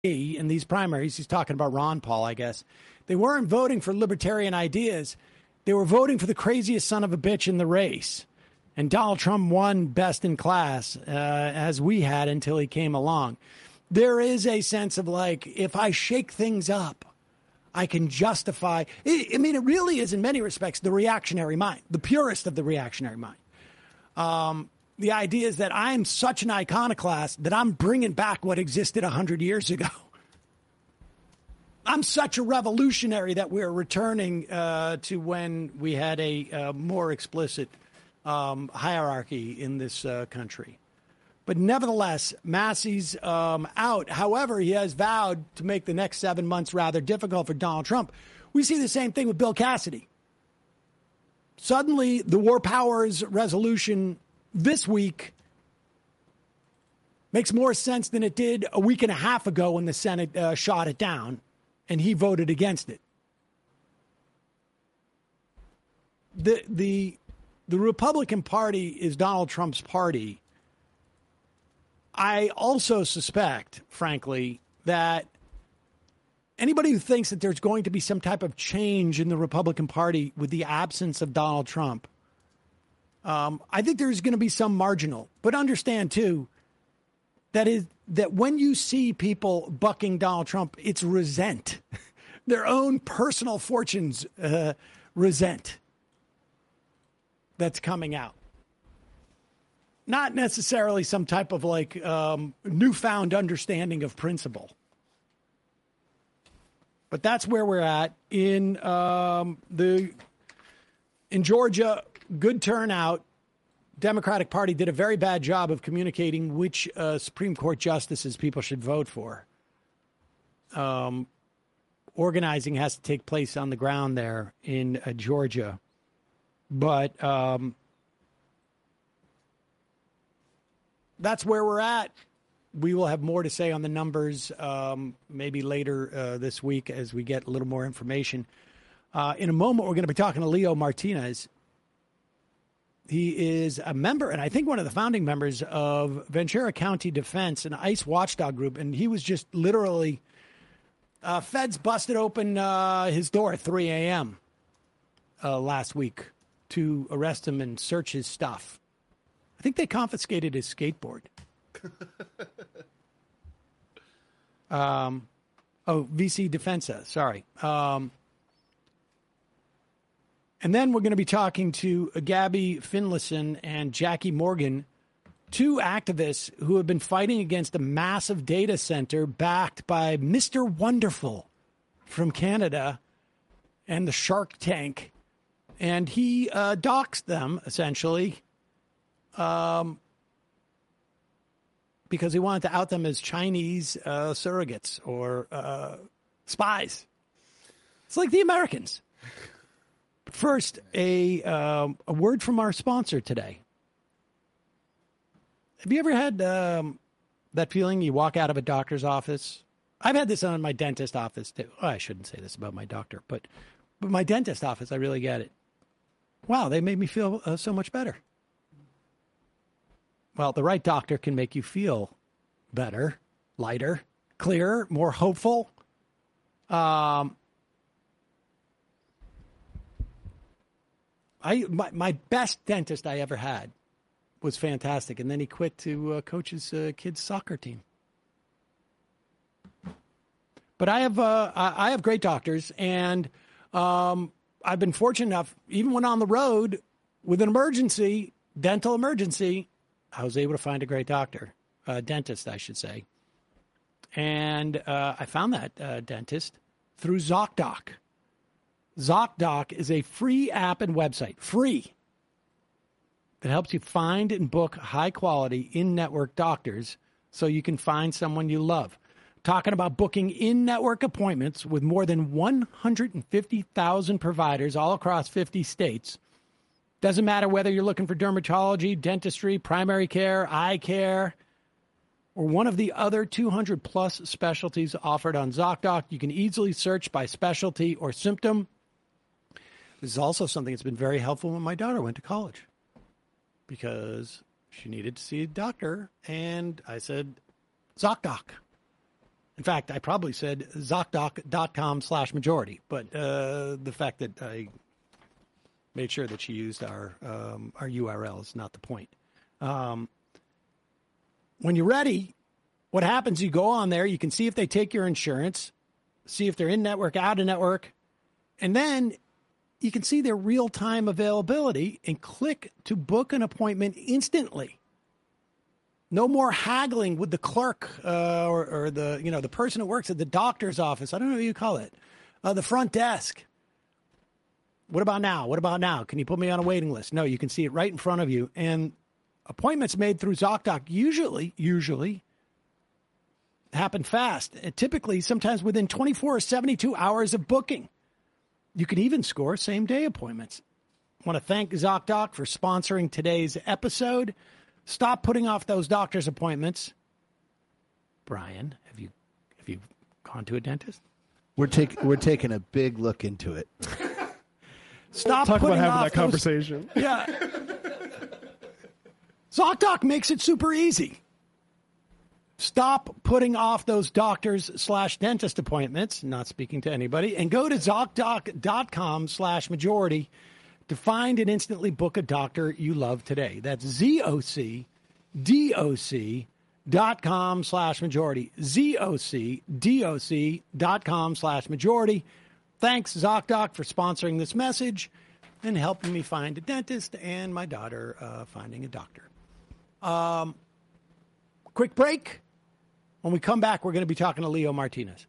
in these primaries, he's talking about Ron Paul, I guess, they weren't voting for libertarian ideas. They were voting for the craziest son of a bitch in the race. And Donald Trump won best in class, as we had until he came along. There is a sense of like, if I shake things up, I can justify. I mean, it really is in many respects the reactionary mind, the purest of the reactionary mind. The idea is that I'm such an iconoclast that I'm bringing back what existed 100 years ago. I'm such a revolutionary that we're returning to when we had a more explicit hierarchy in this country. But nevertheless, Massey's out. However, he has vowed to make the next 7 months rather difficult for Donald Trump. We see the same thing with Bill Cassidy. Suddenly, the War Powers resolution this week makes more sense than it did a week and a half ago when the Senate shot it down and he voted against it. The Republican Party is Donald Trump's party. I also suspect, frankly, that anybody who thinks that there's going to be some type of change in the Republican Party with the absence of Donald Trump, I think there's going to be some marginal. But understand, too, that when you see people bucking Donald Trump, it's resent. Their own personal fortunes resent that's coming out. Not necessarily some type of like newfound understanding of principle. But that's where we're at in Georgia. Good turnout. Democratic Party did a very bad job of communicating which Supreme Court justices people should vote for. Organizing has to take place on the ground there in Georgia. But that's where we're at. We will have more to say on the numbers maybe later this week as we get a little more information. In a moment, we're going to be talking to Leo Martinez. He is a member, and I think one of the founding members of Ventura County Defense, an ICE watchdog group, and he was just literally, feds busted open his door at 3 a.m. Last week to arrest him and search his stuff. I think they confiscated his skateboard. VC Defensa, sorry. And then we're going to be talking to Gabby Finlayson and Jackie Morgan, two activists who have been fighting against a massive data center backed by Mr. Wonderful from Canada and the Shark Tank. And he doxed them, essentially, because he wanted to out them as Chinese surrogates or spies. It's like the Americans. First, a word from our sponsor today. Have you ever had that feeling you walk out of a doctor's office? I've had this on my dentist office, too. Oh, I shouldn't say this about my doctor, but my dentist office, I really get it. Wow, they made me feel so much better. Well, the right doctor can make you feel better, lighter, clearer, more hopeful. My best dentist I ever had was fantastic, and then he quit to coach his kids' soccer team. But I have great doctors, and I've been fortunate enough, even when on the road with an emergency, dental emergency, I was able to find a great doctor, dentist, I should say. And I found that dentist through ZocDoc. ZocDoc is a free app and website, free, that helps you find and book high-quality in-network doctors so you can find someone you love. Talking about booking in-network appointments with more than 150,000 providers all across 50 states. Doesn't matter whether you're looking for dermatology, dentistry, primary care, eye care, or one of the other 200-plus specialties offered on ZocDoc. You can easily search by specialty or symptom. This is also something that's been very helpful when my daughter went to college because she needed to see a doctor, and I said, ZocDoc. In fact, I probably said ZocDoc.com/majority, but the fact that I made sure that she used our URL is not the point. When you're ready, what happens, you go on there, you can see if they take your insurance, see if they're in network, out of network, and then you can see their real-time availability and click to book an appointment instantly. No more haggling with the clerk or the person who works at the doctor's office. I don't know what you call it. The front desk. What about now? What about now? Can you put me on a waiting list? No, you can see it right in front of you. And appointments made through ZocDoc usually happen fast. Typically, sometimes within 24 or 72 hours of booking. You can even score same-day appointments. I want to thank ZocDoc for sponsoring today's episode. Stop putting off those doctor's appointments. Brian, have you gone to a dentist? We're taking a big look into it. Stop Talk putting about having off that conversation. Yeah. ZocDoc makes it super easy. Stop putting off those doctors/dentist appointments, not speaking to anybody, and go to ZocDoc.com/majority to find and instantly book a doctor you love today. That's ZocDoc.com/majority. ZocDoc.com/majority. Thanks, ZocDoc, for sponsoring this message and helping me find a dentist and my daughter finding a doctor. Quick break. When we come back, we're going to be talking to Leo Martinez.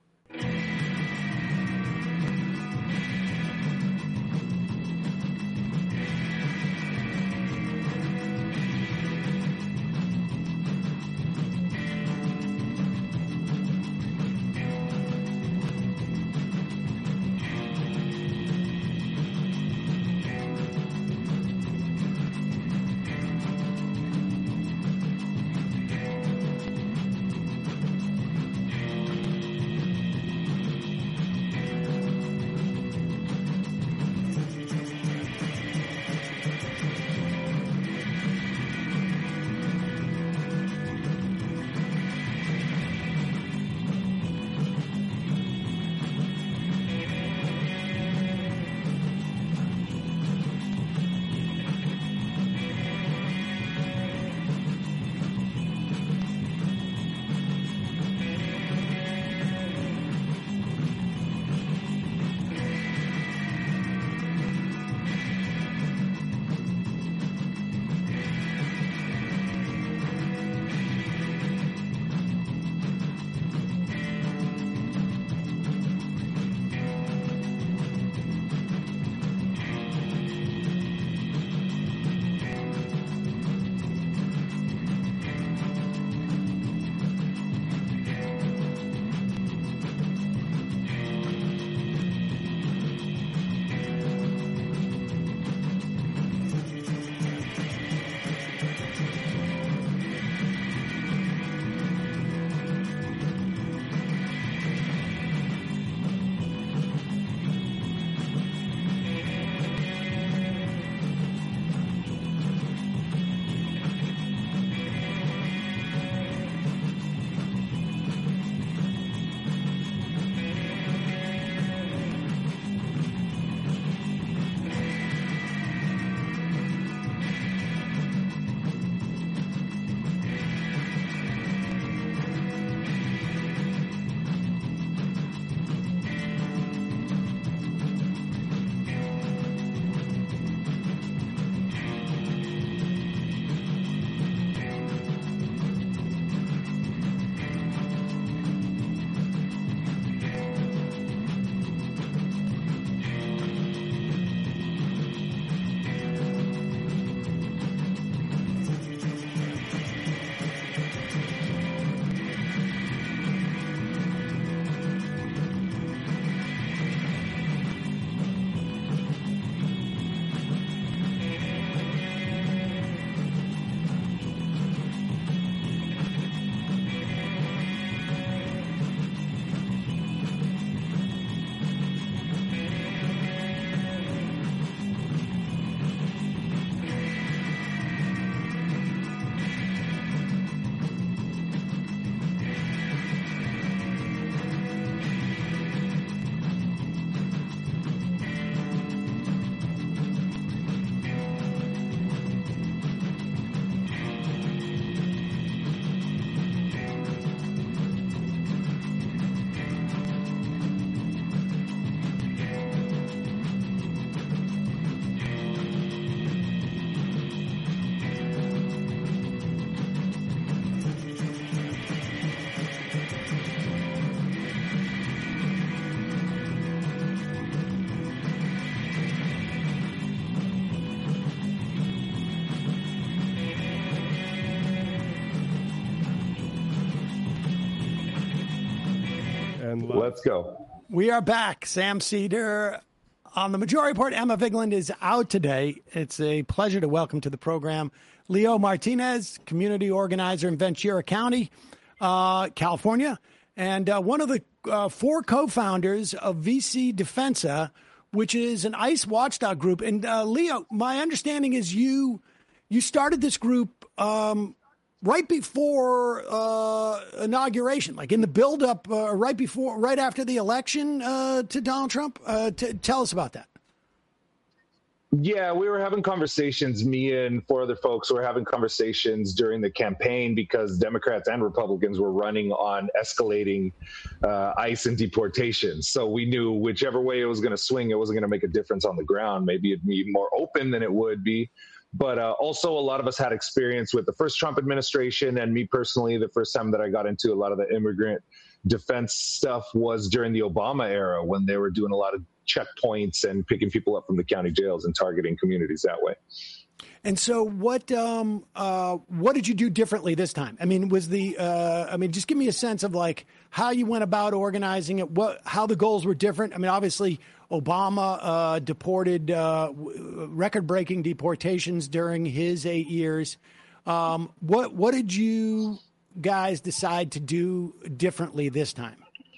and love. Let's go. We are back. Sam Seder on the Majority Report. Emma Vigeland is out today. It's a pleasure to welcome to the program Leo Martinez, community organizer in Ventura County, California, and one of the 4 co-founders of VC Defensa, which is an ICE watchdog group. And Leo, my understanding is you started this group right before inauguration, like in the buildup, right after the election to Donald Trump. Tell us about that. Yeah, we were having conversations, me and 4 other folks were having conversations during the campaign because Democrats and Republicans were running on escalating ICE and deportations. So we knew whichever way it was going to swing, it wasn't going to make a difference on the ground. Maybe it'd be more open than it would be. But also a lot of us had experience with the first Trump administration, and me personally, the first time that I got into a lot of the immigrant defense stuff was during the Obama era when they were doing a lot of checkpoints and picking people up from the county jails and targeting communities that way. And so what did you do differently this time? I mean, just give me a sense of like how you went about organizing it, how the goals were different. I mean, obviously Obama deported record-breaking deportations during his 8 years. What did you guys decide to do differently this time?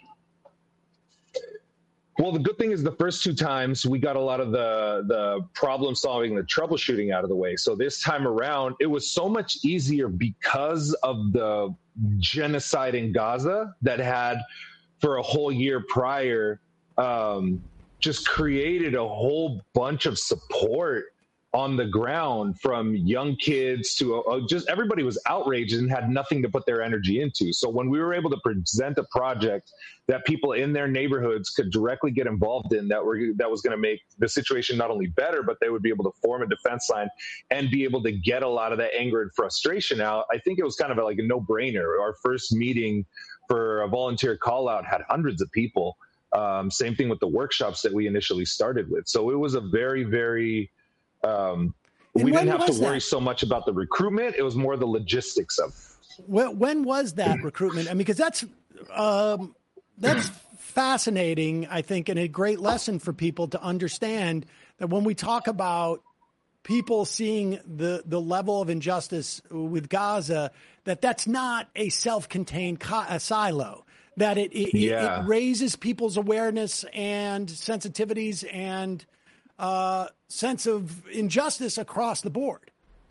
Well, the good thing is the first 2 times we got a lot of the problem solving, the troubleshooting out of the way. So this time around, it was so much easier because of the genocide in Gaza that had for a whole year prior just created a whole bunch of support on the ground, from young kids to just everybody was outraged and had nothing to put their energy into. So when we were able to present a project that people in their neighborhoods could directly get involved in, that was going to make the situation not only better, but they would be able to form a defense line and be able to get a lot of that anger and frustration out. I think it was kind of like a no-brainer. Our first meeting for a volunteer call out had hundreds of people. Same thing with the workshops that we initially started with. So it was a very, very we didn't have to worry so much about the recruitment. It was more the logistics of it. When was that recruitment? I mean, because that's fascinating, I think, and a great lesson for people to understand that when we talk about people seeing the level of injustice with Gaza, that's not a self-contained silo, that it raises people's awareness and sensitivities and sense of injustice across the board.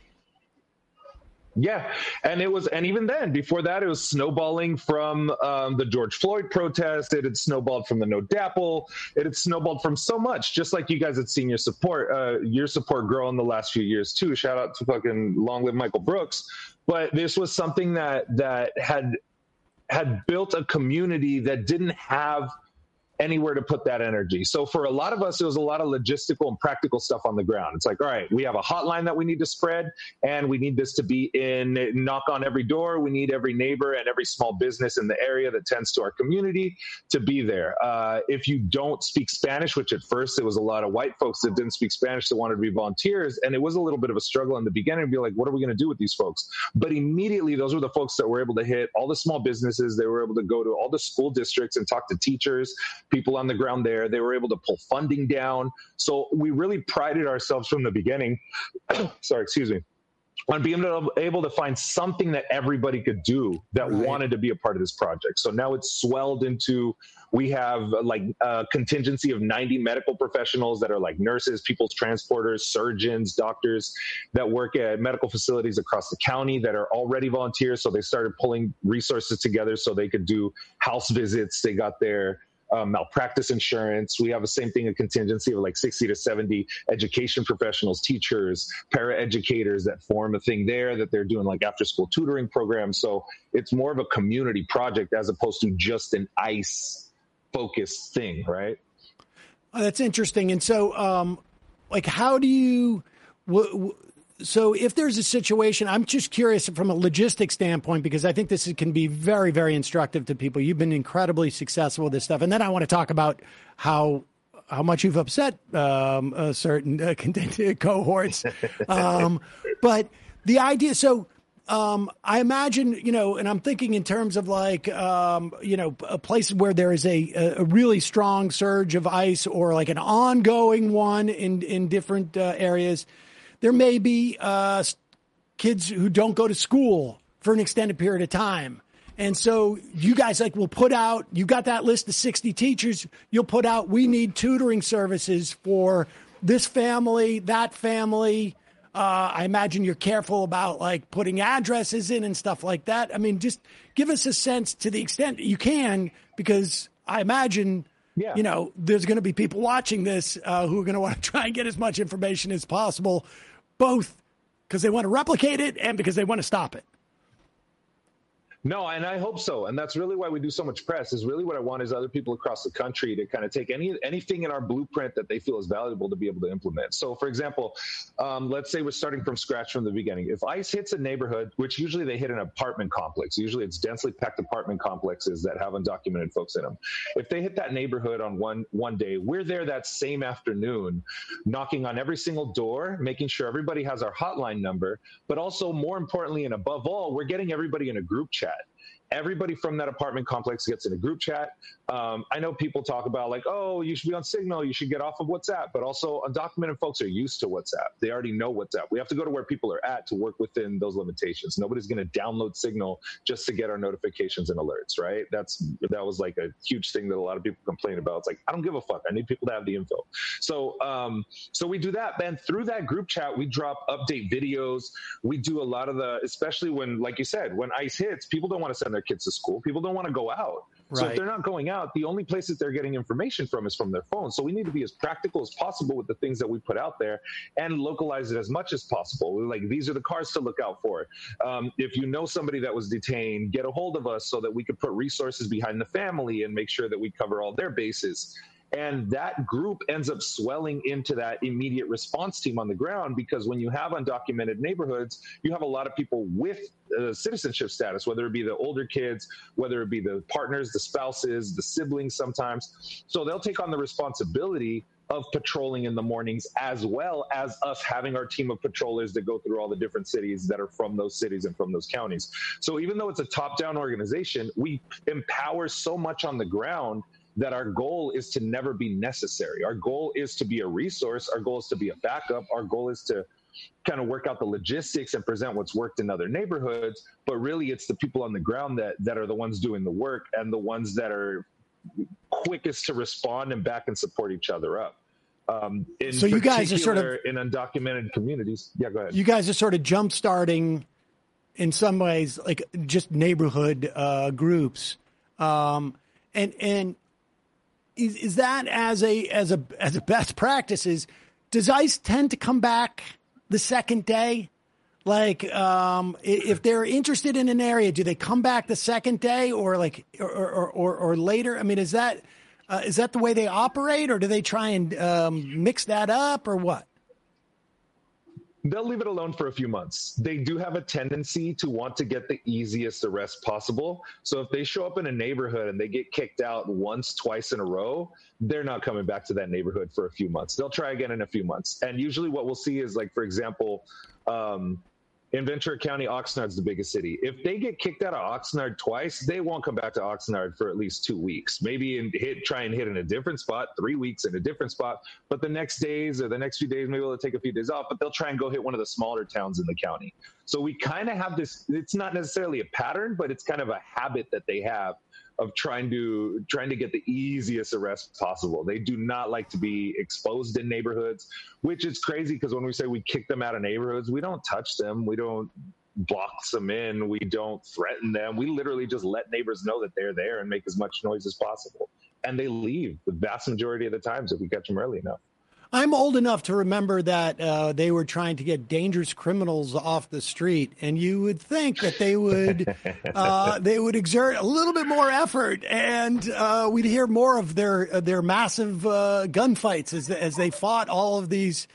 Yeah. And even then, before that, it was snowballing from the George Floyd protest. It had snowballed from the No DAPL. It had snowballed from so much, just like you guys had seen your support grow in the last few years too. Shout out to fucking long live Michael Brooks. But this was something that had built a community that didn't have anywhere to put that energy. So for a lot of us, it was a lot of logistical and practical stuff on the ground. It's like, all right, we have a hotline that we need to spread, and we need this to be knock on every door. We need every neighbor and every small business in the area that tends to our community to be there. If you don't speak Spanish, which at first it was a lot of white folks that didn't speak Spanish that wanted to be volunteers, and it was a little bit of a struggle in the beginning to be like, what are we going to do with these folks? But immediately, those were the folks that were able to hit all the small businesses. They were able to go to all the school districts and talk to teachers, people on the ground there. They were able to pull funding down. So we really prided ourselves from the beginning, on being able to find something that everybody could do that wanted to be a part of this project. So now it's swelled into, we have like a contingency of 90 medical professionals that are like nurses, people's transporters, surgeons, doctors that work at medical facilities across the county that are already volunteers. So they started pulling resources together so they could do house visits. They got their malpractice insurance. We have the same thing, a contingency of like 60 to 70 education professionals, teachers, paraeducators that form a thing there that they're doing like after school tutoring programs. So it's more of a community project as opposed to just an ICE focused thing, right? Oh, that's interesting. And so like, how do you, so if there's a situation, I'm just curious from a logistics standpoint, because I think this can be very, very instructive to people. You've been incredibly successful with this stuff. And then I want to talk about how much you've upset certain contingent cohorts. But the idea, so I imagine, and I'm thinking in terms of like, a place where there is a really strong surge of ICE or like an ongoing one in different areas. There may be kids who don't go to school for an extended period of time. And so you guys will put out, you got that list of 60 teachers, you'll put out, we need tutoring services for this family, that family. I imagine you're careful about like putting addresses in and stuff like that. I mean, just give us a sense to the extent you can, because I imagine, there's going to be people watching this who are going to want to try and get as much information as possible, both because they want to replicate it and because they want to stop it. No, and I hope so. And that's really why we do so much press, is really what I want is other people across the country to kind of take anything in our blueprint that they feel is valuable to be able to implement. So, for example, let's say we're starting from scratch from the beginning. If ICE hits a neighborhood, which usually they hit an apartment complex, usually it's densely packed apartment complexes that have undocumented folks in them. If they hit that neighborhood on one day, we're there that same afternoon, knocking on every single door, making sure everybody has our hotline number, but also more importantly and above all, we're getting everybody in a group chat. Everybody from that apartment complex gets in a group chat. I know people talk about like, oh, you should be on Signal, you should get off of WhatsApp, but also undocumented folks are used to WhatsApp. They already know WhatsApp. We have to go to where people are at to work within those limitations. Nobody's going to download Signal just to get our notifications and alerts, right? That was like a huge thing that a lot of people complain about. It's like, I don't give a fuck. I need people to have the info. So we do that. Then through that group chat, we drop update videos. We do a lot of especially when, like you said, when ICE hits, people don't want to send their kids to school. People don't want to go out. Right. So if they're not going out, the only place that they're getting information from is from their phone. So we need to be as practical as possible with the things that we put out there and localize it as much as possible. Like, these are the cars to look out for. If you know somebody that was detained, get a hold of us so that we could put resources behind the family and make sure that we cover all their bases. And that group ends up swelling into that immediate response team on the ground, because when you have undocumented neighborhoods, you have a lot of people with citizenship status, whether it be the older kids, whether it be the partners, the spouses, the siblings sometimes. So they'll take on the responsibility of patrolling in the mornings, as well as us having our team of patrollers that go through all the different cities that are from those cities and from those counties. So even though it's a top-down organization, we empower so much on the ground that our goal is to never be necessary. Our goal is to be a resource. Our goal is to be a backup. Our goal is to kind of work out the logistics and present what's worked in other neighborhoods. But really, it's the people on the ground that are the ones doing the work and the ones that are quickest to respond and back and support each other up. So you guys are sort of in undocumented communities. Yeah, go ahead. You guys are sort of jump-starting in some ways, like just neighborhood groups. And is that as a best practices, does ICE tend to come back the second day? Like, if they're interested in an area, do they come back the second day or later? I mean, is that the way they operate, or do they try and mix that up, or what? They'll leave it alone for a few months. They do have a tendency to want to get the easiest arrest possible. So if they show up in a neighborhood and they get kicked out once, twice in a row, they're not coming back to that neighborhood for a few months. They'll try again in a few months. And usually what we'll see is, like, for example, in Ventura County, Oxnard's the biggest city. If they get kicked out of Oxnard twice, they won't come back to Oxnard for at least 2 weeks. Maybe try and hit in a different spot, 3 weeks in a different spot. But the next days or the next few days, maybe they'll take a few days off, but they'll try and go hit one of the smaller towns in the county. So we kind of have this, it's not necessarily a pattern, but it's kind of a habit that they have of trying to get the easiest arrest possible. They do not like to be exposed in neighborhoods, which is crazy, because when we say we kick them out of neighborhoods, we don't touch them. We don't box them in. We don't threaten them. We literally just let neighbors know that they're there and make as much noise as possible. And they leave the vast majority of the times if we catch them early enough. I'm old enough to remember that they were trying to get dangerous criminals off the street, and you would think that they would exert a little bit more effort, and we'd hear more of their massive gunfights as they fought all of these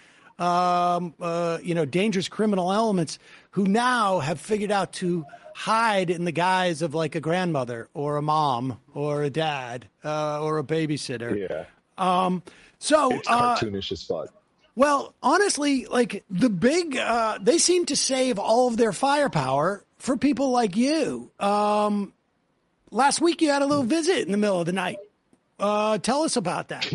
dangerous criminal elements who now have figured out to hide in the guise of like a grandmother or a mom or a dad or a babysitter. Yeah. So it's cartoonish as fuck. Well, honestly, like the big, they seem to save all of their firepower for people like you. Last week you had a little visit in the middle of the night. Tell us about that.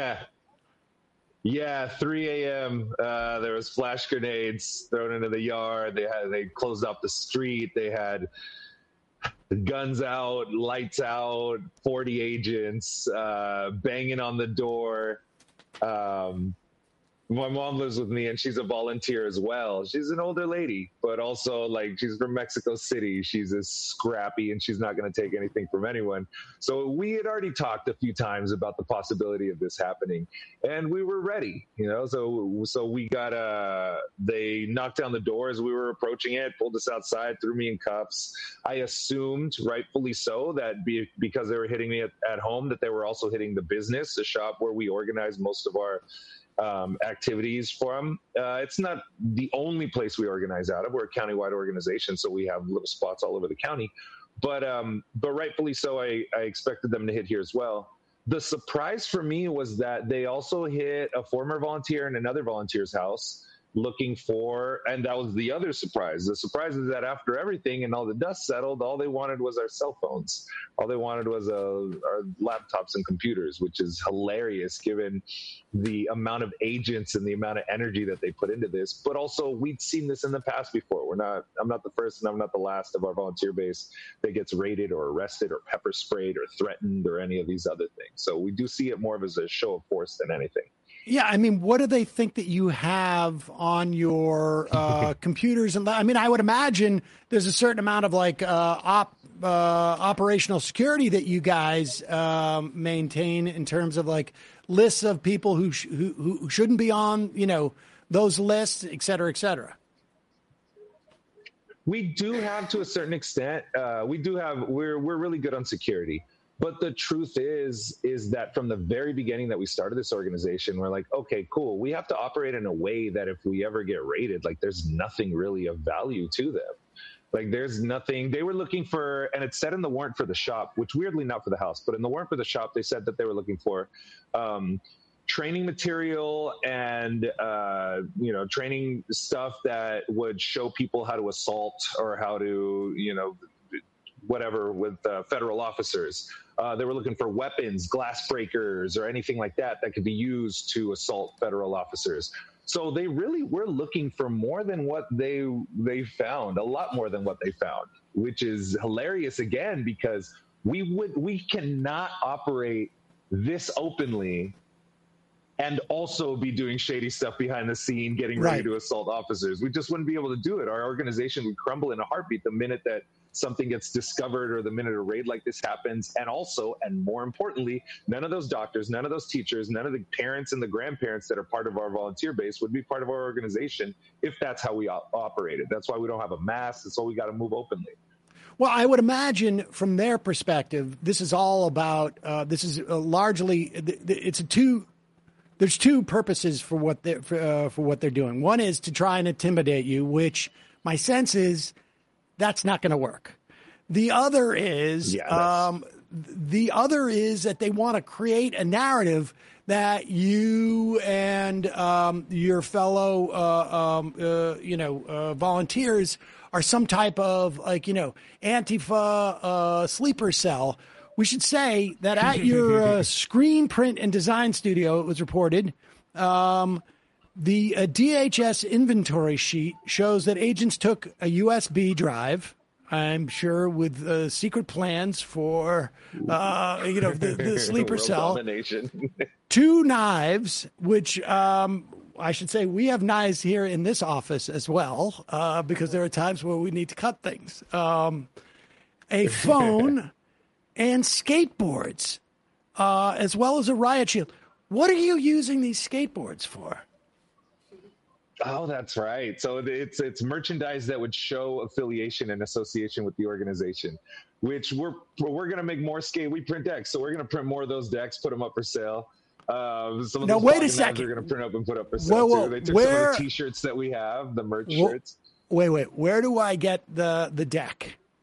Yeah, 3 a.m. There was flash grenades thrown into the yard. They closed off the street. They had the guns out, lights out, 40 agents banging on the door. My mom lives with me, and she's a volunteer as well. She's an older lady, but also, like, she's from Mexico City. She's as scrappy, and she's not going to take anything from anyone. So we had already talked a few times about the possibility of this happening, and we were ready, you know. So we got they knocked down the door as we were approaching it, pulled us outside, threw me in cuffs. I assumed, rightfully so, that because they were hitting me at home, that they were also hitting the business, the shop where we organize most of our activities for them. It's not the only place we organize out of. We're a countywide organization, so we have little spots all over the county. But rightfully so, I expected them to hit here as well. The surprise for me was that they also hit a former volunteer and another volunteer's house looking for, and that was the other surprise. The surprise is that after everything and all the dust settled, all they wanted was our cell phones. All they wanted was our laptops and computers, which is hilarious given the amount of agents and the amount of energy that they put into this. But also, we'd seen this in the past before. I'm not the first and I'm not the last of our volunteer base that gets raided or arrested or pepper sprayed or threatened or any of these other things. So we do see it more of as a show of force than anything. Yeah, I mean, what do they think that you have on your computers? And I mean, I would imagine there's a certain amount of like operational security that you guys maintain in terms of like lists of people who shouldn't be on, you know, those lists, et cetera, et cetera. We do have, to a certain extent, we're really good on security. But the truth is that from the very beginning that we started this organization, we're like, okay, cool. We have to operate in a way that if we ever get raided, like there's nothing really of value to them. Like there's nothing they were looking for. And it said in the warrant for the shop, which weirdly not for the house, but in the warrant for the shop, they said that they were looking for training material and, training stuff that would show people how to assault or how to, whatever with federal officers. They were looking for weapons, glass breakers, or anything like that could be used to assault federal officers. So they really were looking for more than what they found, a lot more than what they found, which is hilarious again, because we cannot operate this openly and also be doing shady stuff behind the scene, getting ready to assault officers. We just wouldn't be able to do it. Our organization would crumble in a heartbeat the minute that something gets discovered or the minute a raid like this happens. And also, and more importantly, none of those doctors, none of those teachers, none of the parents and the grandparents that are part of our volunteer base would be part of our organization if that's how we operated. That's why we don't have a mass. That's why we got to move openly. Well, I would imagine from their perspective, this is all about, largely, there's two purposes for what they're doing. One is to try and intimidate you, which my sense is that's not going to work. The other is that they want to create a narrative that you and your fellow volunteers are some type of Antifa sleeper cell. We should say that at your screen print and design studio, it was reported, the DHS inventory sheet shows that agents took a USB drive, I'm sure with secret plans for, the sleeper cell, domination. 2 knives, which I should say we have knives here in this office as well, because there are times where we need to cut things, a phone and skateboards, as well as a riot shield. What are you using these skateboards for? Oh, that's right. So it's merchandise that would show affiliation and association with the organization, which we're going to make more skate. We print decks, so we're going to print more of those decks, put them up for sale. Some of those wait a second. We're going to print up and put up for sale too. They took some of the T-shirts that we have, the merch shirts. Wait. Where do I get the deck?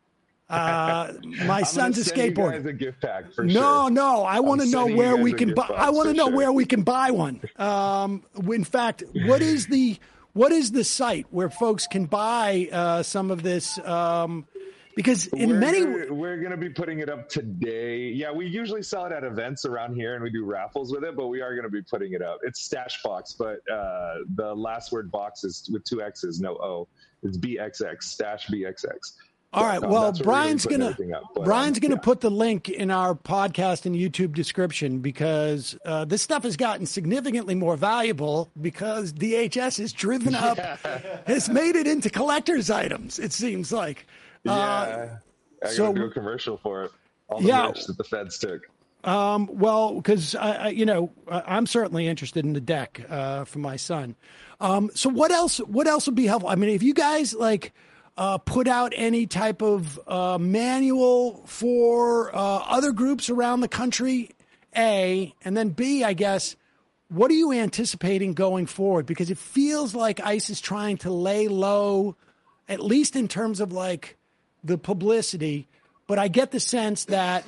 My son's a skateboarder. You guys a gift pack for no, sure. No. I want to know where we can buy. I want to know where we can buy one. In fact, what is the site where folks can buy some of this? Because we're going to be putting it up today. Yeah, we usually sell it at events around here and we do raffles with it, but we are going to be putting it up. It's Stash Box, but the last word box is with 2 X's, no O. It's BXX, Stash BXX. All right. Well, Brian's gonna put the link in our podcast and YouTube description because this stuff has gotten significantly more valuable because DHS has driven up, has made it into collector's items. It seems like. I gotta do a commercial for it. All the merch that the feds took. Well, because I'm certainly interested in the deck for my son. So what else would be helpful? I mean, if you guys put out any type of manual for other groups around the country, A, and then B, I guess, what are you anticipating going forward? Because it feels like ICE is trying to lay low, at least in terms of the publicity, but I get the sense that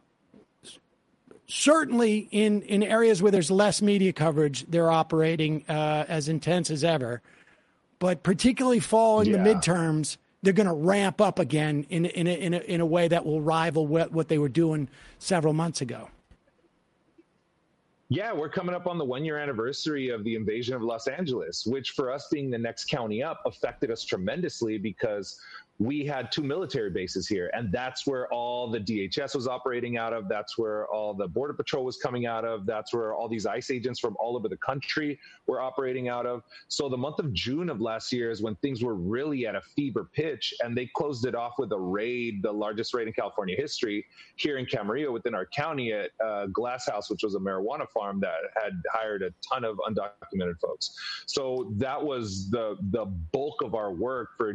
certainly in areas where there's less media coverage, they're operating as intense as ever. But particularly following the midterms, they're going to ramp up again in a way that will rival what they were doing several months ago. Yeah, we're coming up on the 1-year anniversary of the invasion of Los Angeles, which for us being the next county up affected us tremendously because we had 2 military bases here, and that's where all the DHS was operating out of. That's where all the Border Patrol was coming out of. That's where all these ICE agents from all over the country were operating out of. So the month of June of last year is when things were really at a fever pitch, and they closed it off with a raid, the largest raid in California history, here in Camarillo within our county at Glass House, which was a marijuana farm that had hired a ton of undocumented folks. So that was the bulk of our work for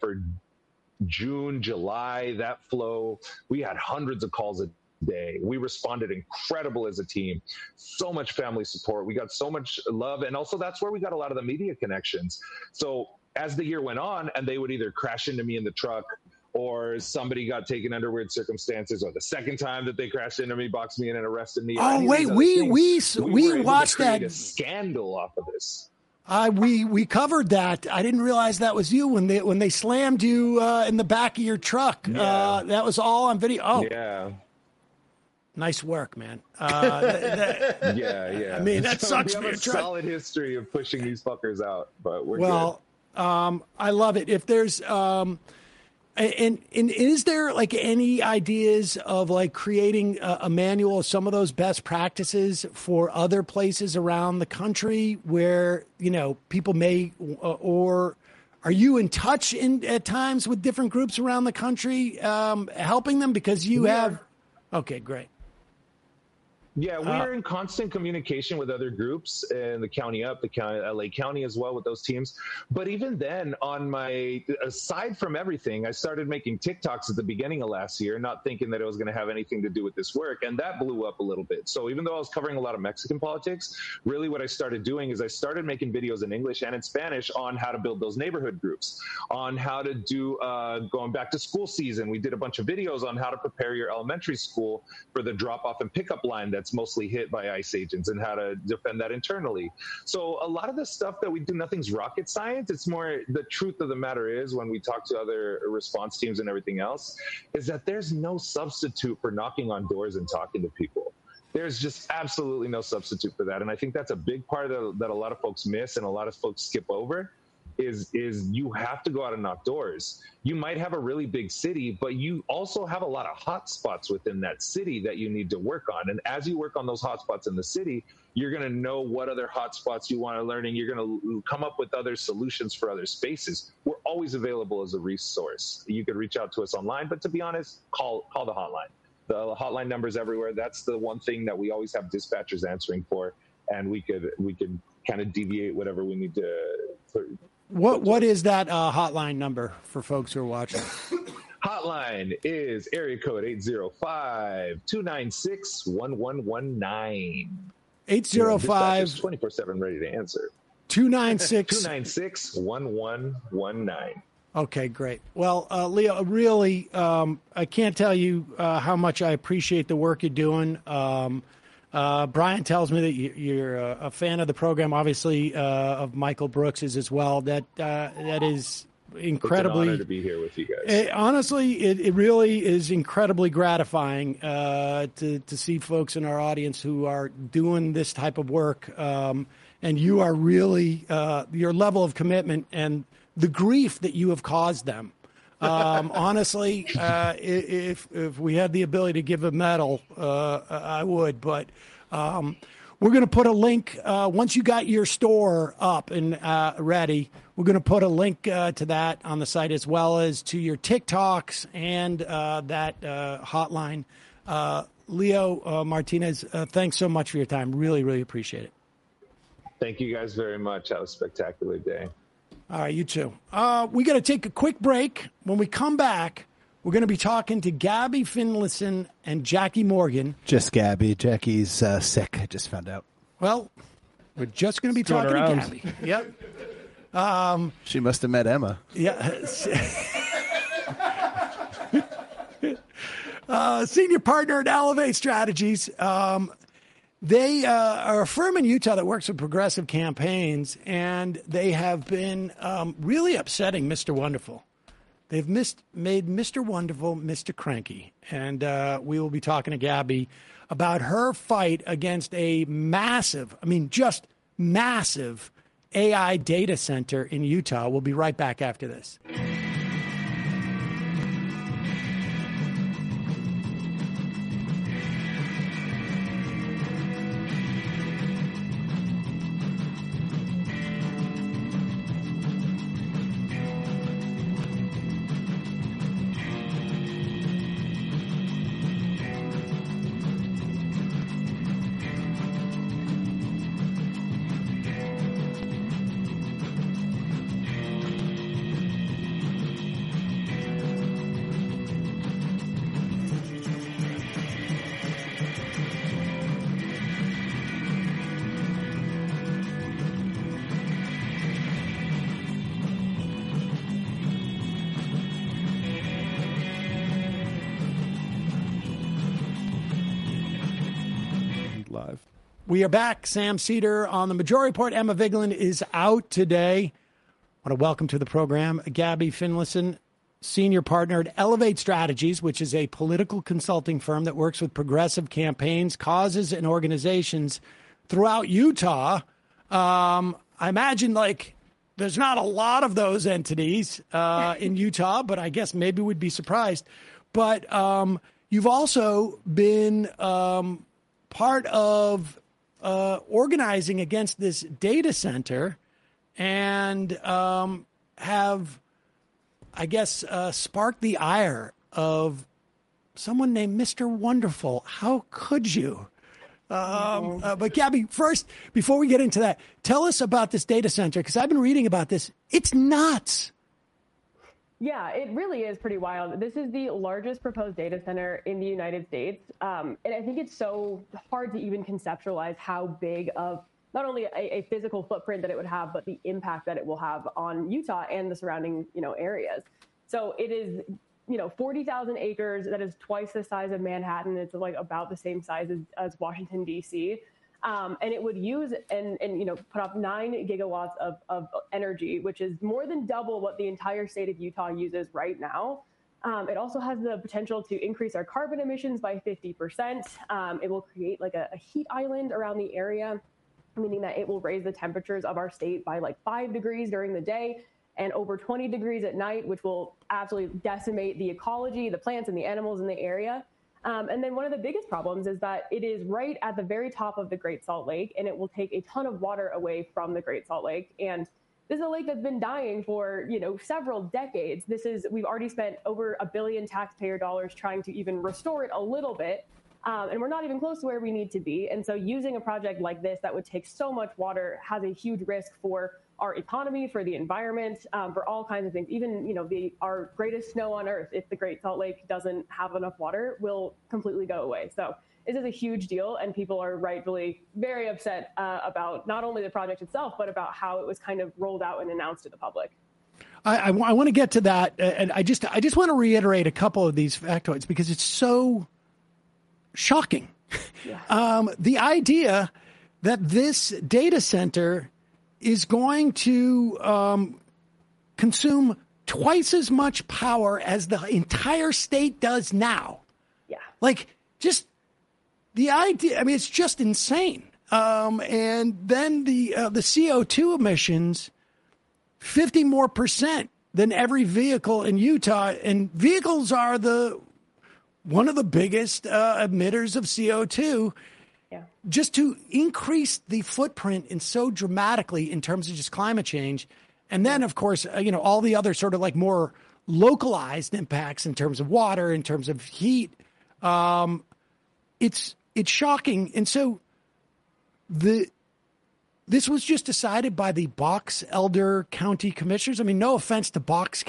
June, July, that flow. We had hundreds of calls a day. We responded incredible as a team. So much family support. We got so much love. And also that's where we got a lot of the media connections. So as the year went on, and they would either crash into me in the truck or somebody got taken under weird circumstances, or the second time that they crashed into me, boxed me in and arrested me. Oh, wait, we watched that. A scandal off of this. We covered that. I didn't realize that was you when they slammed you in the back of your truck. Yeah. That was all on video. Oh, yeah. Nice work, man. Yeah. I mean, that sucks. We have a solid history of pushing these fuckers out, but we're good. I love it. If there's and is there any ideas of creating a manual of some of those best practices for other places around the country where, people may, or are you in touch at times with different groups around the country, helping them because you have? Okay, great. Yeah, we are in constant communication with other groups in the county up, the county, LA County as well with those teams. But even then, aside from everything, I started making TikToks at the beginning of last year, not thinking that it was going to have anything to do with this work. And that blew up a little bit. So even though I was covering a lot of Mexican politics, really what I started doing is I started making videos in English and in Spanish on how to build those neighborhood groups, on how to do, going back to school season. We did a bunch of videos on how to prepare your elementary school for the drop-off and pickup line that's mostly hit by ICE agents and how to defend that internally. So a lot of the stuff that we do, nothing's rocket science. It's more the truth of the matter is when we talk to other response teams and everything else is that there's no substitute for knocking on doors and talking to people. There's just absolutely no substitute for that. And I think that's a big part that a lot of folks miss and a lot of folks skip over. Is you have to go out and knock doors. You might have a really big city, but you also have a lot of hot spots within that city that you need to work on. And as you work on those hot spots in the city, you're going to know what other hot spots you want to learn, and you're going to come up with other solutions for other spaces. We're always available as a resource. You could reach out to us online, but to be honest, call the hotline. The hotline number's everywhere. That's the one thing that we always have dispatchers answering for, and we could kind of deviate whatever we need to. What is that hotline number for folks who are watching? Hotline is area code 805-296-1119. 805 24/7 ready to answer. 296 296-1119. Okay, great. Well, Leo, really, I can't tell you how much I appreciate the work you're doing. Brian tells me that you're a fan of the program, obviously, of Michael Brooks's as well. That is incredibly. It's an honor to be here with you guys. Honestly, it really is incredibly gratifying to see folks in our audience who are doing this type of work. And you are really, your level of commitment and the grief that you have caused them. Honestly, if we had the ability to give a medal, I would. But we're going to put a link, once you got your store up and ready, we're going to put a link to that on the site, as well as to your TikToks and that hotline. Leo Martinez, thanks so much for your time. Really, really appreciate it. Thank you guys very much. Have a spectacular day. All right, you too. We got to take a quick break. When we come back, we're going to be talking to Gabby Finlayson and Jackie Morgan. Just Gabby. Jackie's sick. I just found out. Well, we're just going to be talking to Gabby. Yep. She must have met Emma. Yeah. Senior partner at Elevate Strategies. They are a firm in Utah that works with progressive campaigns, and they have been really upsetting Mr. Wonderful. They've made Mr. Wonderful Mr. Cranky, and we will be talking to Gabby about her fight against a massive, just massive AI data center in Utah. We'll be right back after this. We are back. Sam Cedar on the Majority Report. Emma Vigeland is out today. I want to welcome to the program Gabby Finlayson, senior partner at Elevate Strategies, which is a political consulting firm that works with progressive campaigns, causes, and organizations throughout Utah. I imagine there's not a lot of those entities in Utah, but I guess maybe we'd be surprised. But you've also been part of organizing against this data center and have, I guess, sparked the ire of someone named Mr. Wonderful. How could you? But Gabby, first, before we get into that, tell us about this data center, because I've been reading about this. It's nuts. Yeah, it really is pretty wild. This is the largest proposed data center in the United States. And I think it's so hard to even conceptualize how big of not only a physical footprint that it would have, but the impact that it will have on Utah and the surrounding, areas. So it is, 40,000 acres. That is twice the size of Manhattan. It's about the same size as Washington, D.C. And it would use and put up 9 gigawatts of energy, which is more than double what the entire state of Utah uses right now. It also has the potential to increase our carbon emissions by 50%. It will create a heat island around the area, meaning that it will raise the temperatures of our state by 5 degrees during the day and over 20 degrees at night, which will absolutely decimate the ecology, the plants and the animals in the area. And then one of the biggest problems is that it is right at the very top of the Great Salt Lake, and it will take a ton of water away from the Great Salt Lake. And this is a lake that's been dying for, several decades. We've already spent over $1 billion taxpayer dollars trying to even restore it a little bit. And we're not even close to where we need to be. And so using a project like this that would take so much water has a huge risk for our economy, for the environment, for all kinds of things. Even, our greatest snow on Earth, if the Great Salt Lake doesn't have enough water, will completely go away. So this is a huge deal, and people are rightfully very upset about not only the project itself, but about how it was kind of rolled out and announced to the public. I want to get to that, and I just want to reiterate a couple of these factoids because it's so shocking. Yeah. The idea that this data center is going to consume twice as much power as the entire state does now. Yeah. Like, just the idea, I mean, it's just insane. And then the CO2 emissions, 50% more than every vehicle in Utah. And vehicles are one of the biggest emitters of CO2. Yeah. Just to increase the footprint in so dramatically in terms of just climate change. And then, of course, all the other sort of like more localized impacts in terms of water, in terms of heat. It's shocking. And so this was just decided by the Box Elder County Commissioners. I mean, no offense to Box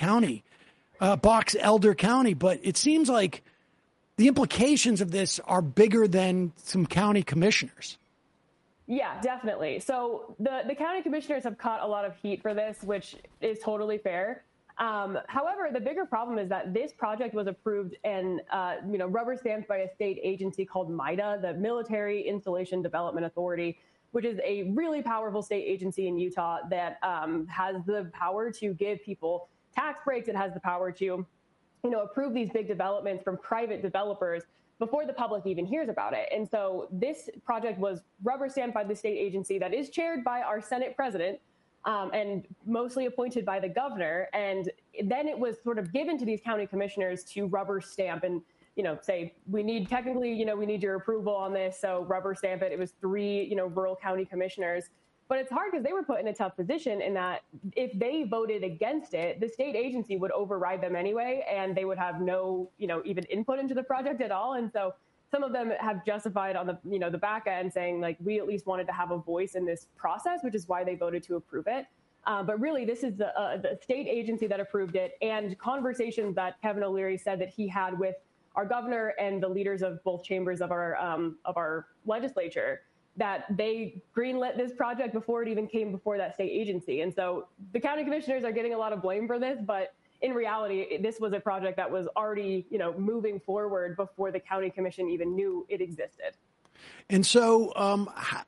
Elder County, but it seems like the implications of this are bigger than some county commissioners. Yeah, definitely. So the county commissioners have caught a lot of heat for this, which is totally fair. However, the bigger problem is that this project was approved and rubber stamped by a state agency called MIDA, the Military Installation Development Authority, which is a really powerful state agency in Utah that has the power to give people tax breaks. It has the power to approve these big developments from private developers before the public even hears about it. And so this project was rubber stamped by the state agency that is chaired by our Senate president and mostly appointed by the governor. And then it was sort of given to these county commissioners to rubber stamp and, say, we need your approval on this. So rubber stamp it. It was 3, rural county commissioners. But it's hard because they were put in a tough position in that if they voted against it, the state agency would override them anyway, and they would have no, even input into the project at all. And so some of them have justified on the, the back end saying, like, we at least wanted to have a voice in this process, which is why they voted to approve it. But really, this is the state agency that approved it, and conversations that Kevin O'Leary said that he had with our governor and the leaders of both chambers of our legislature, that they greenlit this project before it even came before that state agency. And so the county commissioners are getting a lot of blame for this, but in reality, this was a project that was already, moving forward before the county commission even knew it existed. And so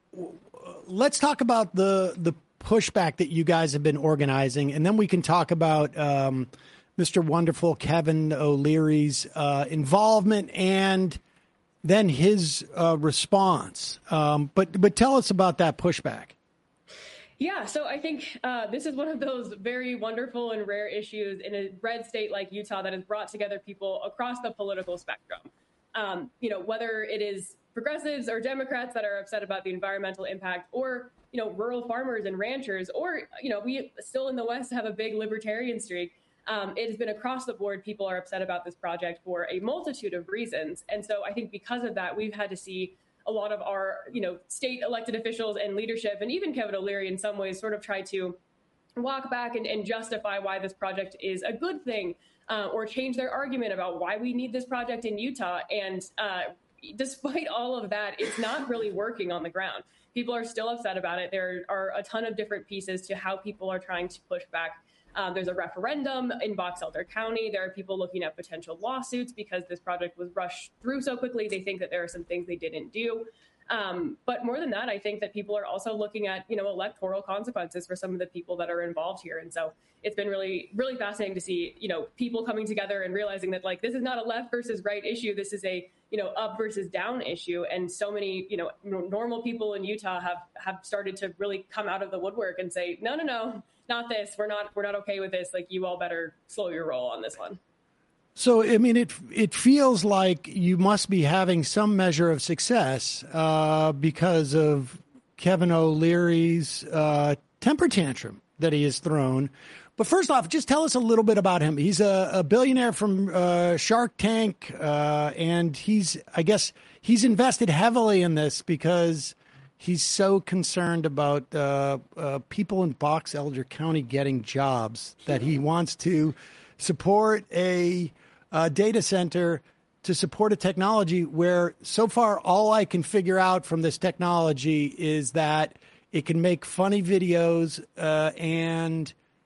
let's talk about the pushback that you guys have been organizing, and then we can talk about Mr. Wonderful Kevin O'Leary's involvement and then his response. But tell us about that pushback. Yeah, so I think this is one of those very wonderful and rare issues in a red state like Utah that has brought together people across the political spectrum. Whether it is progressives or Democrats that are upset about the environmental impact, or, rural farmers and ranchers, or, we still in the West have a big libertarian streak. It has been across the board. People are upset about this project for a multitude of reasons. And so I think because of that, we've had to see a lot of our, state elected officials and leadership, and even Kevin O'Leary in some ways, sort of try to walk back and justify why this project is a good thing, or change their argument about why we need this project in Utah. And despite all of that, it's not really working on the ground. People are still upset about it. There are a ton of different pieces to how people are trying to push back. There's a referendum in Box Elder County. There are people looking at potential lawsuits because this project was rushed through so quickly. They think that there are some things they didn't do. But more than that, I think that people are also looking at, electoral consequences for some of the people that are involved here. And so it's been really, really fascinating to see, people coming together and realizing that, like, this is not a left versus right issue. This is a, up versus down issue. And so many, normal people in Utah have started to really come out of the woodwork and say, no, not this. We're not okay with this. Like, you all better slow your roll on this one. So, I mean, it feels like you must be having some measure of success because of Kevin O'Leary's temper tantrum that he has thrown. But first off, just tell us a little bit about him. He's a billionaire from Shark Tank, and he's invested heavily in this because he's so concerned about people in Box Elder County getting jobs that he wants to support a data center to support a technology where so far all I can figure out from this technology is that it can make funny videos and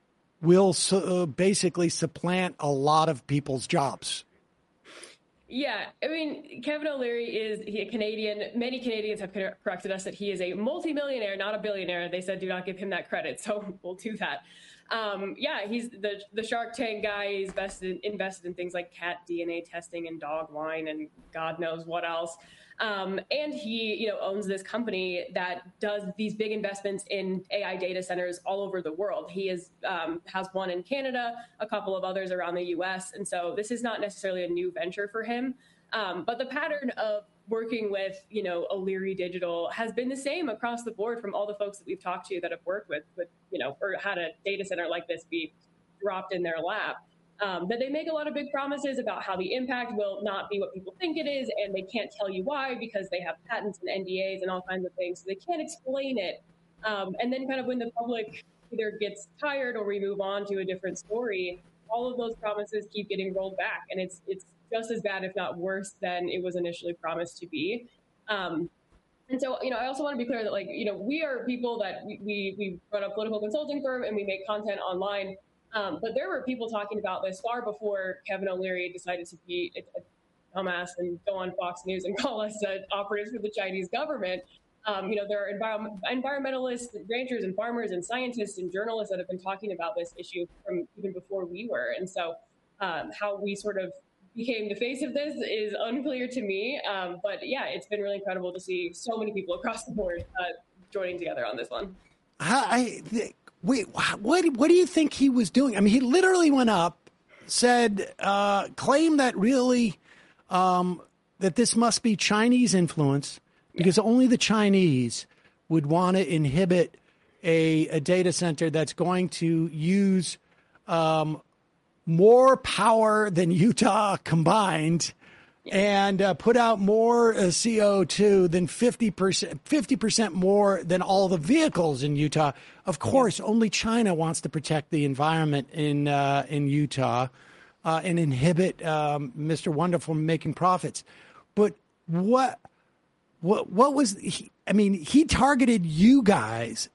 will basically supplant a lot of people's jobs. Yeah, I mean, Kevin O'Leary is a Canadian. Many Canadians have corrected us that he is a multimillionaire, not a billionaire. They said do not give him that credit, so we'll do that. Yeah, he's the Shark Tank guy. He's invested in things like cat DNA testing and dog wine and God knows what else. And he, owns this company that does these big investments in AI data centers all over the world. He has one in Canada, a couple of others around the U.S. And so this is not necessarily a new venture for him. But the pattern of working with, O'Leary Digital has been the same across the board from all the folks that we've talked to that have worked with or had a data center like this be dropped in their lap. That they make a lot of big promises about how the impact will not be what people think it is, and they can't tell you why because they have patents and NDAs and all kinds of things, so they can't explain it. And then kind of when the public either gets tired or we move on to a different story, all of those promises keep getting rolled back, and it's just as bad, if not worse, than it was initially promised to be. And so, I also want to be clear that, we are people that we run a political consulting firm and we make content online. But there were people talking about this far before Kevin O'Leary decided to be a dumbass and go on Fox News and call us operatives for the Chinese government. There are environmentalists, ranchers and farmers and scientists and journalists that have been talking about this issue from even before we were. And so how we sort of became the face of this is unclear to me. But yeah, it's been really incredible to see so many people across the board joining together on this one. Wait, what do you think he was doing? I mean, he literally went up, said, claimed that really that this must be Chinese influence because only the Chinese would want to inhibit a data center that's going to use more power than Utah combined and put out more CO2 than 50% more than all the vehicles in Utah. Of course, only China wants to protect the environment in Utah and inhibit Mr. Wonderful from making profits. But what was he? I mean, he targeted you guys.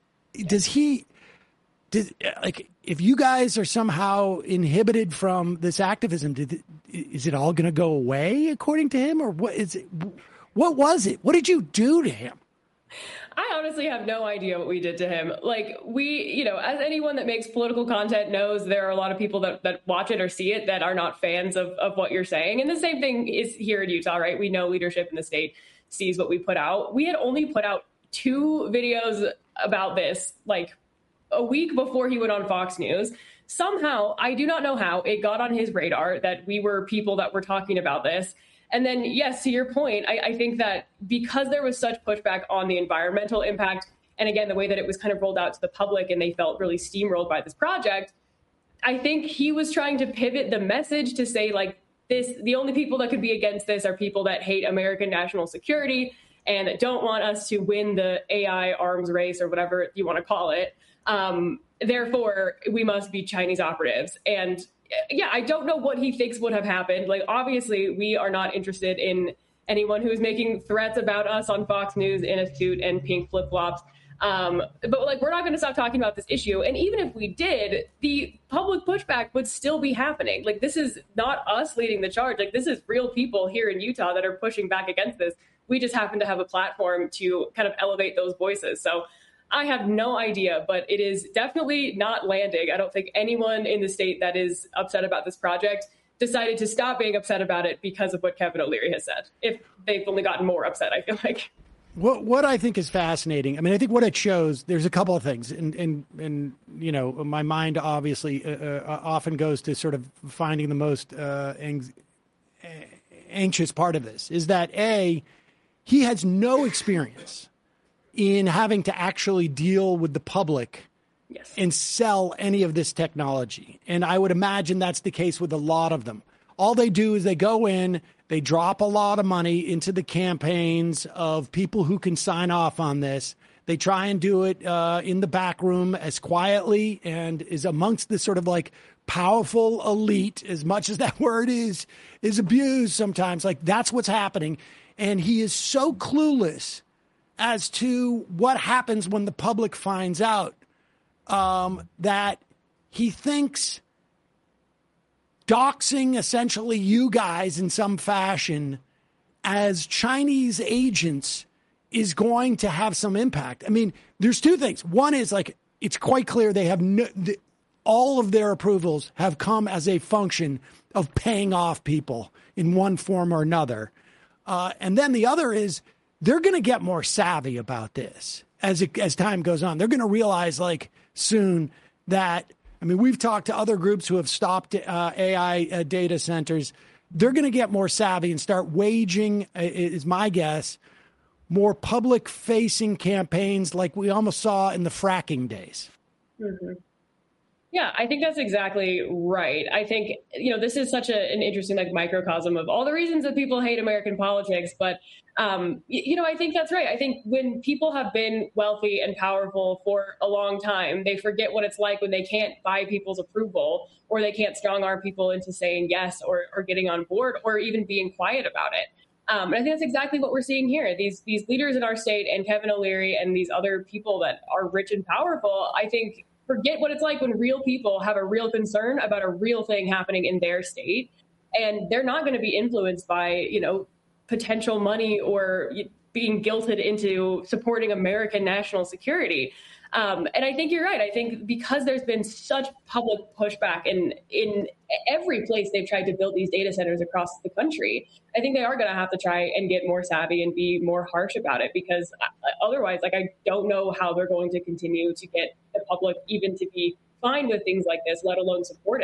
If you guys are somehow inhibited from this activism, is it all going to go away according to him, or what is it? What was it? What did you do to him? I honestly have no idea what we did to him. We, as anyone that makes political content knows, there are a lot of people that watch it or see it that are not fans of what you're saying. And the same thing is here in Utah, right? We know leadership in the state sees what we put out. We had only put out 2 videos about this, a week before he went on Fox News. Somehow, I do not know how, it got on his radar that we were people that were talking about this. And then, yes, to your point, I think that because there was such pushback on the environmental impact, and again, the way that it was kind of rolled out to the public and they felt really steamrolled by this project, I think he was trying to pivot the message to say, the only people that could be against this are people that hate American national security and that don't want us to win the AI arms race or whatever you want to call it. Therefore, we must be Chinese operatives. And yeah, I don't know what he thinks would have happened. Obviously, we are not interested in anyone who is making threats about us on Fox News in a suit and pink flip-flops. But we're not going to stop talking about this issue. And even if we did, the public pushback would still be happening. This is not us leading the charge. This is real people here in Utah that are pushing back against this. We just happen to have a platform to kind of elevate those voices. So I have no idea, but it is definitely not landing. I don't think anyone in the state that is upset about this project decided to stop being upset about it because of what Kevin O'Leary has said. If they've only gotten more upset, I feel like. What I think is fascinating, I mean, I think what it shows, there's a couple of things. And my mind obviously often goes to sort of finding the most anxious part of this, is that, A, he has no experience in having to actually deal with the public and sell any of this technology. And I would imagine that's the case with a lot of them. All they do is they go in, they drop a lot of money into the campaigns of people who can sign off on this. They try and do it in the back room as quietly and is amongst this sort of powerful elite, as much as that word is abused sometimes. That's what's happening. And he is so clueless as to what happens when the public finds out that he thinks doxing essentially you guys in some fashion as Chinese agents is going to have some impact. I mean, there's two things. One is like, it's quite clear they have all of their approvals have come as a function of paying off people in one form or another. And then the other is they're going to get more savvy about this as time goes on. They're going to realize like soon that, I mean, we've talked to other groups who have stopped AI data centers. They're going to get more savvy and start waging, is my guess, more public-facing campaigns like we almost saw in the fracking days. Mm-hmm. Yeah, I think that's exactly right. I think, this is such an interesting microcosm of all the reasons that people hate American politics. But, I think that's right. I think when people have been wealthy and powerful for a long time, they forget what it's like when they can't buy people's approval or they can't strong arm people into saying yes or getting on board or even being quiet about it. And I think that's exactly what we're seeing here. These leaders in our state and Kevin O'Leary and these other people that are rich and powerful, I think, forget what it's like when real people have a real concern about a real thing happening in their state. And they're not going to be influenced by, potential money or being guilted into supporting American national security. And I think you're right. I think because there's been such public pushback in every place they've tried to build these data centers across the country, I think they are going to have to try and get more savvy and be more harsh about it, because otherwise, I don't know how they're going to continue to get the public even to be fine with things like this, let alone supportive.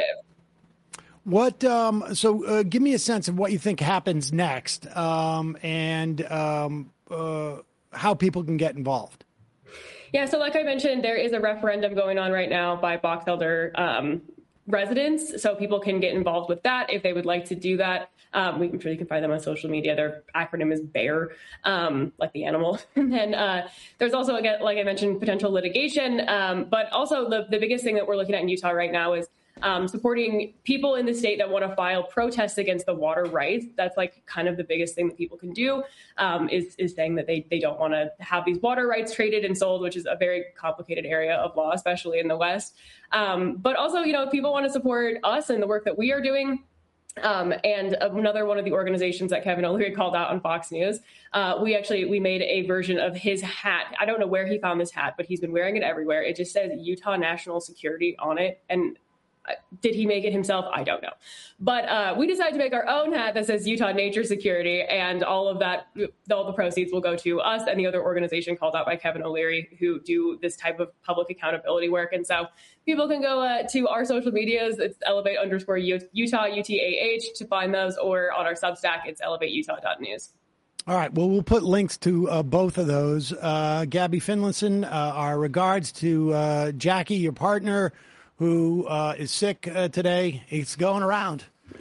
So give me a sense of what you think happens next, and how people can get involved. Yeah, so like I mentioned, there is a referendum going on right now by Box Elder residents, so people can get involved with that if they would like to do that. I'm sure you can find them on social media. Their acronym is BEAR, like the animal. And then there's also, again, like I mentioned, potential litigation. But also the biggest thing that we're looking at in Utah right now is supporting people in the state that want to file protests against the water rights. That's kind of the biggest thing that people can do, is saying that they don't want to have these water rights traded and sold, which is a very complicated area of law, especially in the West. But also, if people want to support us and the work that we are doing, and another one of the organizations that Kevin O'Leary called out on Fox News, we made a version of his hat. I don't know where he found this hat, but he's been wearing it everywhere. It just says Utah National Security on it. And did he make it himself? I don't know. But we decided to make our own hat that says Utah Nature Security, and all of that, all the proceeds will go to us and the other organization called out by Kevin O'Leary who do this type of public accountability work. And so people can go to our social medias. It's elevate_Utah, UTAH, to find those, or on our Substack, it's elevateutah.news. All right. Well, we'll put links to both of those. Gabby Finlayson, our regards to Jackie, your partner, who is sick today. It's going around.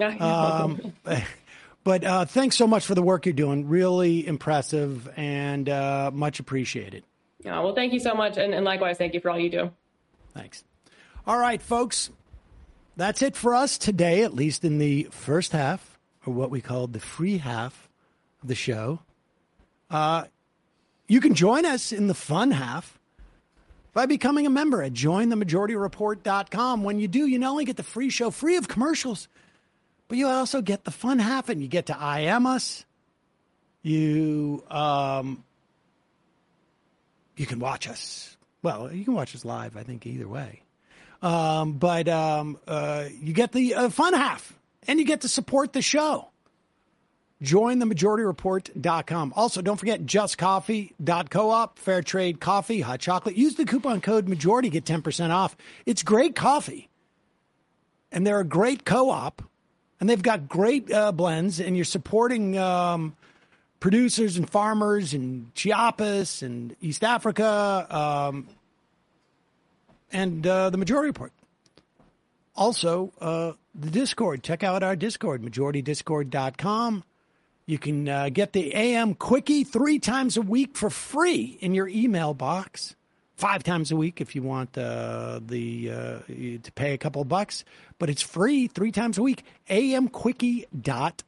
But thanks so much for the work you're doing. Really impressive and much appreciated. Yeah, well, thank you so much. And likewise, thank you for all you do. Thanks. All right, folks. That's it for us today, at least in the first half, or what we called the free half of the show. You can join us in the fun half by becoming a member at jointhemajorityreport.com. When you do, you not only get the free show free of commercials, but you also get the fun half, and you get to IM us. You can watch us. Well, you can watch us live, I think, either way. But you get the fun half, and you get to support the show. JoinTheMajorityReport.com. Also, don't forget JustCoffee.coop, fair trade coffee, hot chocolate. Use the coupon code Majority, get 10% off. It's great coffee, and they're a great co-op, and they've got great blends, and you're supporting producers and farmers in Chiapas and East Africa, and the Majority Report. Also, the Discord. Check out our Discord, MajorityDiscord.com. You can get the AM Quickie 3 times a week for free in your email box. 5 times a week if you want to pay a couple of bucks. But it's free 3 times a week.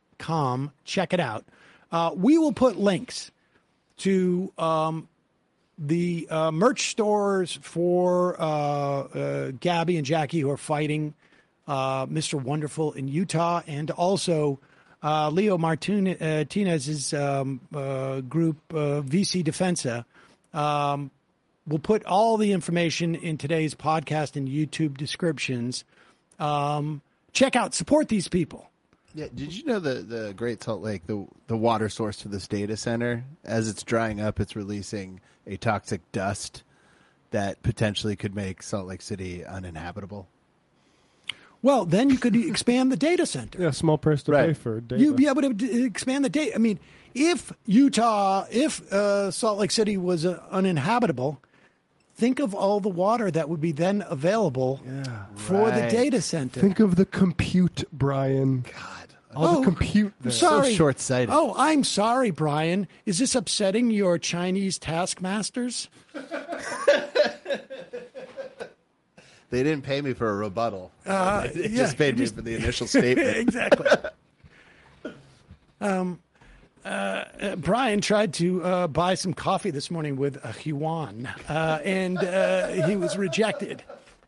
amquickie.com. Check it out. We will put links to the merch stores for Gabby and Jackie, who are fighting Mr. Wonderful in Utah, and also Leo Martinez's group, VC Defensa. We'll put all the information in today's podcast and YouTube descriptions. Check out, support these people. Yeah, did you know the Great Salt Lake, the water source to this data center, as it's drying up, it's releasing a toxic dust that potentially could make Salt Lake City uninhabitable? Well, then you could expand the data center. Yeah, small price to pay for data. You'd be able to expand the data. I mean, if Salt Lake City was uninhabitable, think of all the water that would be then available for the data center. Think of the compute, Brian. God. All the compute there. Sorry. So short-sighted. Oh, I'm sorry, Brian. Is this upsetting your Chinese taskmasters? They didn't pay me for a rebuttal. They yeah, just paid me for the initial statement. Exactly. Brian tried to buy some coffee this morning with a yuan, and he was rejected.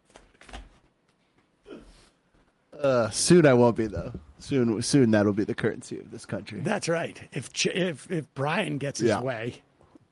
Soon I won't be, though. Soon that'll be the currency of this country. That's right. If Brian gets his way.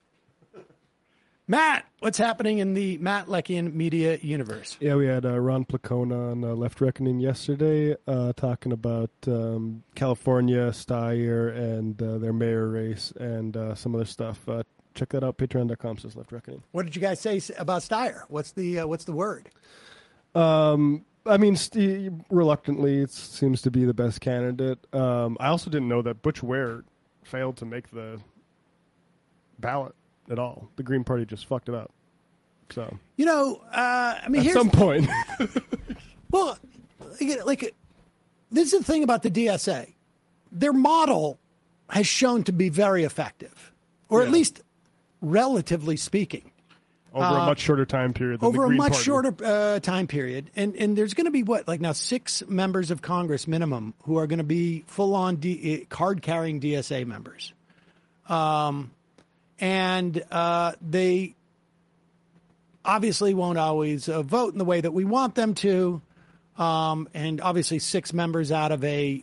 Matt, what's happening in the Matt Leckian media universe? Yeah, we had Ron Placona on Left Reckoning yesterday talking about California, Steyer, and their mayor race and some other stuff. Check that out, patreon.com/Left Reckoning. What did you guys say about Steyer? What's the word? I mean, reluctantly, it seems to be the best candidate. I also didn't know that Butch Ware failed to make the ballot at all. The Green Party just fucked it up. So, I mean, at some point. Well, like, this is the thing about the DSA. Their model has shown to be very effective, or at least relatively speaking. Over a much shorter time period than the Green Party. Shorter time period. And there's going to be, 6 members of Congress minimum who are going to be full-on card-carrying DSA members. And they obviously won't always vote in the way that we want them to. And obviously 6 members out of a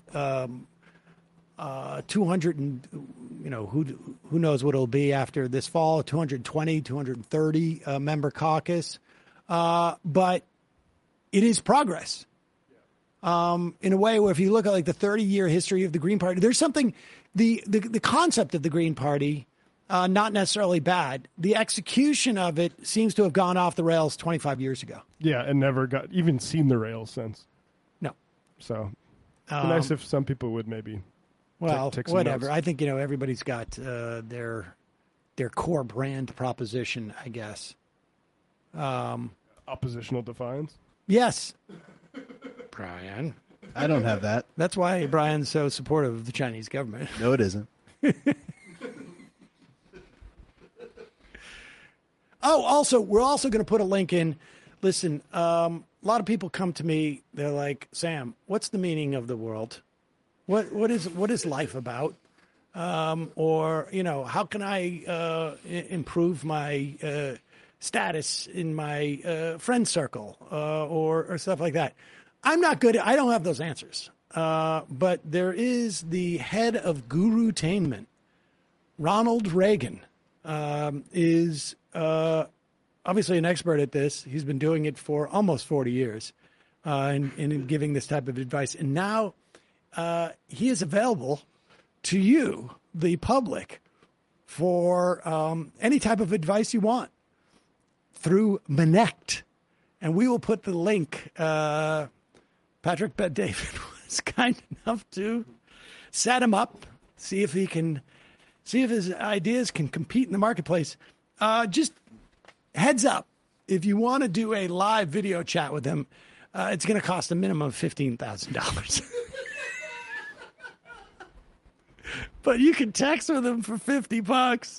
200 and, who knows what it'll be after this fall, 220, 230 member caucus. But it is progress. In a way where if you look at like the 30-year history of the Green Party, there's something, the concept of the Green Party, not necessarily bad. The execution of it seems to have gone off the rails 25 years ago. Yeah, and never got even seen the rails since. No. So, it'd be nice if some people would maybe. Well, take some whatever. notes. I think, everybody's got their core brand proposition, I guess. Oppositional defiance? Yes. Brian. I don't have that. That's why Brian's so supportive of the Chinese government. No, it isn't. Oh, also, we're also going to put a link in. Listen, a lot of people come to me. They're like, Sam, what's the meaning of the world? What is life about? Or, how can I improve my status in my friend circle or stuff like that? I'm not good. I don't have those answers. But there is the head of Guru-tainment, Ronald Reagan, is obviously an expert at this. He's been doing it for almost 40 years in giving this type of advice. And now he is available to you, the public, for any type of advice you want through Manect. And we will put the link. Patrick Bet-David was kind enough to set him up, see if his ideas can compete in the marketplace. Just heads up, if you want to do a live video chat with him, it's going to cost a minimum of $15,000. But you can text with him for $50.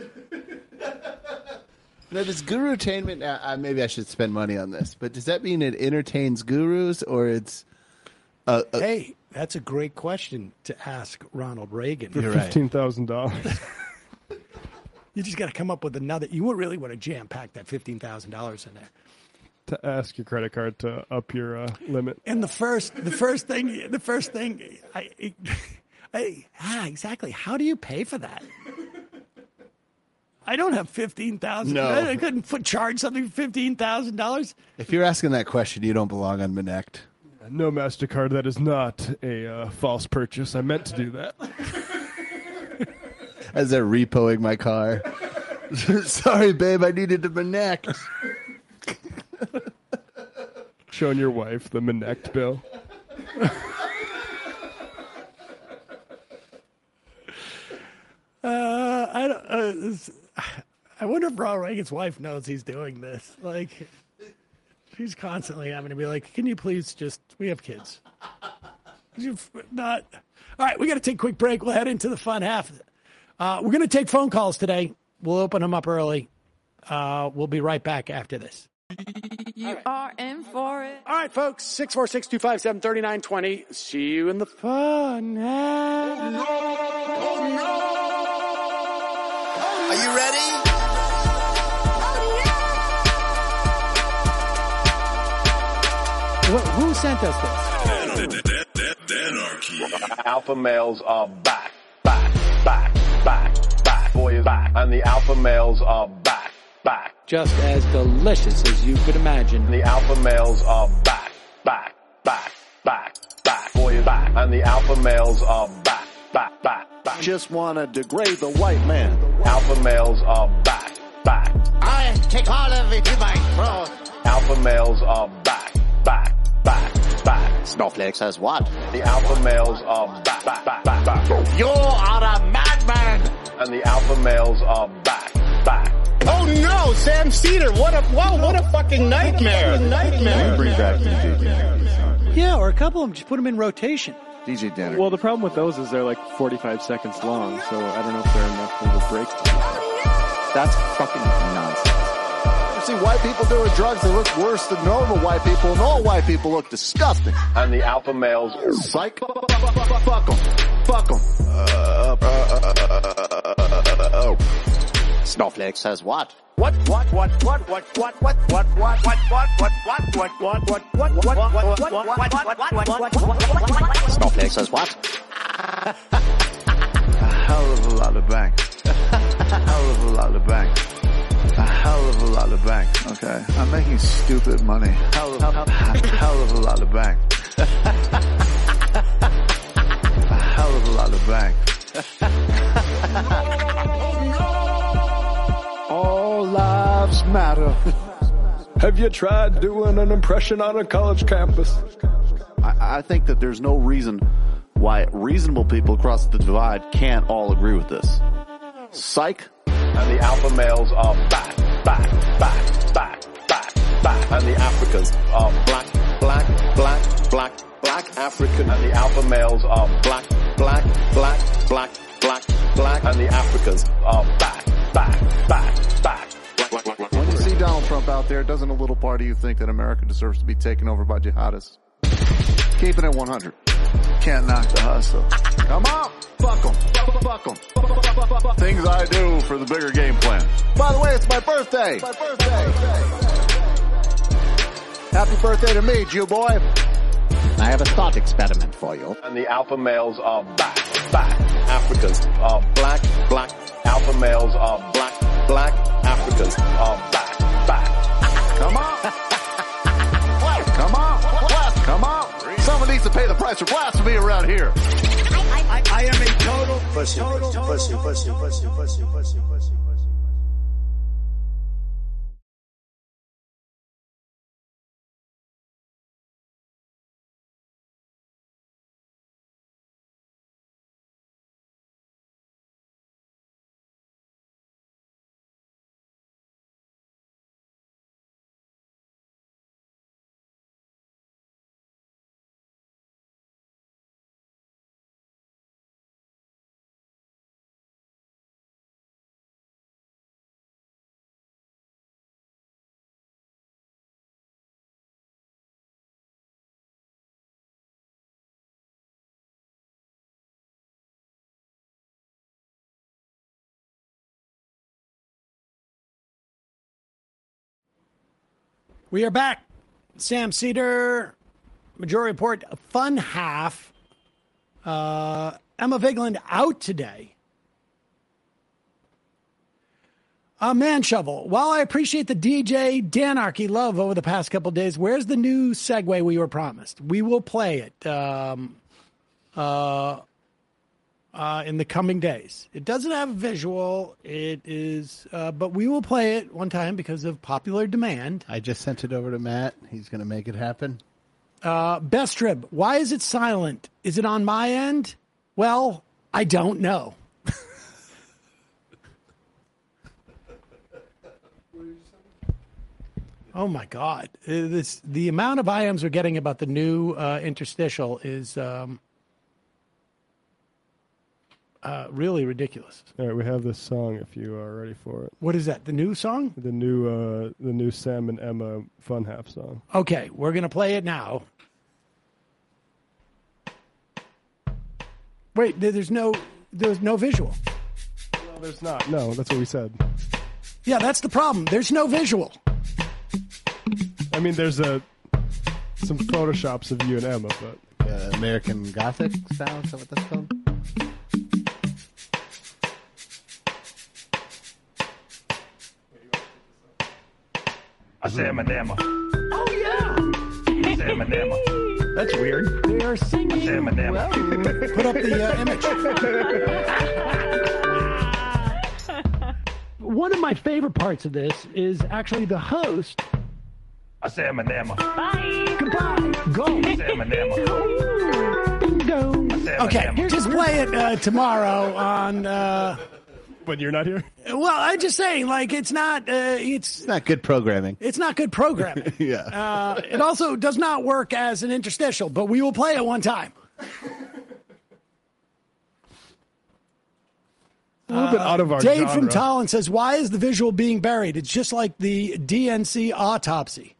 Now, does Guru-tainment, maybe I should spend money on this, but does that mean it entertains gurus or it's... Hey, that's a great question to ask Ronald Reagan. For $15,000. You just got to come up with another. You would really want to jam pack that $15,000 in there. To ask your credit card to up your limit. And the first thing, exactly. How do you pay for that? I don't have $15,000. No. I couldn't charge something for $15,000. If you're asking that question, you don't belong on Minect. No MasterCard, that is not a false purchase. I meant to do that. As they're repoing my car. Sorry, babe, I needed to Minect. Showing your wife the Minect bill. I wonder if Ronald Reagan's wife knows he's doing this. Like, she's constantly having to be like, "Can you please we have kids." Not. All right, we got to take a quick break. We'll head into the fun half. We're going to take phone calls today. We'll open them up early. We'll be right back after this. You are in for it. All right, folks, 646-257-3920. See you in the fun half. Are you ready? Who sent us this? Alpha males are back. Boy is back. And the alpha males are back. Just as delicious as you could imagine. And the alpha males are back. Boy is back. And the alpha males are back. Just wanna degrade the white man. Alpha males are back. I take all of it to my throat. Alpha males are back. Snowflake says what? The alpha males are back. You are a madman! And the alpha males are back. Oh no, Sam Cedar, what a fucking nightmare. Bring back DJ. Yeah, or a couple of them, just put them in rotation. DJ Danner. Well, the problem with those is they're like 45 seconds long, so I don't know if they're enough of a break. That's fucking nonsense. You see white people doing drugs, they look worse than normal white people, and all white people look disgusting. And the alpha males Psych. Fuck them. Snowflake says what? Snowflake says what? A hell of a lot of bank. A hell of a lot of bank. A hell of a lot of bank. Okay, I'm making stupid money. Hell of a lot of bank. A hell of a lot of bank. All lives matter. Have you tried doing an impression on a college campus? I think that there's no reason why reasonable people across the divide can't all agree with this. Psych. and the alpha males are back. And the Africans are black African, and the alpha males are black. And the Africans are back. When you see Donald Trump out there, doesn't a little part of you think that America deserves to be taken over by jihadists? Keeping it 100. Can't knock the hustle. Come on! Fuck 'em. Things I do for the bigger game plan. By the way, it's my birthday! Happy birthday to me, Jew boy! I have a thought experiment for you. And the alpha males are back. Africans are black. Alpha males are black. Africans are back. Come on! Come on! Someone needs to pay the price for blasphemy around here. I am a total pussy. We are back. Sam Cedar, Majority Report, fun half. Emma Vigeland out today. Man Shovel, while I appreciate the DJ Danarchy love over the past couple of days, where's the new segue we were promised? We will play it in the coming days. It doesn't have a visual. It is, but we will play it one time because of popular demand. I just sent it over to Matt. He's going to make it happen. Best Trib, why is it silent? Is it on my end? Well, I don't know. Oh, my God. The amount of IMs we're getting about the new interstitial is really ridiculous. All right, we have this song if you are ready for it. What is that, the new song? The new Sam and Emma Fun Half song. Okay, we're going to play it now. Wait, there's no visual. No, there's not. No, that's what we said. Yeah, that's the problem. There's no visual. I mean, there's some photoshops of you and Emma, but American Gothic style. Is that what that's called? Sam and Emma. Oh yeah. Sam and Emma. That's weird. They are singing. Sam and Emma. Put up the image. One of my favorite parts of this is actually the host. Sam and Emma. Bye. Goodbye. Go. Sam and Emma. Bingo. Okay, just play it tomorrow on. When you're not here? Well, I'm just saying, like, it's not good programming. It's not good programming. Yeah. It also does not work as an interstitial, but we will play it one time. A little bit out of our Dave genre. from Tallinn says, why is the visual being buried? It's just like the DNC autopsy.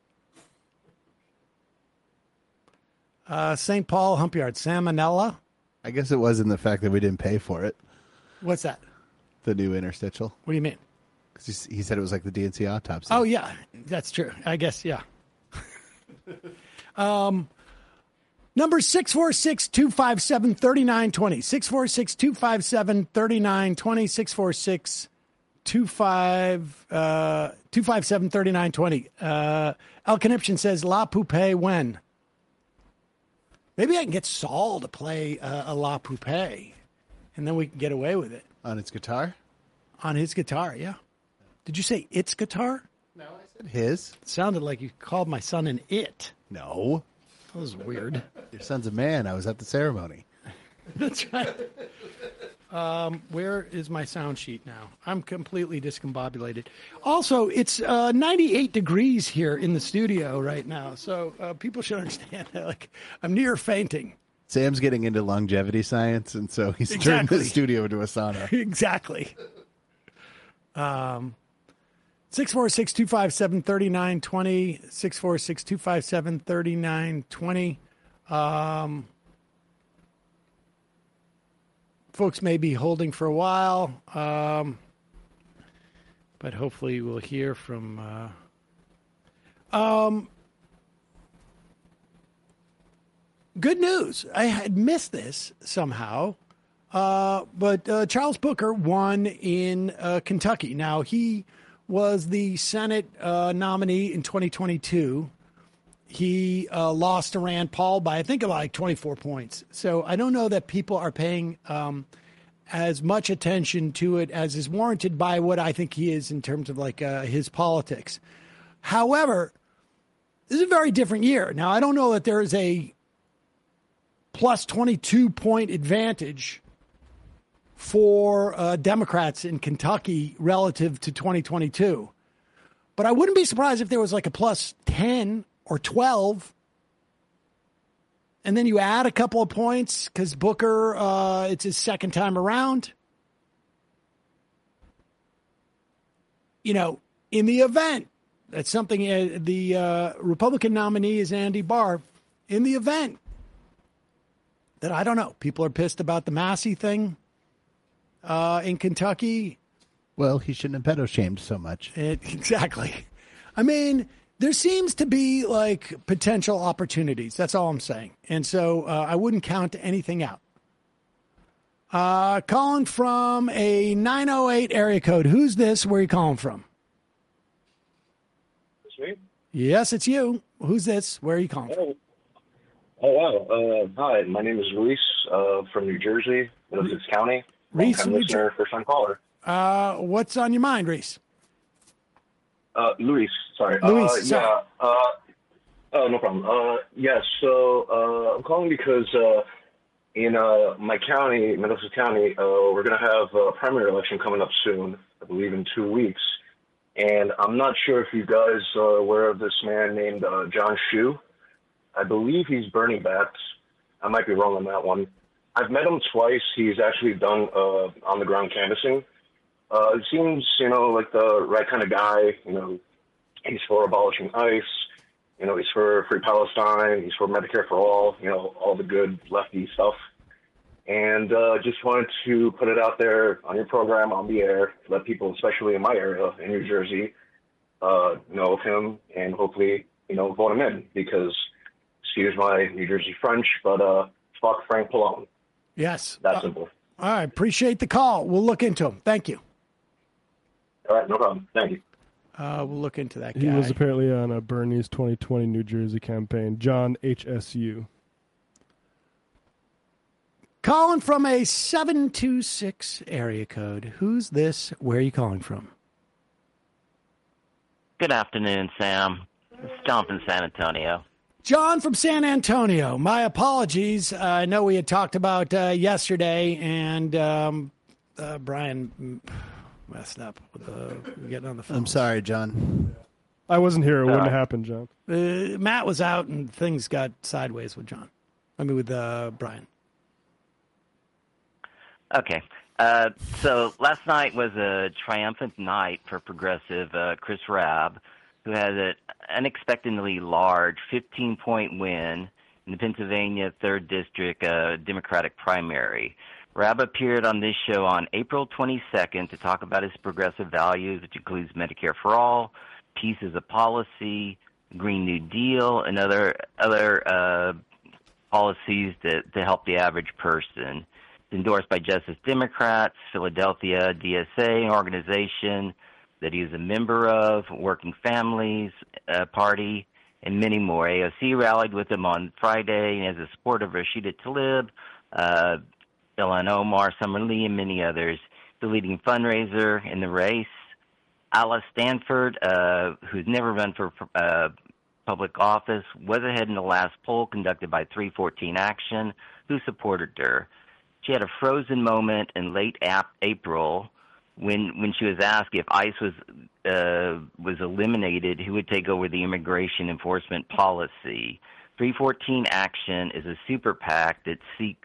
St. Paul Humpyard, Salmonella. I guess it was in the fact that we didn't pay for it. What's that? The new interstitial. What do you mean? Because he said it was like the DNC autopsy. Oh, yeah. That's true. I guess, yeah. Number 646-257-3920. 646-257-3920. 646-257-3920. El Conniption says, La Poupée when? Maybe I can get Saul to play a La Poupée, and then we can get away with it. On its guitar? On his guitar, yeah. Did you say its guitar? No, I said his. It sounded like you called my son an it. No. That was weird. Your son's a man. I was at the ceremony. That's right. Where is my sound sheet now? I'm completely discombobulated. Also, it's 98 degrees here in the studio right now, so people should understand that. Like, I'm near fainting. Sam's getting into longevity science, and so he's turned the studio into a sauna. Exactly. 646-257-3920. 646-257-3920. Folks may be holding for a while, but hopefully we'll hear from... Good news. I had missed this somehow, but Charles Booker won in Kentucky. Now, he was the Senate nominee in 2022. He lost to Rand Paul by, I think, about like 24 points. So I don't know that people are paying as much attention to it as is warranted by what I think he is in terms of like his politics. However, this is a very different year. Now, I don't know that there is a plus 22-point advantage for Democrats in Kentucky relative to 2022. But I wouldn't be surprised if there was like a plus 10 or 12. And then you add a couple of points because Booker, it's his second time around. You know, in the event that something, the Republican nominee is Andy Barr, in the event that, I don't know, people are pissed about the Massey thing in Kentucky. Well, he shouldn't have pedo-shamed so much. Exactly. I mean, there seems to be like potential opportunities. That's all I'm saying. And so I wouldn't count anything out. Calling from a 908 area code. Who's this? Where are you calling from? It's me? Yes, it's you. Who's this? Where are you calling from? Oh, wow. Hi, my name is Luis from New Jersey, Middlesex County. Reese, Long-time listener, first-time caller. What's on your mind, Reese? Luis, sorry. Luis, sorry. Yeah. No problem. Yes, so I'm calling because in my county, Middlesex County, we're going to have a primary election coming up soon, I believe in 2 weeks. And I'm not sure if you guys are aware of this man named John Shue. I believe he's Bernie backed. I might be wrong on that one. I've met him twice. He's actually done on-the-ground canvassing. It seems, like the right kind of guy. He's for abolishing ICE. He's for free Palestine. He's for Medicare for all, all the good lefty stuff. And just wanted to put it out there on your program, on the air, to let people, especially in my area, in New Jersey, know of him and hopefully, vote him in because, excuse my New Jersey French, but fuck Frank Pallone. Yes. That simple. All right. Appreciate the call. We'll look into him. Thank you. All right. No problem. Thank you. We'll look into that guy. He was apparently on Bernie's 2020 New Jersey campaign. John HSU. Calling from a 726 area code. Who's this? Where are you calling from? Good afternoon, Sam. It's John from San Antonio. John from San Antonio. My apologies. I know we had talked about yesterday, and Brian messed up with getting on the phone. I'm sorry, John. I wasn't here. It wouldn't have happened, John. Matt was out, and things got sideways with John. With Brian. Okay. So last night was a triumphant night for progressive Chris Rabb, who had an unexpectedly large 15-point win in the Pennsylvania 3rd District Democratic primary. Rabb appeared on this show on April 22nd to talk about his progressive values, which includes Medicare for all, peace as a policy, Green New Deal, and other policies to help the average person. It's endorsed by Justice Democrats, Philadelphia DSA, an organization that he is a member of, Working Families Party, and many more. AOC rallied with him on Friday and as a supporter of Rashida Tlaib, Ilhan Omar, Summer Lee, and many others. The leading fundraiser in the race, Alice Stanford, who's never run for public office, was ahead in the last poll conducted by 314 Action, who supported her. She had a frozen moment in late April when she was asked if ICE was eliminated, who would take over the immigration enforcement policy. 314 Action is a super PAC that seeks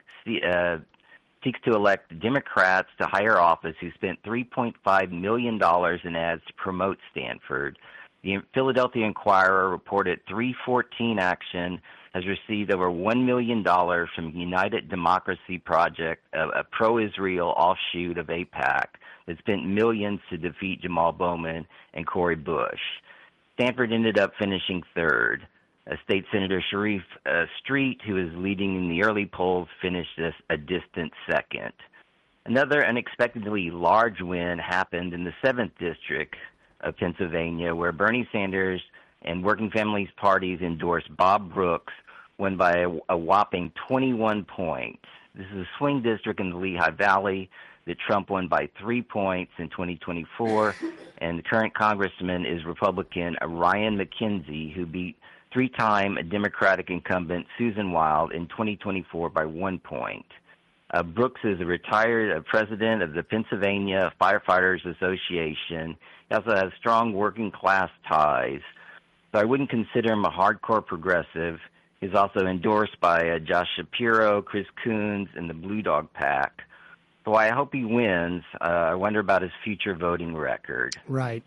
to elect Democrats to higher office who spent $3.5 million in ads to promote Stanford. The Philadelphia Inquirer reported 314 Action has received over $1 million from United Democracy Project, a pro-Israel offshoot of AIPAC that spent millions to defeat Jamal Bowman and Cori Bush. Stanford ended up finishing third. State Senator Sharif Street, who is leading in the early polls, finished a distant second. Another unexpectedly large win happened in the 7th District of Pennsylvania, where Bernie Sanders and Working Families parties endorsed Bob Brooks, won by a whopping 21 points. This is a swing district in the Lehigh Valley that Trump won by 3 points in 2024, and the current congressman is Republican Ryan McKenzie, who beat three-time Democratic incumbent Susan Wild in 2024 by 1 point. Brooks is a retired president of the Pennsylvania Firefighters Association. He also has strong working-class ties, so I wouldn't consider him a hardcore progressive. He's also endorsed by Josh Shapiro, Chris Coons, and the Blue Dog PAC. So I hope he wins. I wonder about his future voting record. Right.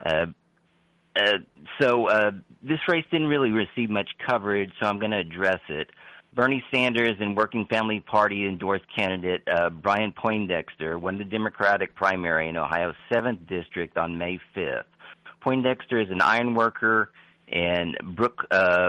So this race didn't really receive much coverage, so I'm going to address it. Bernie Sanders and Working Family Party endorsed candidate Brian Poindexter won the Democratic primary in Ohio's 7th District on May 5th. Poindexter is an iron worker. and Brook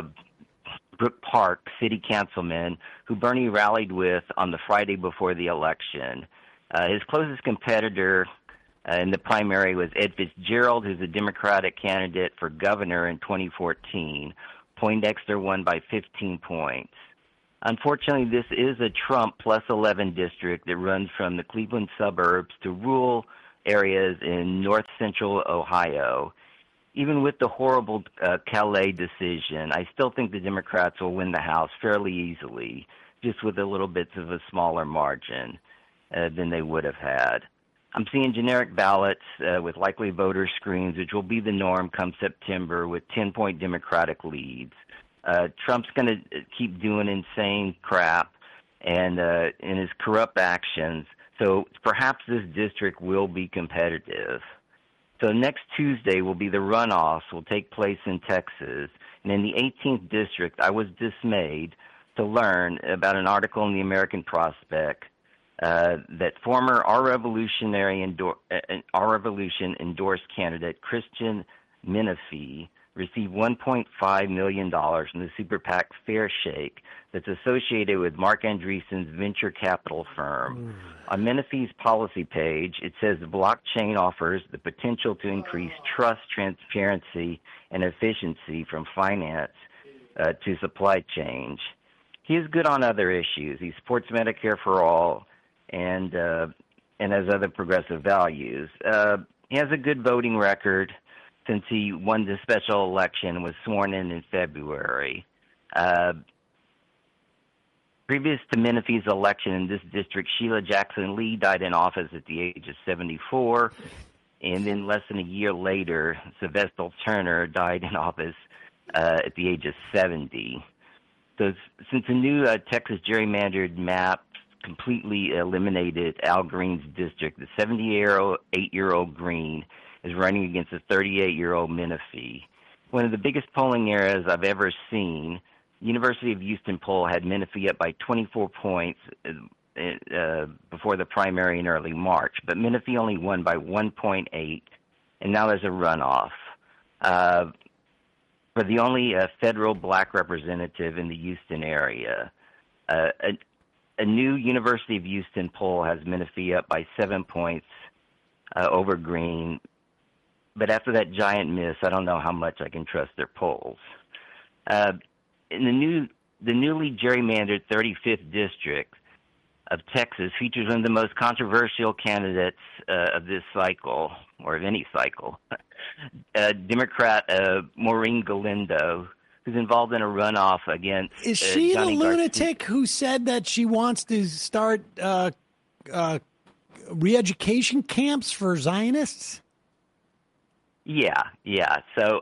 Park city councilman who Bernie rallied with on the Friday before the election. His closest competitor in the primary was Ed Fitzgerald, who's a Democratic candidate for governor in 2014. Poindexter won by 15 points. Unfortunately, this is a Trump plus 11 district that runs from the Cleveland suburbs to rural areas in north central Ohio. Even with the horrible Calais decision, I still think the Democrats will win the House fairly easily, just with a little bit of a smaller margin than they would have had. I'm seeing generic ballots with likely voter screens, which will be the norm come September, with 10-point Democratic leads. Trump's going to keep doing insane crap and in his corrupt actions, so perhaps this district will be competitive. So next Tuesday will be the runoffs, will take place in Texas. And in the 18th district, I was dismayed to learn about an article in the American Prospect that former Our Revolution endorsed candidate Christian Menefee received $1.5 million from the super PAC Fair Shake that's associated with Mark Andreessen's venture capital firm. On Menefee's policy page, it says the blockchain offers the potential to increase trust, transparency, and efficiency from finance to supply chain. He is good on other issues. He supports Medicare for all and has other progressive values. He has a good voting record since he won the special election and was sworn in February. Previous to Menefee's election in this district, Sheila Jackson Lee died in office at the age of 74, and then less than a year later, Sylvester Turner died in office at the age of 70. So since the new Texas gerrymandered map completely eliminated Al Green's district, the 78-year-old Green is running against a 38-year-old Menefee. One of the biggest polling errors I've ever seen. University of Houston poll had Menefee up by 24 points before the primary in early March, but Menefee only won by 1.8, and now there's a runoff. For the only federal black representative in the Houston area, a new University of Houston poll has Menefee up by 7 points over Green, but after that giant miss, I don't know how much I can trust their polls. In the newly gerrymandered 35th district of Texas features one of the most controversial candidates of this cycle, or of any cycle, Democrat Maureen Galindo, who's involved in a runoff against Is she Johnny the lunatic who said that she wants to start re-education camps for Zionists? Yeah. So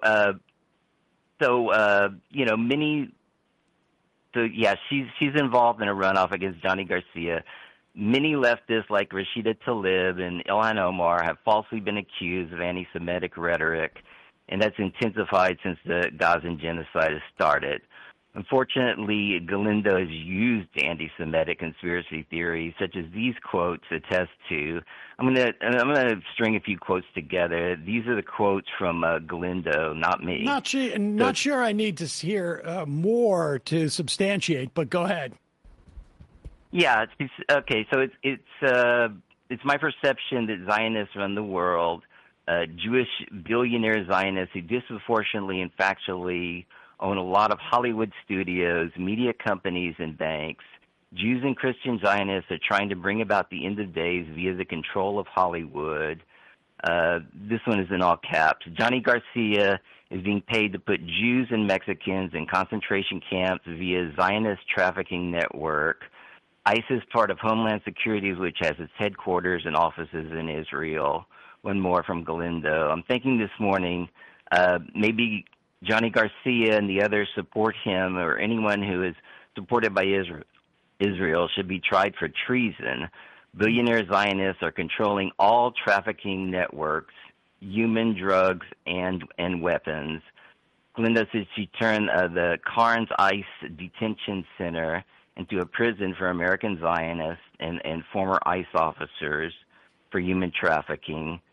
she's involved in a runoff against Johnny Garcia. Many leftists like Rashida Tlaib and Ilhan Omar have falsely been accused of anti-Semitic rhetoric, and that's intensified since the Gazan genocide has started. Unfortunately, Galindo has used anti-Semitic conspiracy theories, such as these quotes attest to. I'm gonna string a few quotes together. These are the quotes from Galindo, not me. Not sure I need to hear more to substantiate, but go ahead. Yeah. Okay. So it's my perception that Zionists run the world. Jewish billionaire Zionists who disproportionately and factually own a lot of Hollywood studios, media companies, and banks. Jews and Christian Zionists are trying to bring about the end of days via the control of Hollywood. This one is in all caps. Johnny Garcia is being paid to put Jews and Mexicans in concentration camps via Zionist trafficking network. ISIS, part of Homeland Security, which has its headquarters and offices in Israel. One more from Galindo. I'm thinking this morning maybe Johnny Garcia and the others support him, or anyone who is supported by Israel should be tried for treason. Billionaire Zionists are controlling all trafficking networks, human, drugs, and weapons. Galindo says she turned the Carnes ICE detention center into a prison for American Zionists and former ICE officers for human trafficking.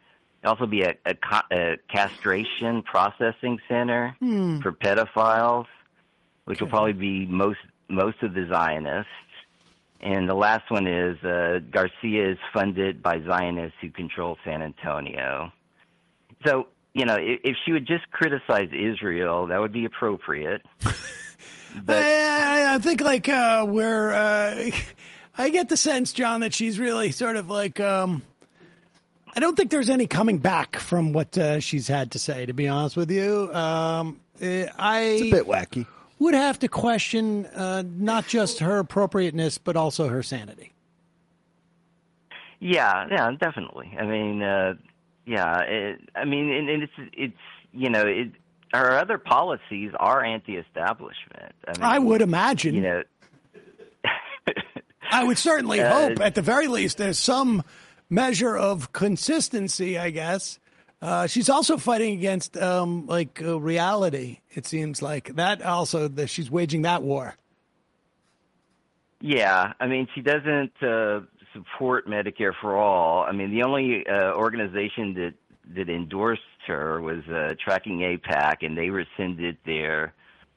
also be a castration processing center Hmm. for pedophiles, which will probably be most of the Zionists. And the last one is Garcia is funded by Zionists who control San Antonio. So, if she would just criticize Israel, that would be appropriate. But I think like I get the sense, John, that she's really sort of like I don't think there's any coming back from what she's had to say, to be honest with you. It's a bit wacky. Would have to question not just her appropriateness, but also her sanity. yeah, definitely. I mean, and it's her other policies are anti-establishment. I would imagine. I would certainly hope, at the very least, there's some measure of consistency, I guess. She's also fighting against reality. It seems like that also that she's waging that war. Yeah, I mean, she doesn't support Medicare for All. I mean, the only organization that endorsed her was Tracking AIPAC, and they rescinded their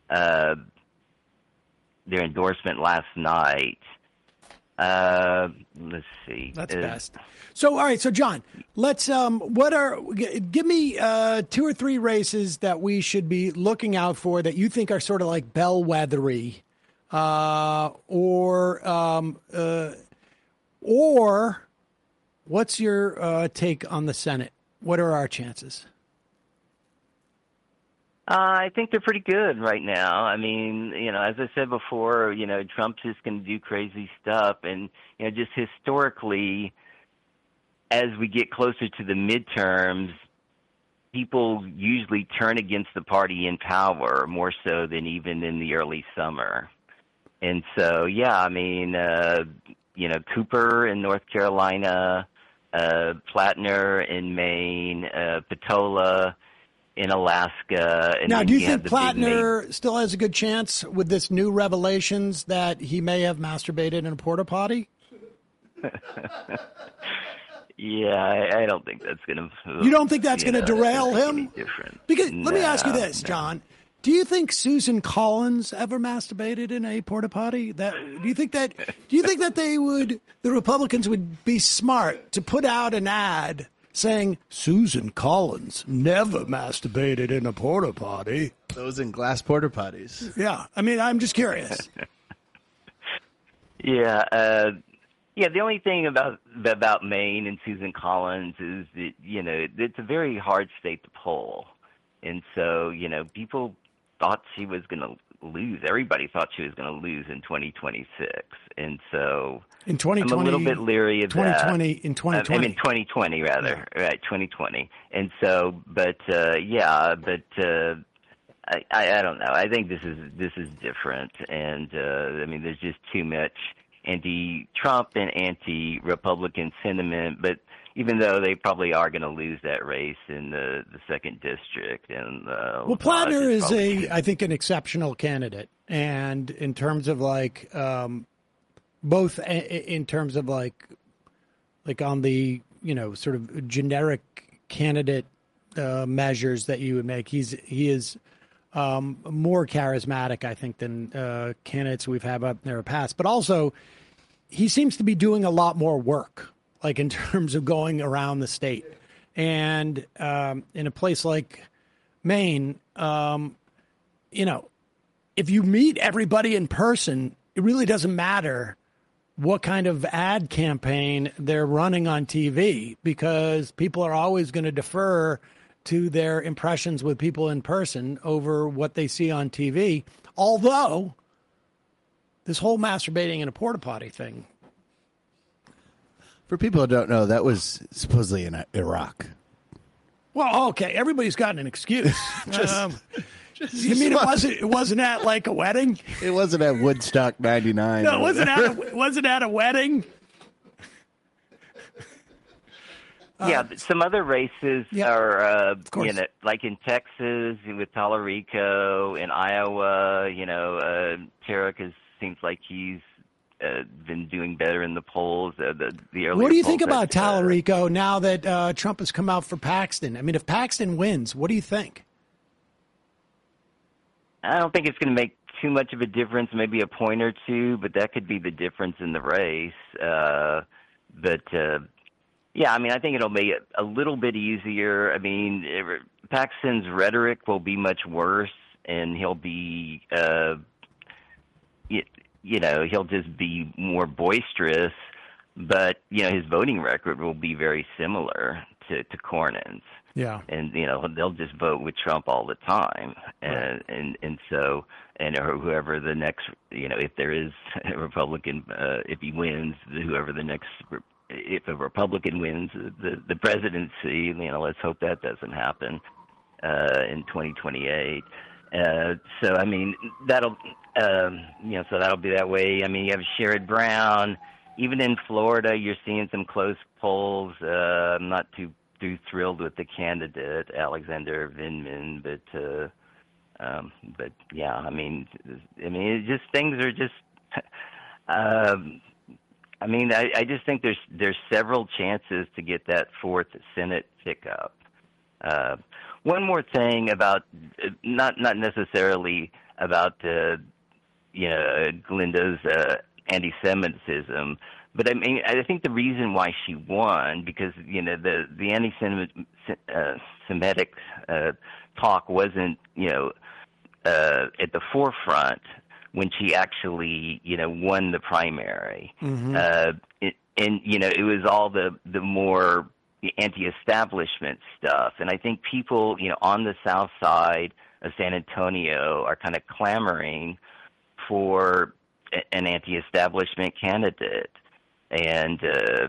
endorsement last night. Let's see. That's best. So, all right. So, John, let's. Give me 2 or 3 races that we should be looking out for that you think are sort of like bellwethery, or what's your take on the Senate? What are our chances? I think they're pretty good right now. I mean, as I said before, Trump's just going to do crazy stuff. And, just historically, as we get closer to the midterms, people usually turn against the party in power more so than even in the early summer. And so, yeah, I mean, Cooper in North Carolina, Platner in Maine, Patola in Alaska. And now, do you think Platner still has a good chance with this new revelations that he may have masturbated in a porta potty? Yeah, I don't think that's going to. You don't think that's going to derail him? Different. Because let me ask you this, John. Do you think Susan Collins ever masturbated in a porta potty? Do you think that the Republicans would be smart to put out an ad saying Susan Collins never masturbated in a porta potty? Those in glass porta potties. Yeah, I mean, I'm just curious. Yeah, the only thing about Maine and Susan Collins is that, it's a very hard state to poll. And so, people thought she was going to lose. Everybody thought she was going to lose in 2026. And so in 2020, I'm a little bit leery of that. In 2020. I mean, 2020, rather. Yeah. Right, 2020. And so, I don't know. I think this is different. And, there's just too much anti-Trump and anti-Republican sentiment, but even though they probably are going to lose that race in the second district, and Platner is I think an exceptional candidate, and in terms of both in terms of like on the sort of generic candidate measures that you would make, he is more charismatic, I think, than candidates we've had up there in the past. But also, he seems to be doing a lot more work, like in terms of going around the state. And in a place like Maine, if you meet everybody in person, it really doesn't matter what kind of ad campaign they're running on TV, because people are always going to defer to their impressions with people in person over what they see on TV. Although this whole masturbating in a porta potty thing. For people who don't know, that was supposedly in Iraq. Well, okay, everybody's got an excuse. You mean it wasn't at like a wedding? It wasn't at Woodstock '99. No, it wasn't at a wedding. Some other races are, like in Texas with Tallarico, in Iowa, Tarek seems like he's been doing better in the polls. The earlier What do you think polls about that, Tallarico now that Trump has come out for Paxton? I mean, if Paxton wins, what do you think? I don't think it's going to make too much of a difference, maybe a point or two, but that could be the difference in the race. Yeah, I mean, I think it'll make it a little bit easier. I mean, Paxton's rhetoric will be much worse, and he'll be, he'll just be more boisterous, but, his voting record will be very similar to Cornyn's. Yeah. And, they'll just vote with Trump all the time. Right. And so, or whoever the next, if there is a Republican, if he wins, whoever the next, if a Republican wins the presidency, let's hope that doesn't happen in 2028. So, I mean, that'll, so that'll be that way. I mean, you have Sherrod Brown. Even in Florida, you're seeing some close polls. I'm not too thrilled with the candidate, Alexander Vindman, but yeah, I mean, it just things are just. I mean, I just think there's several chances to get that fourth Senate pickup. One more thing about not necessarily about Glinda's anti-Semitism, but I mean, I think the reason why she won, because the anti-Semitic talk wasn't at the forefront when she actually won the primary. Mm-hmm. It was all the more anti-establishment stuff, and I think people on the south side of San Antonio are kind of clamoring for an anti-establishment candidate. And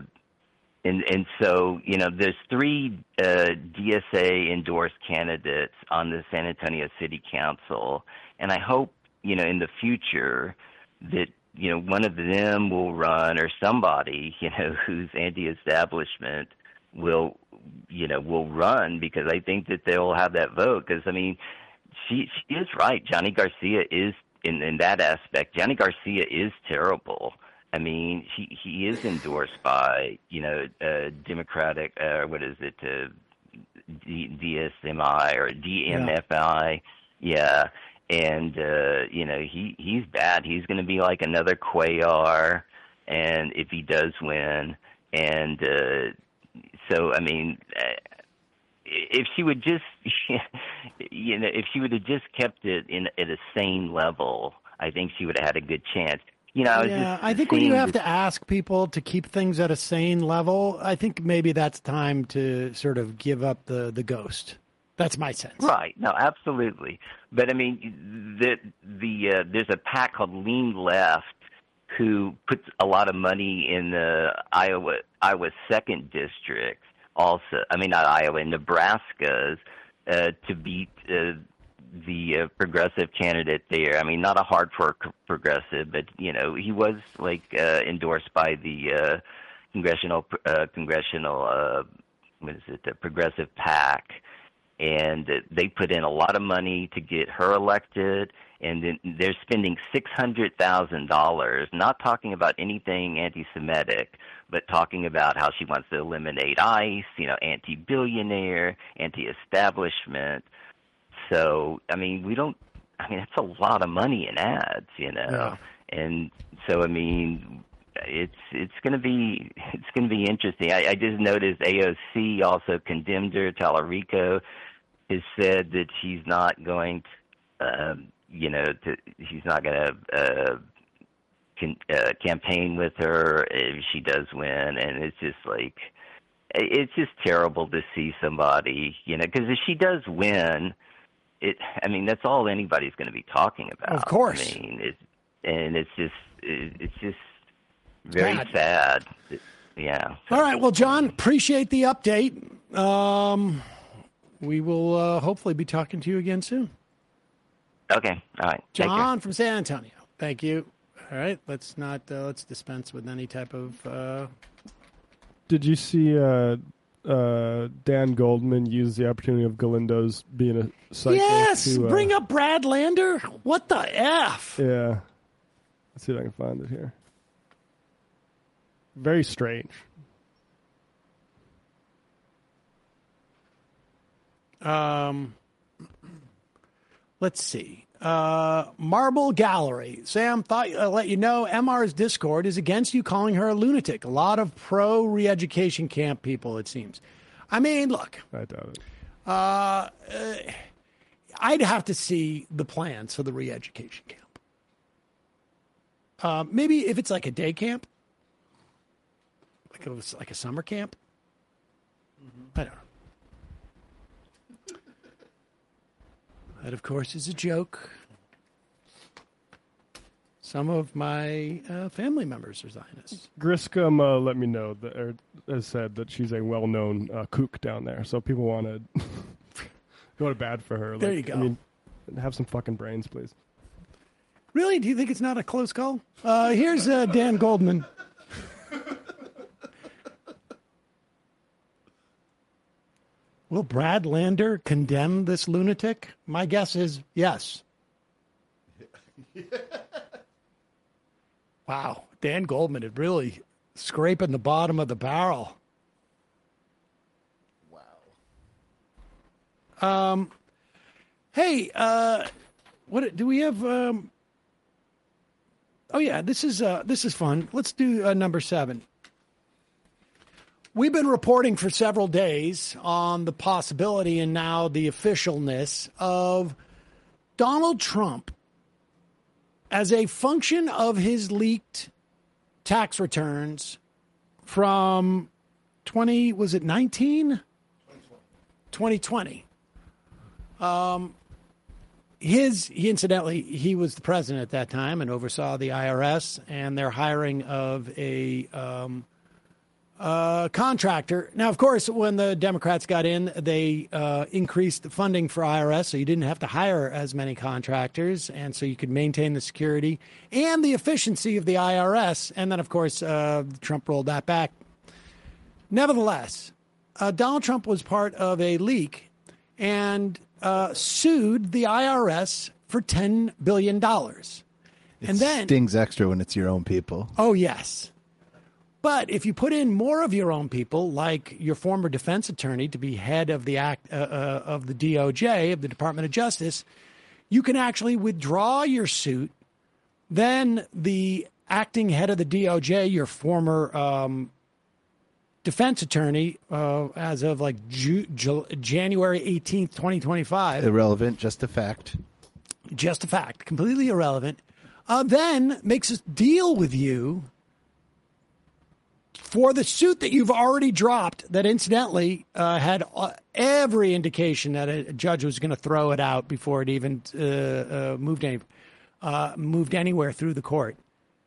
so, there's 3 DSA endorsed candidates on the San Antonio City Council, and I hope, in the future that, one of them will run, or somebody, who's anti-establishment will run, because I think that they'll have that vote. Because, I mean, she is right. Johnny Garcia is, in that aspect, Johnny Garcia is terrible. I mean, he is endorsed by, Democratic, DSMI or DMFI. Yeah. And, he's bad. He's going to be like another Cuellar, and if he does win. And so, I mean, if she would just, if she would have just kept it at a sane level, I think she would have had a good chance. I think when you have to ask people to keep things at a sane level, I think maybe that's time to sort of give up the ghost. That's my sense. Right. No, absolutely. But I mean, there's a PAC called Lean Left who puts a lot of money in the Iowa 2nd district. Also, I mean, not Iowa, Nebraska's to beat the progressive candidate there. I mean, not a hardcore progressive, but he was endorsed by the congressional progressive PAC, and they put in a lot of money to get her elected, and then they're spending $600,000, not talking about anything anti-Semitic, but talking about how she wants to eliminate ICE, anti-billionaire, anti-establishment. So, I mean, that's a lot of money in ads, Yeah. And so, I mean, it's going to be interesting. I just noticed AOC also condemned her. Tallarico has said that she's not going to, she's not going to campaign with her if she does win, and it's just it's terrible to see somebody, because if she does win, that's all anybody's going to be talking about. Of course. I mean, it's just very sad. Yeah. All right. Well, John, appreciate the update. We will hopefully be talking to you again soon. Okay. All right. John from San Antonio. Thank you. All right. Let's dispense with any type of. Did you see Dan Goldman use the opportunity of Galindo's being a psycho? Yes. Bring up Brad Lander. What the F? Yeah. Let's see if I can find it here. very strange. Let's see. Marble Gallery. Sam, thought I'd let you know MR's Discord is against you calling her a lunatic. A lot of pro re-education camp people, it seems. I mean, look. I doubt it. I'd have to see the plans for the re-education camp. Maybe if it's like a day camp, like a summer camp. I don't know. That, of course, is a joke. Some of my family members are Zionists. Griscom let me know has said that she's a well-known kook down there, so people want to go to bad for her. There you go. I mean, have some fucking brains, please. Really? Do you think it's not a close call? Here's Dan Goldman. Will Brad Lander condemn this lunatic? My guess is yes. Wow, Dan Goldman is really scraping the bottom of the barrel. Wow. Hey, what do we have? Oh yeah, this is fun. Let's do number 7. We've been reporting for several days on the possibility and now the officialness of Donald Trump as a function of his leaked tax returns from 2020. He was the president at that time and oversaw the IRS and their hiring of a contractor. Now, of course, when the Democrats got in, they increased the funding for IRS, so you didn't have to hire as many contractors, and so you could maintain the security and the efficiency of the IRS. And then, of course, Trump rolled that back. Nevertheless, Donald Trump was part of a leak and sued the IRS for $10 billion. And then stings extra when it's your own people. Oh, yes. But if you put in more of your own people, like your former defense attorney to be head of the of the DOJ, of the Department of Justice, you can actually withdraw your suit. Then the acting head of the DOJ, your former defense attorney, as of like January 18th, 2025. Irrelevant, just a fact. Just a fact, completely irrelevant. Then makes a deal with you for the suit that you've already dropped that incidentally had every indication that a judge was going to throw it out before it even moved anywhere through the court.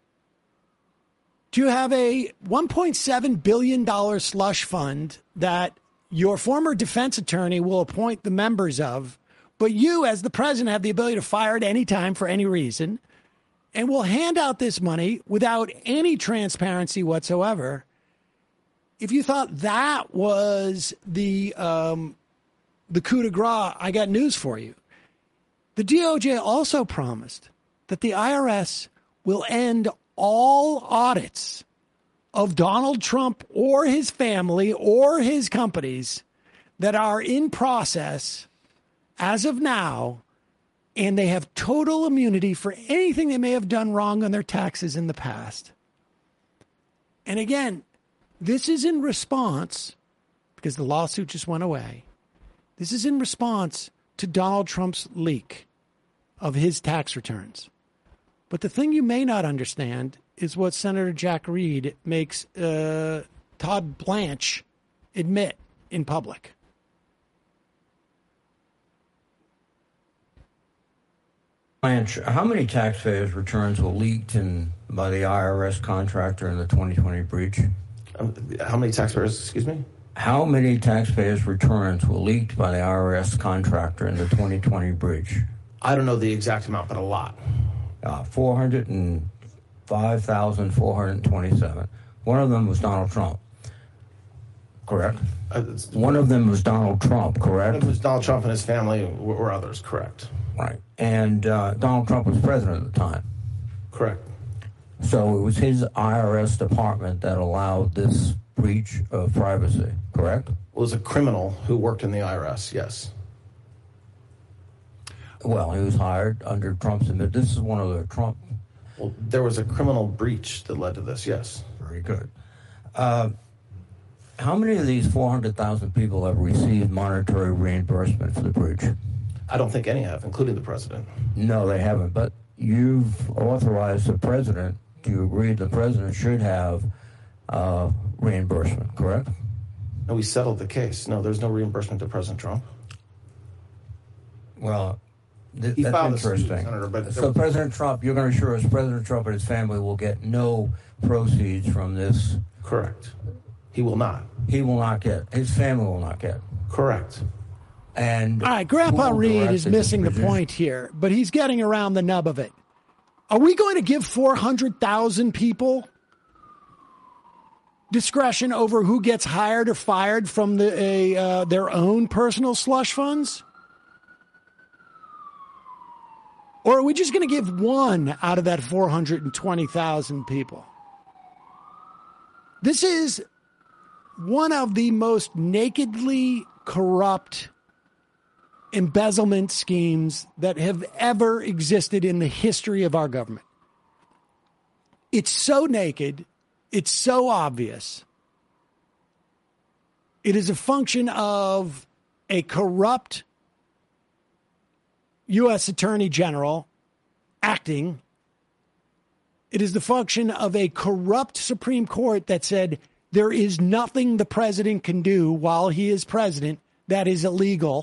To have a $1.7 billion slush fund that your former defense attorney will appoint the members of, but you as the president have the ability to fire at any time for any reason, and will hand out this money without any transparency whatsoever. If you thought that was the coup de grace, I got news for you. The DOJ also promised that the IRS will end all audits of Donald Trump or his family or his companies that are in process as of now, and they have total immunity for anything they may have done wrong on their taxes in the past. And again, this is in response, because the lawsuit just went away, this is in response to Donald Trump's leak of his tax returns. But the thing you may not understand is what Senator Jack Reed makes Todd Blanche admit in public. Blanche, how many taxpayers' returns were leaked by the IRS contractor in the 2020 breach? How many taxpayers, excuse me? How many taxpayers' returns were leaked by the IRS contractor in the 2020 breach? I don't know the exact amount, but a lot. 405,427. One of them was Donald Trump. Correct? One of them was Donald Trump, correct? One of them was Donald Trump and his family, or others, correct. Right. And Donald Trump was president at the time. Correct. So it was his IRS department that allowed this breach of privacy, correct? It was a criminal who worked in the IRS, yes. Well, he was hired under Trump's administration. This is one of the Trump. Well, there was a criminal breach that led to this, yes. Very good. How many of these 400,000 people have received monetary reimbursement for the breach? I don't think any have, including the president. No, they haven't. But you've authorized the president. Do you agree the president should have reimbursement, correct? No, we settled the case. No, there's no reimbursement to President Trump. Well, that's filed a suit, interesting. Senator, but So President Trump, you're going to assure us President Trump and his family will get no proceeds from this? Correct. He will not. He will not get. His family will not get. Correct. And all right, Grandpa Reed is missing the point here, but he's getting around the nub of it. Are we going to give 400,000 people discretion over who gets hired or fired from their own personal slush funds? Or are we just going to give one out of that 420,000 people? This is one of the most nakedly corrupt embezzlement schemes that have ever existed in the history of our government. It's so naked. It's so obvious. It is a function of a corrupt U.S. Attorney General acting. It is the function of a corrupt Supreme Court that said there is nothing the president can do while he is president that is illegal.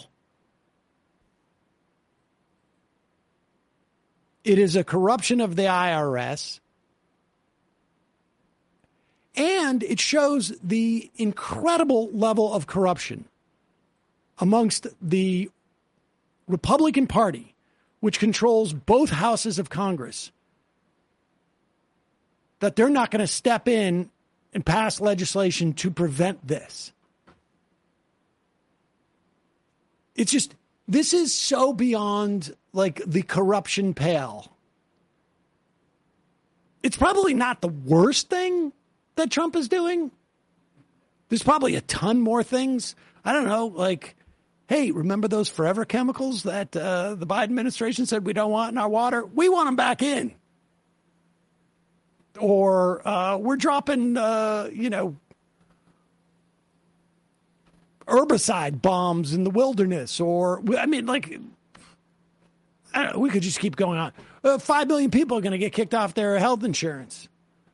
It is a corruption of the IRS. And it shows the incredible level of corruption amongst the Republican Party, which controls both houses of Congress, that they're not going to step in and pass legislation to prevent this. It's just, this is so beyond like the corruption pale. It's probably not the worst thing that Trump is doing. There's probably a ton more things. I don't know, like, hey, remember those forever chemicals that the Biden administration said we don't want in our water? We want them back in. Or we're dropping, herbicide bombs in the wilderness. Or, I mean, like, I don't know, we could just keep going on. 5 million people are going to get kicked off their health insurance.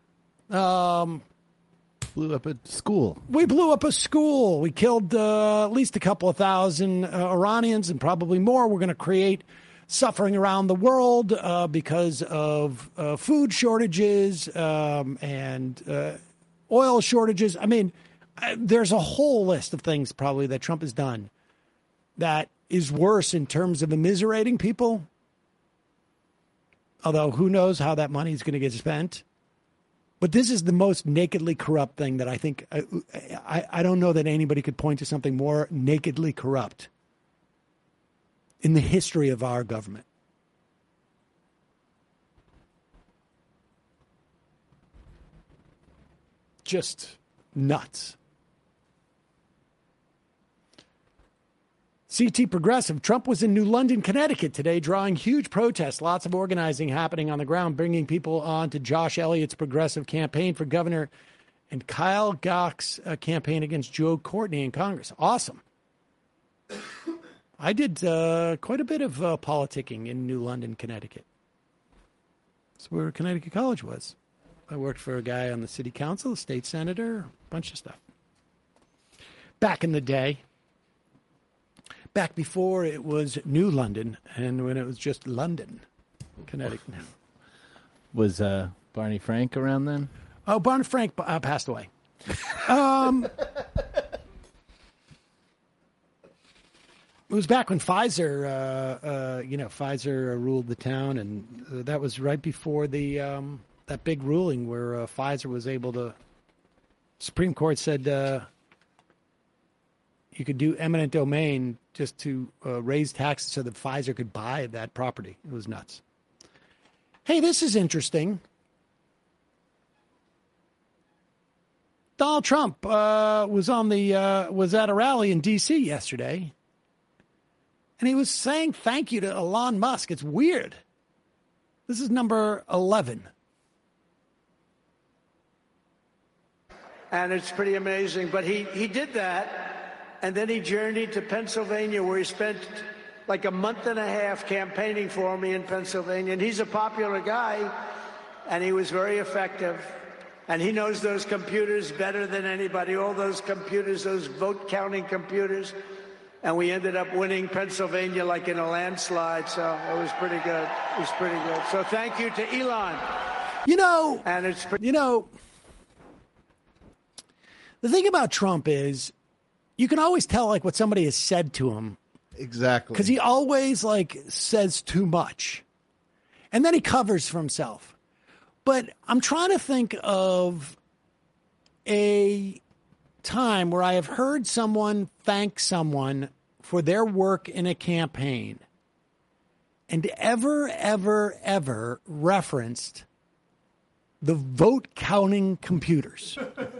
Blew up a school. We blew up a school. We killed at least a couple of thousand Iranians and probably more. We're going to create suffering around the world because of food shortages and oil shortages. I mean, there's a whole list of things probably that Trump has done that is worse in terms of immiserating people. Although who knows how that money is going to get spent. But this is the most nakedly corrupt thing that I think, I don't know that anybody could point to something more nakedly corrupt in the history of our government. Just nuts. CT Progressive. Trump was in New London, Connecticut today, drawing huge protests. Lots of organizing happening on the ground, bringing people on to Josh Elliott's progressive campaign for governor and Kyle Gock's campaign against Joe Courtney in Congress. Awesome. I did quite a bit of politicking in New London, Connecticut. That's where Connecticut College was. I worked for a guy on the city council, a state senator, a bunch of stuff. Back in the day. Back before it was New London and when it was just London, Connecticut. Was Barney Frank around then? Oh, Barney Frank passed away. It was back when Pfizer, Pfizer ruled the town, and that was right before the that big ruling where Pfizer was able to. Supreme Court said you could do eminent domain just to raise taxes so that Pfizer could buy that property. It was nuts. Hey, this is interesting. Donald Trump was at a rally in D.C. yesterday, and he was saying thank you to Elon Musk. It's weird. This is number 11. And it's pretty amazing. But he did that, and then he journeyed to Pennsylvania, where he spent like a month and a half campaigning for me in Pennsylvania. And he's a popular guy, and he was very effective. And he knows those computers better than anybody, all those computers, those vote-counting computers. And we ended up winning Pennsylvania like in a landslide, so it was pretty good. It was pretty good. So thank you to Elon. The thing about Trump is you can always tell like what somebody has said to him. Exactly. Because he always like says too much. And then he covers for himself. But I'm trying to think of a time where I have heard someone thank someone for their work in a campaign and ever referenced the vote counting computers.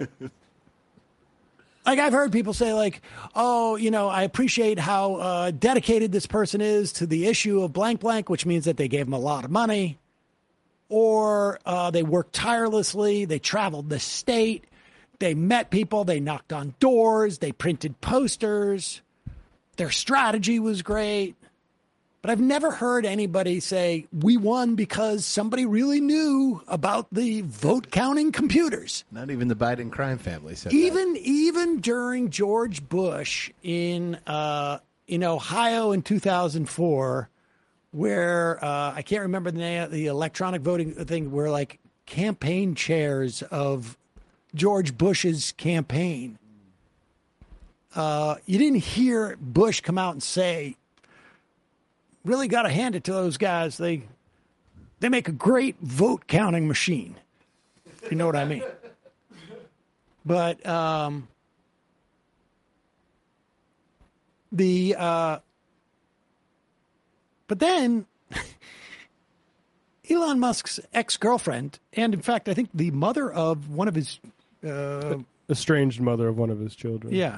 Like I've heard people say like, oh, I appreciate how dedicated this person is to the issue of blank blank, which means that they gave them a lot of money, or they worked tirelessly. They traveled the state. They met people. They knocked on doors. They printed posters. Their strategy was great. But I've never heard anybody say, we won because somebody really knew about the vote counting computers. Not even the Biden crime family said Even during George Bush in Ohio in 2004, where I can't remember the name, the electronic voting thing, where like campaign chairs of George Bush's campaign. You didn't hear Bush come out and say, really got to hand it to those guys. They make a great vote counting machine. You know what I mean? But but then Elon Musk's ex-girlfriend, and in fact, I think the mother of one of his estranged mother of one of his children. Yeah.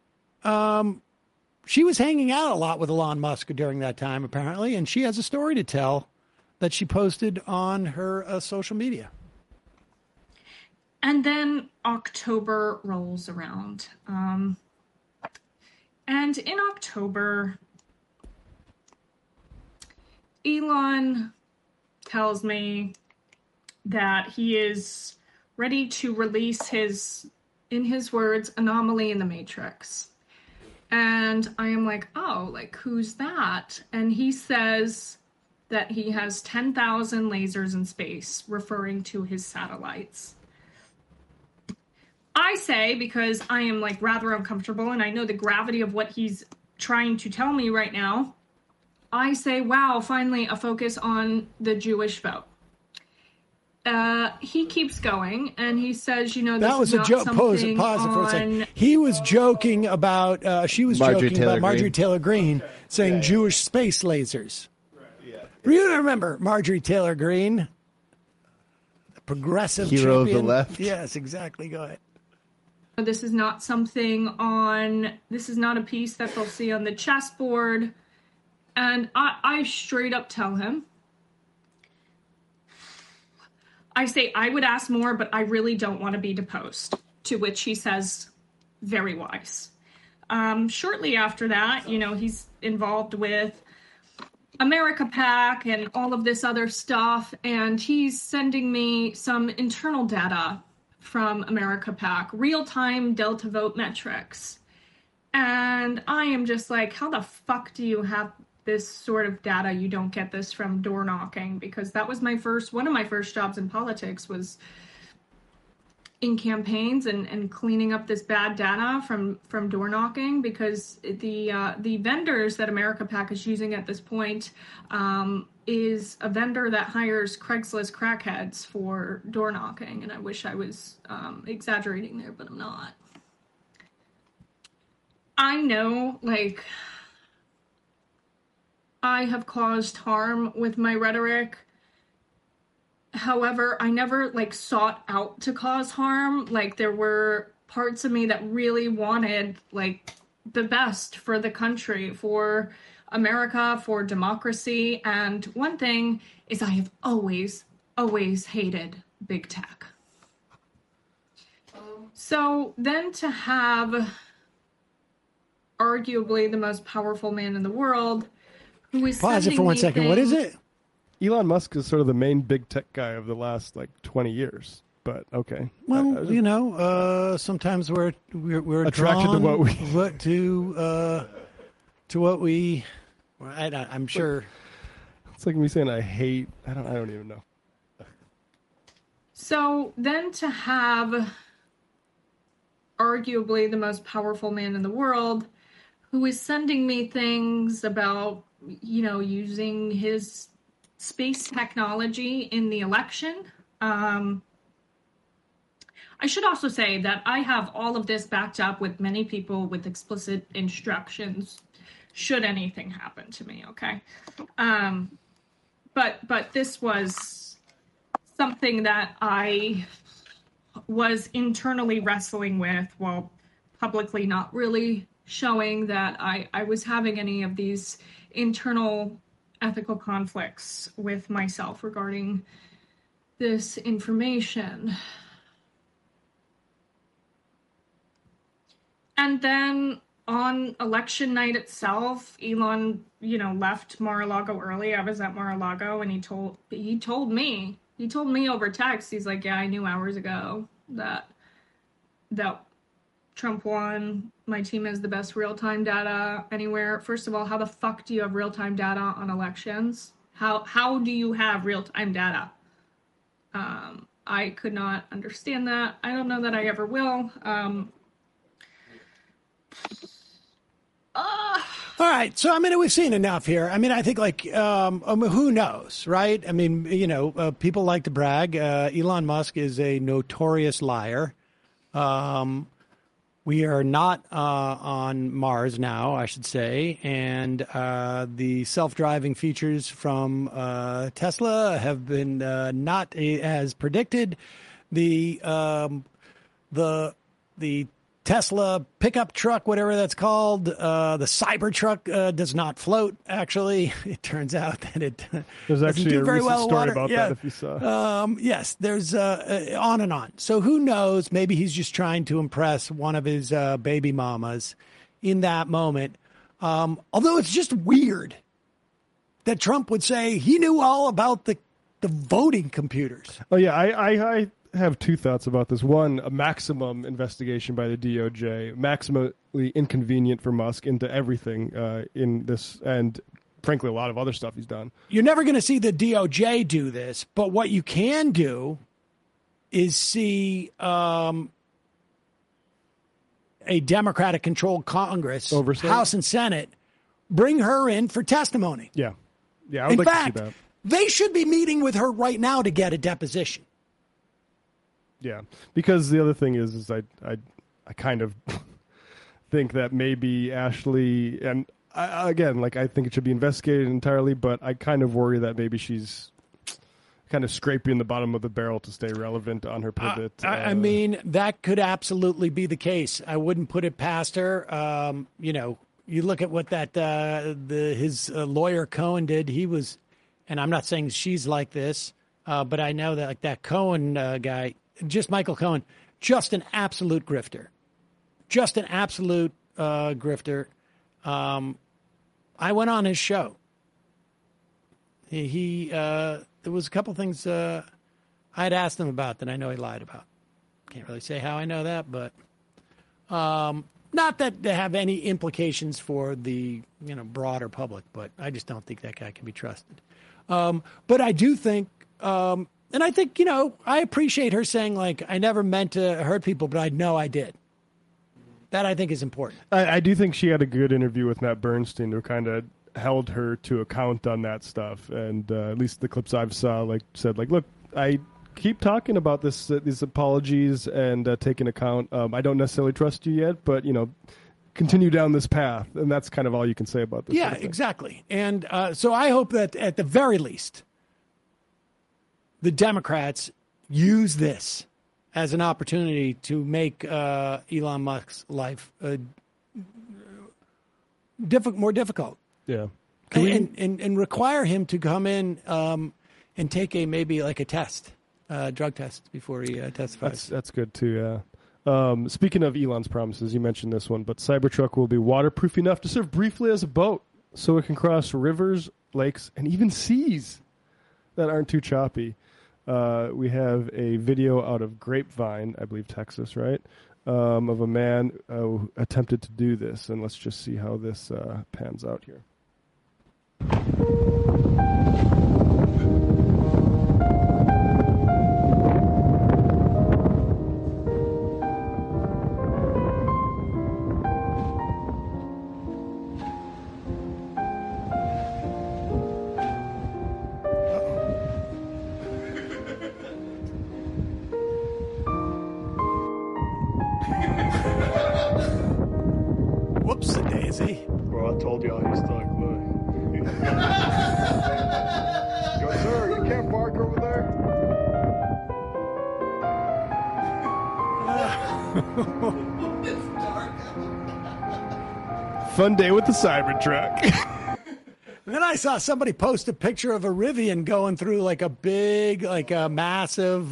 She was hanging out a lot with Elon Musk during that time, apparently, and she has a story to tell that she posted on her social media. And then October rolls around. And in October, Elon tells me that he is ready to release his, in his words, anomaly in the Matrix. And I am like, oh, like, who's that? And he says that he has 10,000 lasers in space, referring to his satellites. I say, because I am, like, rather uncomfortable, and I know the gravity of what he's trying to tell me right now, I say, wow, finally a focus on the Jewish vote. He keeps going, and he says, this that was is a not joke. Pause something it for a second. on... He was joking about, she was joking about Marjorie Taylor Greene saying Jewish space lasers. You remember Marjorie Taylor Greene? The progressive hero champion. of the left. Yes, exactly. Go ahead. This is not something on... This is not a piece that they'll see on the chessboard. And I straight up tell him, I say, I would ask more, but I really don't want to be deposed. To which he says, very wise. Shortly after that, he's involved with America PAC and all of this other stuff. And he's sending me some internal data from America PAC, real-time Delta vote metrics. And I am just like, how the fuck do you have this sort of data? You don't get this from door knocking, because that was one of my first jobs in politics was in campaigns and cleaning up this bad data from door knocking, because the vendors that America PAC is using at this point is a vendor that hires Craigslist crackheads for door knocking. And I wish I was exaggerating there, but I'm not. I know, like, I have caused harm with my rhetoric. However, I never, like, sought out to cause harm. Like, there were parts of me that really wanted like the best for the country, for America, for democracy. And one thing is I have always hated big tech. So then to have arguably the most powerful man in the world who is Pause it for 1 second. What is it? Elon Musk is sort of the main big tech guy of the last 20 years. But okay. Well, sometimes we're attracted to what we to what we. I'm sure. It's like me saying I hate. I don't even know. So then to have arguably the most powerful man in the world who is sending me things about, using his space technology in the election. I should also say that I have all of this backed up with many people with explicit instructions should anything happen to me, okay? But this was something that I was internally wrestling with while publicly not really showing that I was having any of these internal ethical conflicts with myself regarding this information. And then on election night itself, Elon, left Mar-a-Lago early. I was at Mar-a-Lago, and he told me over text, he's like, yeah, I knew hours ago that Trump won. My team has the best real-time data anywhere. First of all, how the fuck do you have real-time data on elections? How do you have real-time data? I could not understand that. I don't know that I ever will. All right. So, we've seen enough here. I think who knows, right? People like to brag. Elon Musk is a notorious liar. We are not on Mars now, I should say. And the self-driving features from Tesla have been not as predicted. The Tesla pickup truck, whatever that's called, the Cybertruck does not float. Actually, it turns out that it there's actually do very a recent well story water. about that. If you saw, yes, there's on and on. So who knows? Maybe he's just trying to impress one of his baby mamas in that moment. Although it's just weird that Trump would say he knew all about the voting computers. Oh yeah, I have two thoughts about this. One, a maximum investigation by the DOJ, maximally inconvenient for Musk into everything in this, and frankly, a lot of other stuff he's done. You're never going to see the DOJ do this, but what you can do is see a Democratic-controlled Congress, Oversight? House and Senate, bring her in for testimony. Yeah, I would in like fact, to see that. They should be meeting with her right now to get a deposition. Yeah, because the other thing is I kind of think that maybe Ashley, and I think it should be investigated entirely, but I kind of worry that maybe she's kind of scraping the bottom of the barrel to stay relevant on her pivot. That could absolutely be the case. I wouldn't put it past her. You look at what his lawyer Cohen did. He was, and I'm not saying she's like this, but I know that that Cohen guy. Just Michael Cohen, just an absolute grifter. Just an absolute grifter. I went on his show. There was a couple things I had asked him about that I know he lied about. Can't really say how I know that, but not that they have any implications for the broader public, but I just don't think that guy can be trusted. But I do think... and I think, I appreciate her saying, I never meant to hurt people, but I know I did. That I think is important. I do think she had a good interview with Matt Bernstein who kind of held her to account on that stuff. And at least the clips I've saw, said, look, I keep talking about these apologies and taking account. I don't necessarily trust you yet, but, continue down this path. And that's kind of all you can say about this. Yeah, sort of exactly. And so I hope that at the very least, the Democrats use this as an opportunity to make Elon Musk's life more difficult. Yeah. And require him to come in and take maybe a test, drug test before he testifies. That's good too. Yeah. Speaking of Elon's promises, you mentioned this one, but Cybertruck will be waterproof enough to serve briefly as a boat, so it can cross rivers, lakes, and even seas that aren't too choppy. We have a video out of Grapevine, I believe Texas, right, of a man who attempted to do this, and let's just see how this pans out here. Whoops-a-daisy. Bro, I told y'all he's stuck. Yo, sir, you can't park over there. Fun day with the Cybertruck. And then I saw somebody post a picture of a Rivian going through a big, a massive,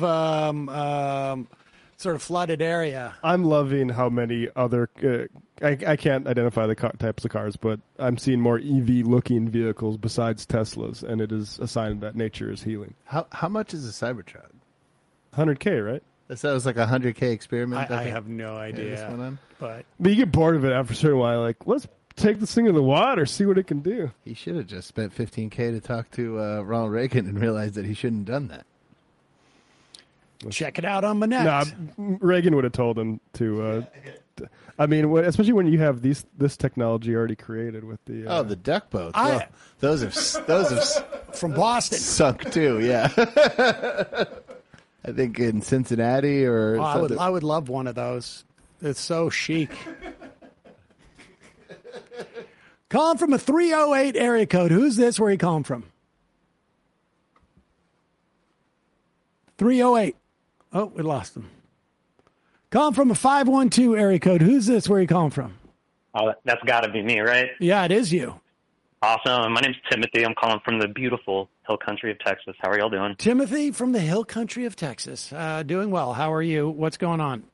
sort of flooded area. I'm loving how many other. I can't identify the types of cars, but I'm seeing more EV-looking vehicles besides Teslas, and it is a sign that nature is healing. How much is a Cybertruck? $100K, right? That was like a $100K experiment. I have no idea. But you get bored of it after a certain while. Let's take this thing in the water, see what it can do. He should have just spent $15K to talk to Ronald Reagan and realized that he shouldn't have done that. Check it out on Manette. Nah, Reagan would have told him to. Especially when you have this technology already created with the the duck boats. Those have from Boston sunk too. Yeah, I think in Cincinnati or. I would love one of those. It's so chic. Calling from a 308 area code. Who's this? Where are you calling from? 308. Oh, we lost him. Calling from a 512 area code. Who's this? Where are you calling from? Oh, that's got to be me, right? Yeah, it is you. Awesome. My name's Timothy. I'm calling from the beautiful hill country of Texas. How are y'all doing? Timothy from the hill country of Texas. Doing well. How are you? What's going on?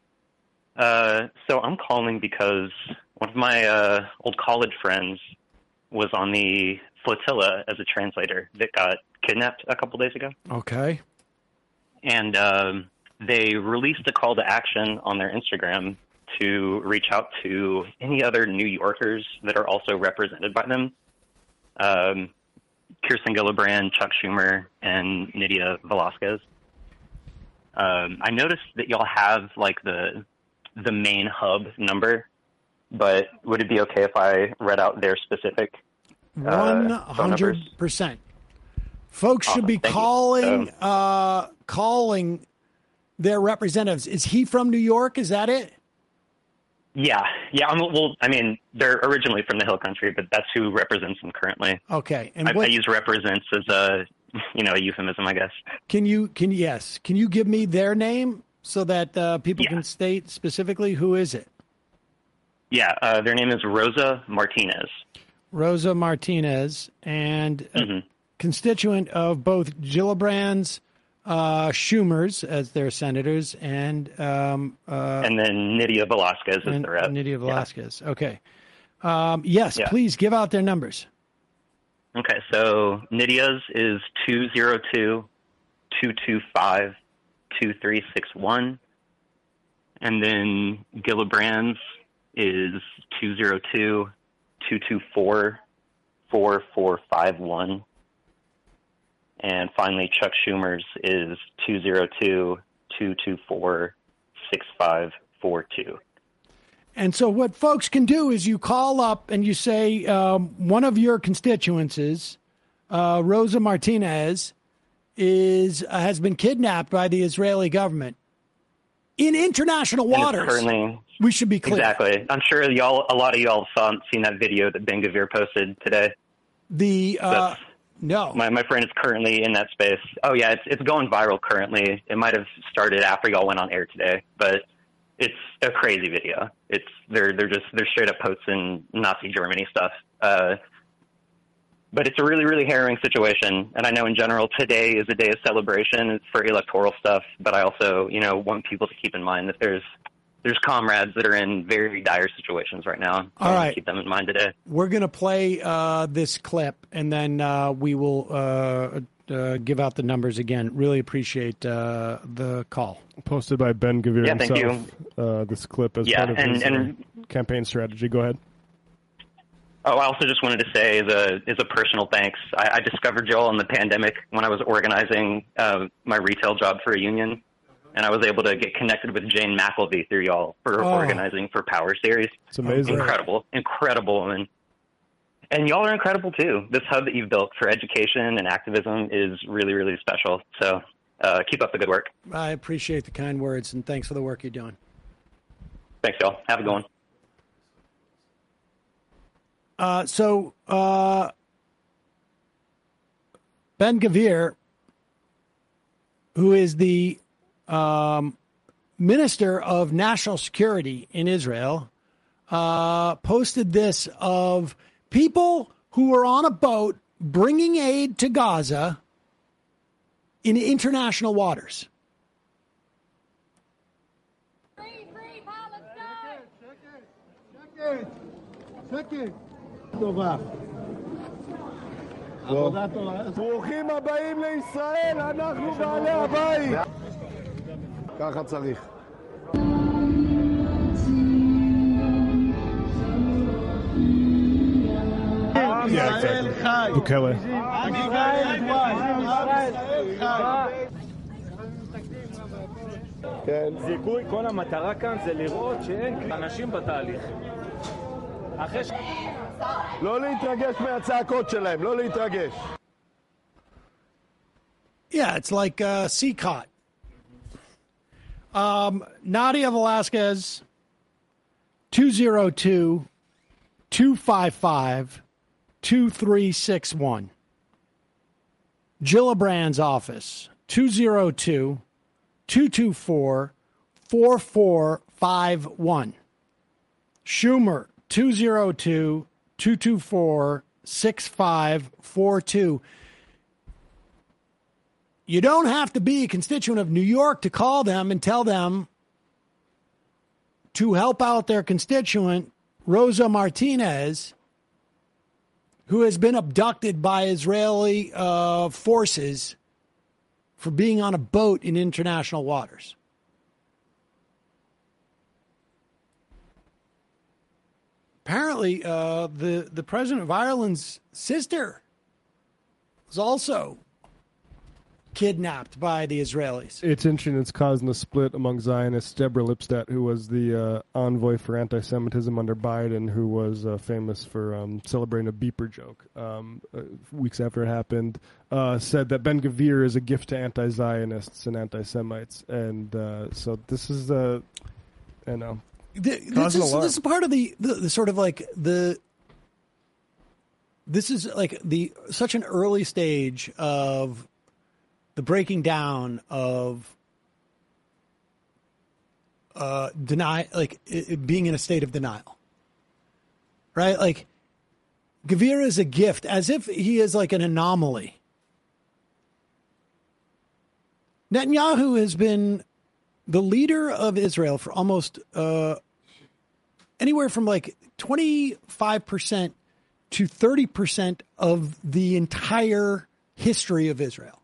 So I'm calling because one of my old college friends was on the flotilla as a translator that got kidnapped a couple days ago. Okay. And they released a call to action on their Instagram to reach out to any other New Yorkers that are also represented by them. Kirsten Gillibrand, Chuck Schumer, and Nydia Velasquez. I noticed that y'all have the main hub number, but would it be okay if I read out their specific 100%. Folks should be calling their representatives. Is he from New York? Is that it? Yeah. They're originally from the Hill Country, but that's who represents them currently. Okay. And I use represents as a euphemism, I guess. Can you give me their name so that people can state specifically who is it? Yeah. Their name is Rosa Martinez. Rosa Martinez, and constituent of both Gillibrand's, Schumer's as their senators, and then Nydia Velasquez is the rep. Nydia Velasquez. Yeah. Okay. Yes, please give out their numbers. Okay, so Nydia's is 202-225-2361, and then Gillibrand's is 202-224-4451. And finally, Chuck Schumer's is 202-224-6542. And so what folks can do is you call up and you say one of your constituencies, Rosa Martinez, has been kidnapped by the Israeli government in international waters. We should be clear. Exactly. I'm sure a lot of y'all have seen that video that Ben-Gvir posted today. No. My friend is currently in that space. Oh yeah, it's going viral currently. It might have started after y'all went on air today, but it's a crazy video. They're straight up posting Nazi Germany stuff. But it's a really, really harrowing situation. And I know in general today is a day of celebration for electoral stuff, but I also, want people to keep in mind that there's comrades that are in very dire situations right now. All right. Keep them in mind today. We're going to play this clip, and then we will give out the numbers again. Really appreciate the call. Posted by Ben Gavir Yeah, thank himself, this clip as part of his campaign strategy. Go ahead. Oh, I also just wanted to say as a personal thanks, I discovered y'all in the pandemic when I was organizing my retail job for a union. And I was able to get connected with Jane McElvey through y'all for organizing for Power Series. It's amazing. Incredible woman. And y'all are incredible too. This hub that you've built for education and activism is really, really special. So keep up the good work. I appreciate the kind words, and thanks for the work you're doing. Thanks, y'all. Have a good one. Ben Gavir, who is the Minister of National Security in Israel, posted this of people who were on a boat bringing aid to Gaza in international waters. ברוכים הבאים לישראל, אנחנו בעלי הבית. ככה צריך. Yeah, exactly. Bukele. זיכוי, כל המטרה כאן זה לראות שאין אנשים בתהליך. לא להתרגש מהצעקות שלהם, לא להתרגש. Yeah, it's like CCOT. Nadia Velasquez, 202-255-2361. Gillibrand's office, 202-224-4451. Schumer, 202-224-6542. You don't have to be a constituent of New York to call them and tell them to help out their constituent, Rosa Martinez, who has been abducted by Israeli forces for being on a boat in international waters. Apparently, the president of Ireland's sister was also kidnapped by the Israelis. It's interesting. It's causing a split among Zionists. Deborah Lipstadt, who was the envoy for anti-Semitism under Biden, who was famous for celebrating a beeper joke weeks after it happened, said that Ben Gavir is a gift to anti-Zionists and anti-Semites. And so this is, this is part of the sort of like this is like such an early stage of the breaking down of being in a state of denial, right? Like Gavir is a gift, as if he is like an anomaly. Netanyahu has been the leader of Israel for almost anywhere from like 25% to 30% of the entire history of Israel.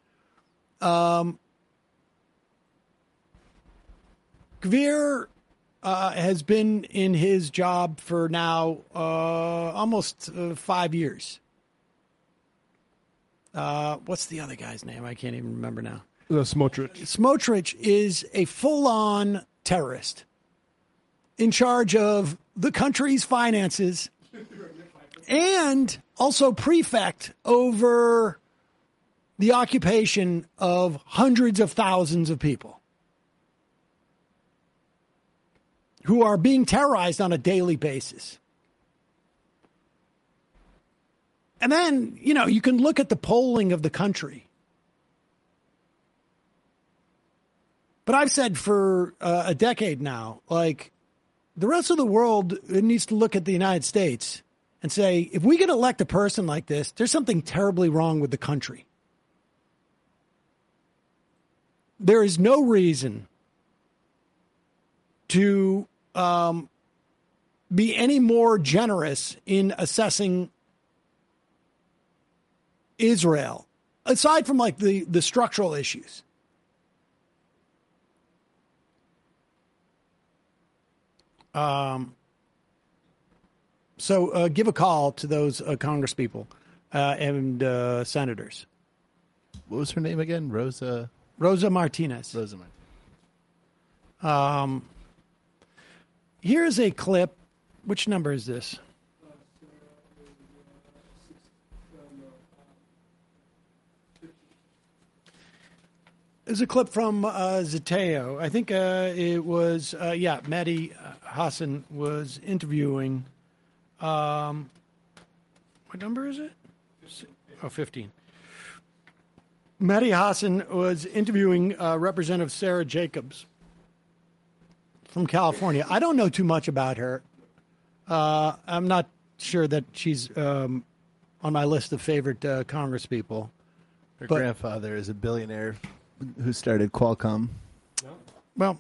Gavir has been in his job for now almost 5 years. What's the other guy's name? I can't even remember now. Smotrich. Smotrich is a full-on terrorist in charge of the country's finances and also prefect over the occupation of hundreds of thousands of people who are being terrorized on a daily basis. And then, you can look at the polling of the country. But I've said for a decade now, like, the rest of the world needs to look at the United States and say, if we can elect a person like this, there's something terribly wrong with the country. There is no reason to be any more generous in assessing Israel, aside from like the structural issues. So give a call to those congresspeople and senators. What was her name again? Rosa Martinez. Rosa Martinez. Here's a clip. Which number is this? There's a clip from Zeteo. I think it was, Mehdi Hassan was interviewing. What number is it? 15. Mehdi Hassan was interviewing Representative Sarah Jacobs from California. I don't know too much about her. I'm not sure that she's on my list of favorite congresspeople. Her grandfather is a billionaire who started Qualcomm. Well,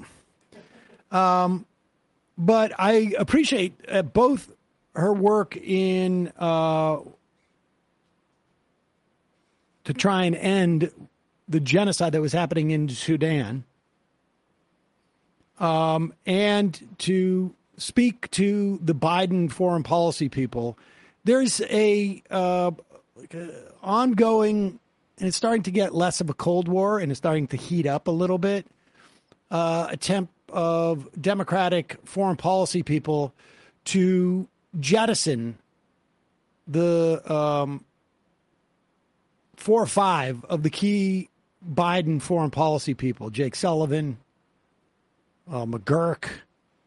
but I appreciate both her work in to try and end the genocide that was happening in Sudan, and to speak to the Biden foreign policy people. There's a ongoing, and it's starting to get less of a Cold War, and it's starting to heat up a little bit, attempt of Democratic foreign policy people to jettison the 4 or 5 of the key Biden foreign policy people: Jake Sullivan, McGurk,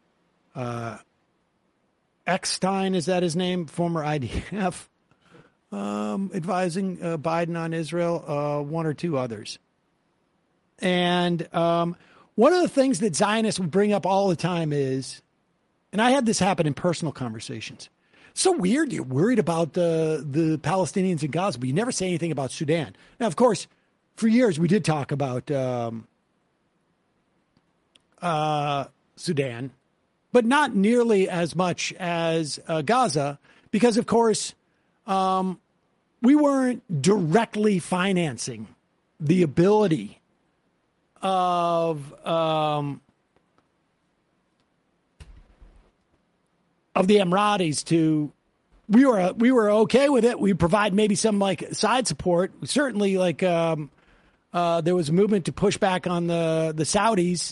Eckstein, is that his name? Former IDF, advising Biden on Israel, 1 or 2 others. And one of the things that Zionists would bring up all the time is, and I had this happen in personal conversations, so weird, you're worried about the Palestinians in Gaza, but you never say anything about Sudan. Now, of course, for years we did talk about Sudan, but not nearly as much as Gaza, because, of course, we weren't directly financing the ability of the Emiratis to. We were okay with it. We provide maybe some like side support. Certainly, like there was a movement to push back on the Saudis.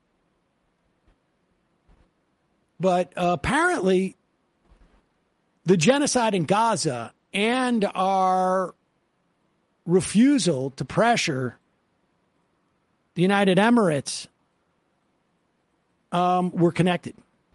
But apparently, the genocide in Gaza and our refusal to pressure the United Emirates were connected.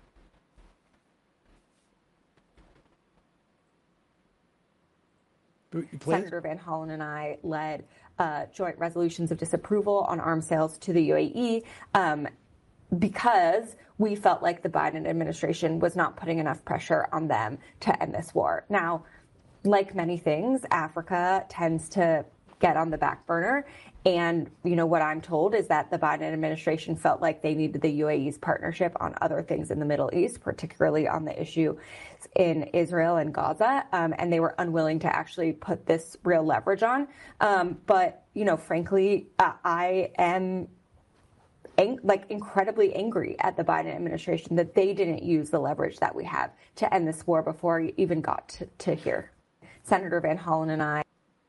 Senator Van Hollen and I led joint resolutions of disapproval on arms sales to the UAE because we felt like the Biden administration was not putting enough pressure on them to end this war. Now, like many things, Africa tends to get on the back burner. And, what I'm told is that the Biden administration felt like they needed the UAE's partnership on other things in the Middle East, particularly on the issue in Israel and Gaza. And they were unwilling to actually put this real leverage on. But, frankly, I am incredibly angry at the Biden administration that they didn't use the leverage that we have to end this war before we even got to here. Senator Van Hollen and I.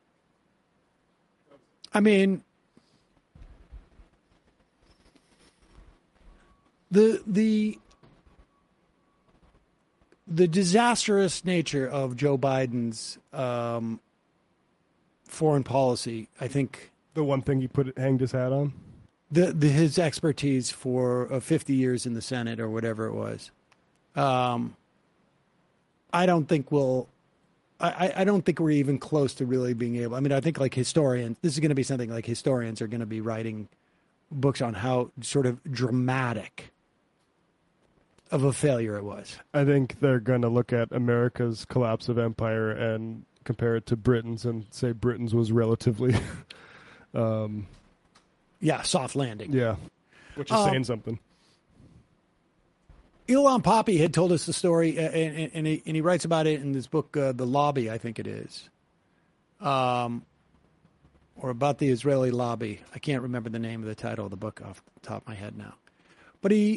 I mean, the disastrous nature of Joe Biden's foreign policy, I think. The one thing he hanged his hat on? His expertise for 50 years in the Senate or whatever it was. I don't think will I don't think we're even close to really being able. I mean, I think like historians, this is going to be something like historians are going to be writing books on how sort of dramatic of a failure it was. I think they're going to look at America's collapse of empire and compare it to Britain's and say Britain's was relatively, soft landing. Yeah, which is saying something. Ilan Pappy had told us the story, and he writes about it in this book, The Lobby, I think it is, or about the Israeli lobby. I can't remember the name of the title of the book off the top of my head now. But he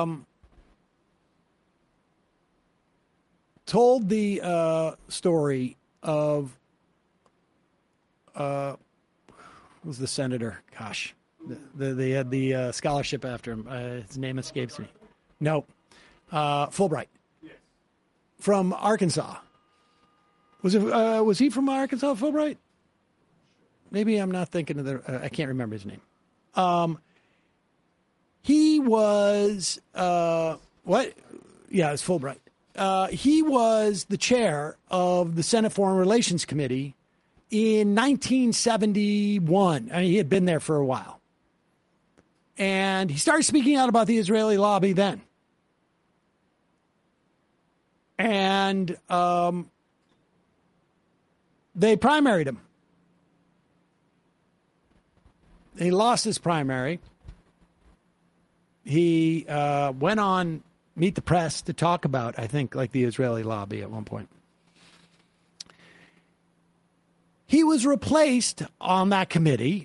told the story of, who was the senator? Gosh, they had the scholarship after him. His name escapes me. No. Fulbright from Arkansas. Was he from Arkansas, Fulbright? Maybe I'm not thinking of I can't remember his name. He was what? Yeah, it's Fulbright. He was the chair of the Senate Foreign Relations Committee in 1971. I mean, he had been there for a while, and he started speaking out about the Israeli lobby then. And they primaried him. He lost his primary. He went on Meet the Press to talk about, I think, like the Israeli lobby at one point. He was replaced on that committee,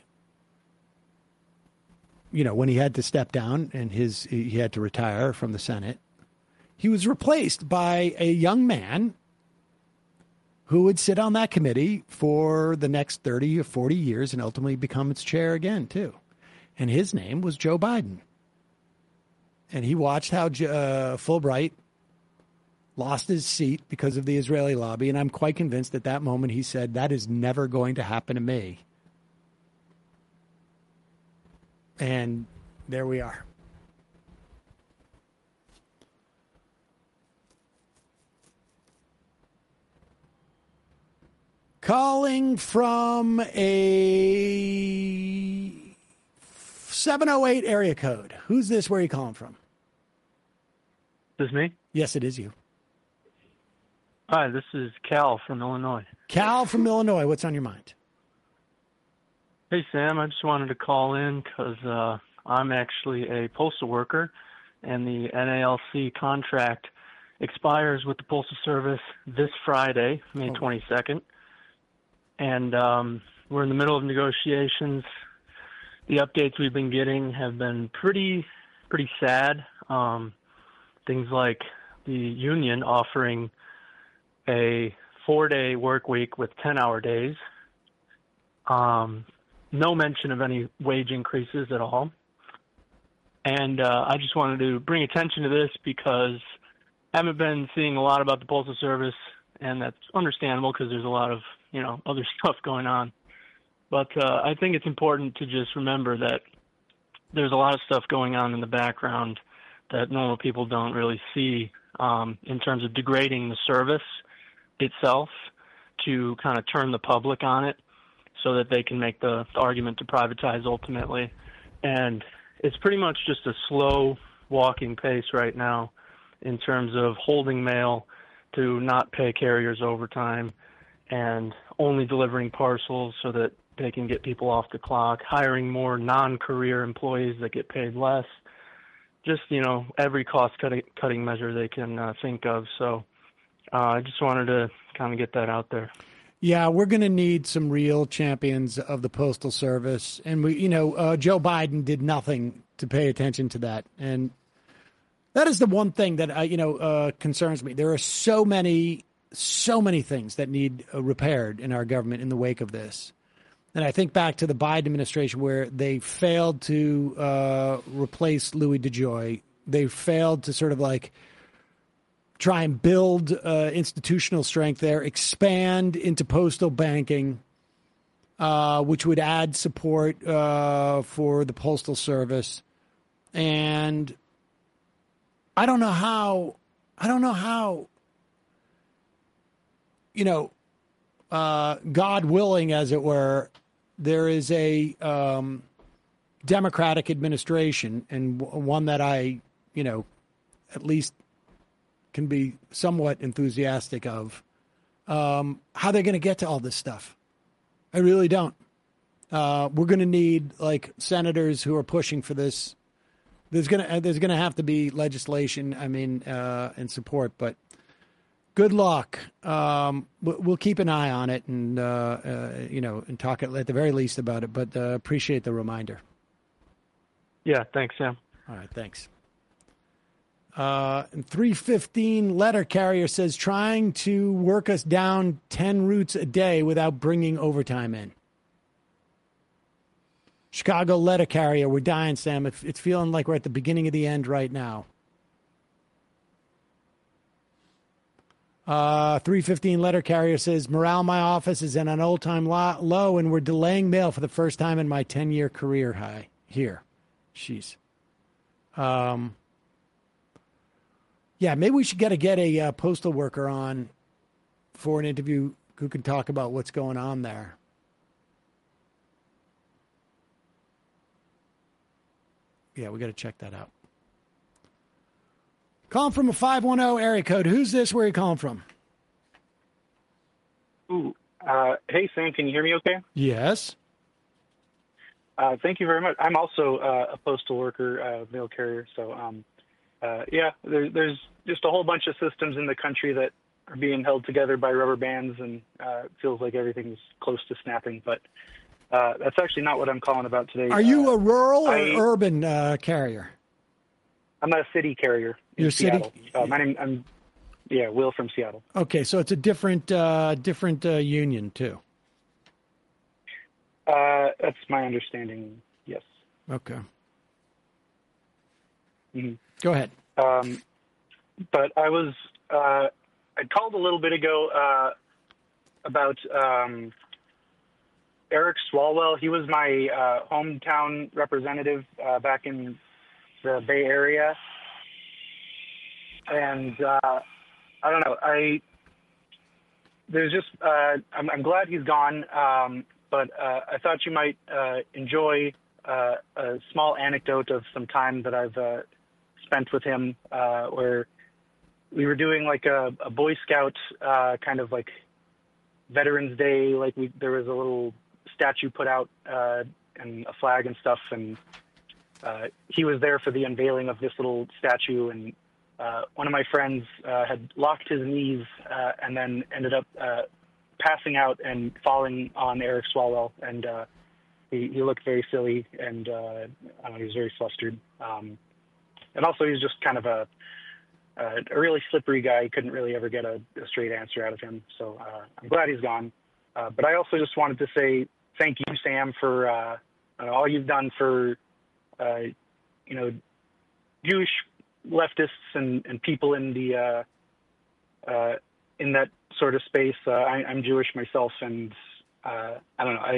when he had to step down and he had to retire from the Senate. He was replaced by a young man who would sit on that committee for the next 30 or 40 years and ultimately become its chair again, too. And his name was Joe Biden. And he watched how Fulbright lost his seat because of the Israeli lobby. And I'm quite convinced at that moment he said, that is never going to happen to me. And there we are. Calling from a 708 area code. Who's this? Where are you calling from? This is me? Yes, it is you. Hi, this is Cal from Illinois. Cal from Illinois. What's on your mind? Hey, Sam. I just wanted to call in because I'm actually a postal worker, and the NALC contract expires with the Postal Service this Friday, May 22nd. And we're in the middle of negotiations. The updates we've been getting have been pretty sad. Things like the union offering a 4-day work week with 10-hour days. No mention of any wage increases at all. And I just wanted to bring attention to this because I haven't been seeing a lot about the Postal Service, and that's understandable because there's a lot of other stuff going on. But I think it's important to just remember that there's a lot of stuff going on in the background that normal people don't really see in terms of degrading the service itself to kind of turn the public on it so that they can make the argument to privatize ultimately. And it's pretty much just a slow walking pace right now in terms of holding mail to not pay carriers overtime and only delivering parcels so that they can get people off the clock, hiring more non-career employees that get paid less, just, every cost-cutting measure they can think of. So I just wanted to kind of get that out there. Yeah, we're going to need some real champions of the Postal Service. And, Joe Biden did nothing to pay attention to that. And that is the one thing that, concerns me. There are so many things that need repaired in our government in the wake of this. And I think back to the Biden administration where they failed to replace Louis DeJoy. They failed to sort of try and build institutional strength there, expand into postal banking, which would add support for the Postal Service. And I don't know how, God willing, as it were, there is a Democratic administration, and one that I, at least can be somewhat enthusiastic of, how they're going to get to all this stuff. I really don't. We're going to need like senators who are pushing for this. There's going to have to be legislation, and support, but good luck. We'll keep an eye on it and talk at the very least about it, but appreciate the reminder. Yeah, thanks, Sam. All right, thanks. And 315 letter carrier says trying to work us down 10 routes a day without bringing overtime in. Chicago letter carrier, we're dying, Sam. It's feeling like we're at the beginning of the end right now. 315 letter carrier says morale in my office is at an all-time low, and we're delaying mail for the first time in my 10-year career high here. Jeez. Yeah, maybe we should get a postal worker on for an interview who can talk about what's going on there. Yeah, we got to check that out. Calling from a 510 area code. Who's this? Where are you calling from? Ooh, hey, Sam, can you hear me okay? Yes. Thank you very much. I'm also a postal worker, mail carrier. So, there's just a whole bunch of systems in the country that are being held together by rubber bands, and it feels like everything's close to snapping. But that's actually not what I'm calling about today. Are you a rural or urban carrier? I'm a city carrier in You're Seattle. city? My name, Will from Seattle. Okay, so it's a different union too. That's my understanding. Yes. Okay. Mm-hmm. Go ahead. But I was I called a little bit ago about Eric Swalwell. He was my hometown representative back in the Bay Area, and I don't know. I'm glad he's gone, but I thought you might enjoy a small anecdote of some time that I've spent with him, where we were doing like a Boy Scout kind of like Veterans Day. Like there was a little statue put out and a flag and stuff, and he was there for the unveiling of this little statue, and one of my friends had locked his knees and then ended up passing out and falling on Eric Swalwell, and he looked very silly, and I don't know, he was very flustered. And also, he's just kind of a really slippery guy. He couldn't really ever get a straight answer out of him. So I'm glad he's gone. But I also just wanted to say thank you, Sam, for all you've done for Jewish leftists and people in the in that sort of space. I'm Jewish myself, and I don't know.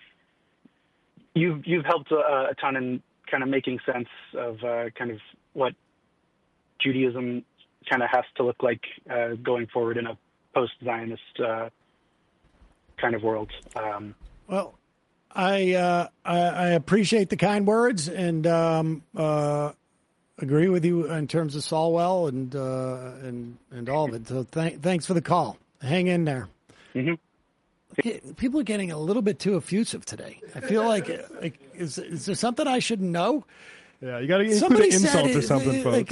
You've helped a ton in kind of making sense of kind of what Judaism kind of has to look like going forward in a post-Zionist kind of world. Well, I appreciate the kind words and agree with you in terms of Swalwell and all of it. So thanks for the call. Hang in there. Mm-hmm. People are getting a little bit too effusive today. I feel like is there something I shouldn't know? Yeah, you got to include an insult or something, folks.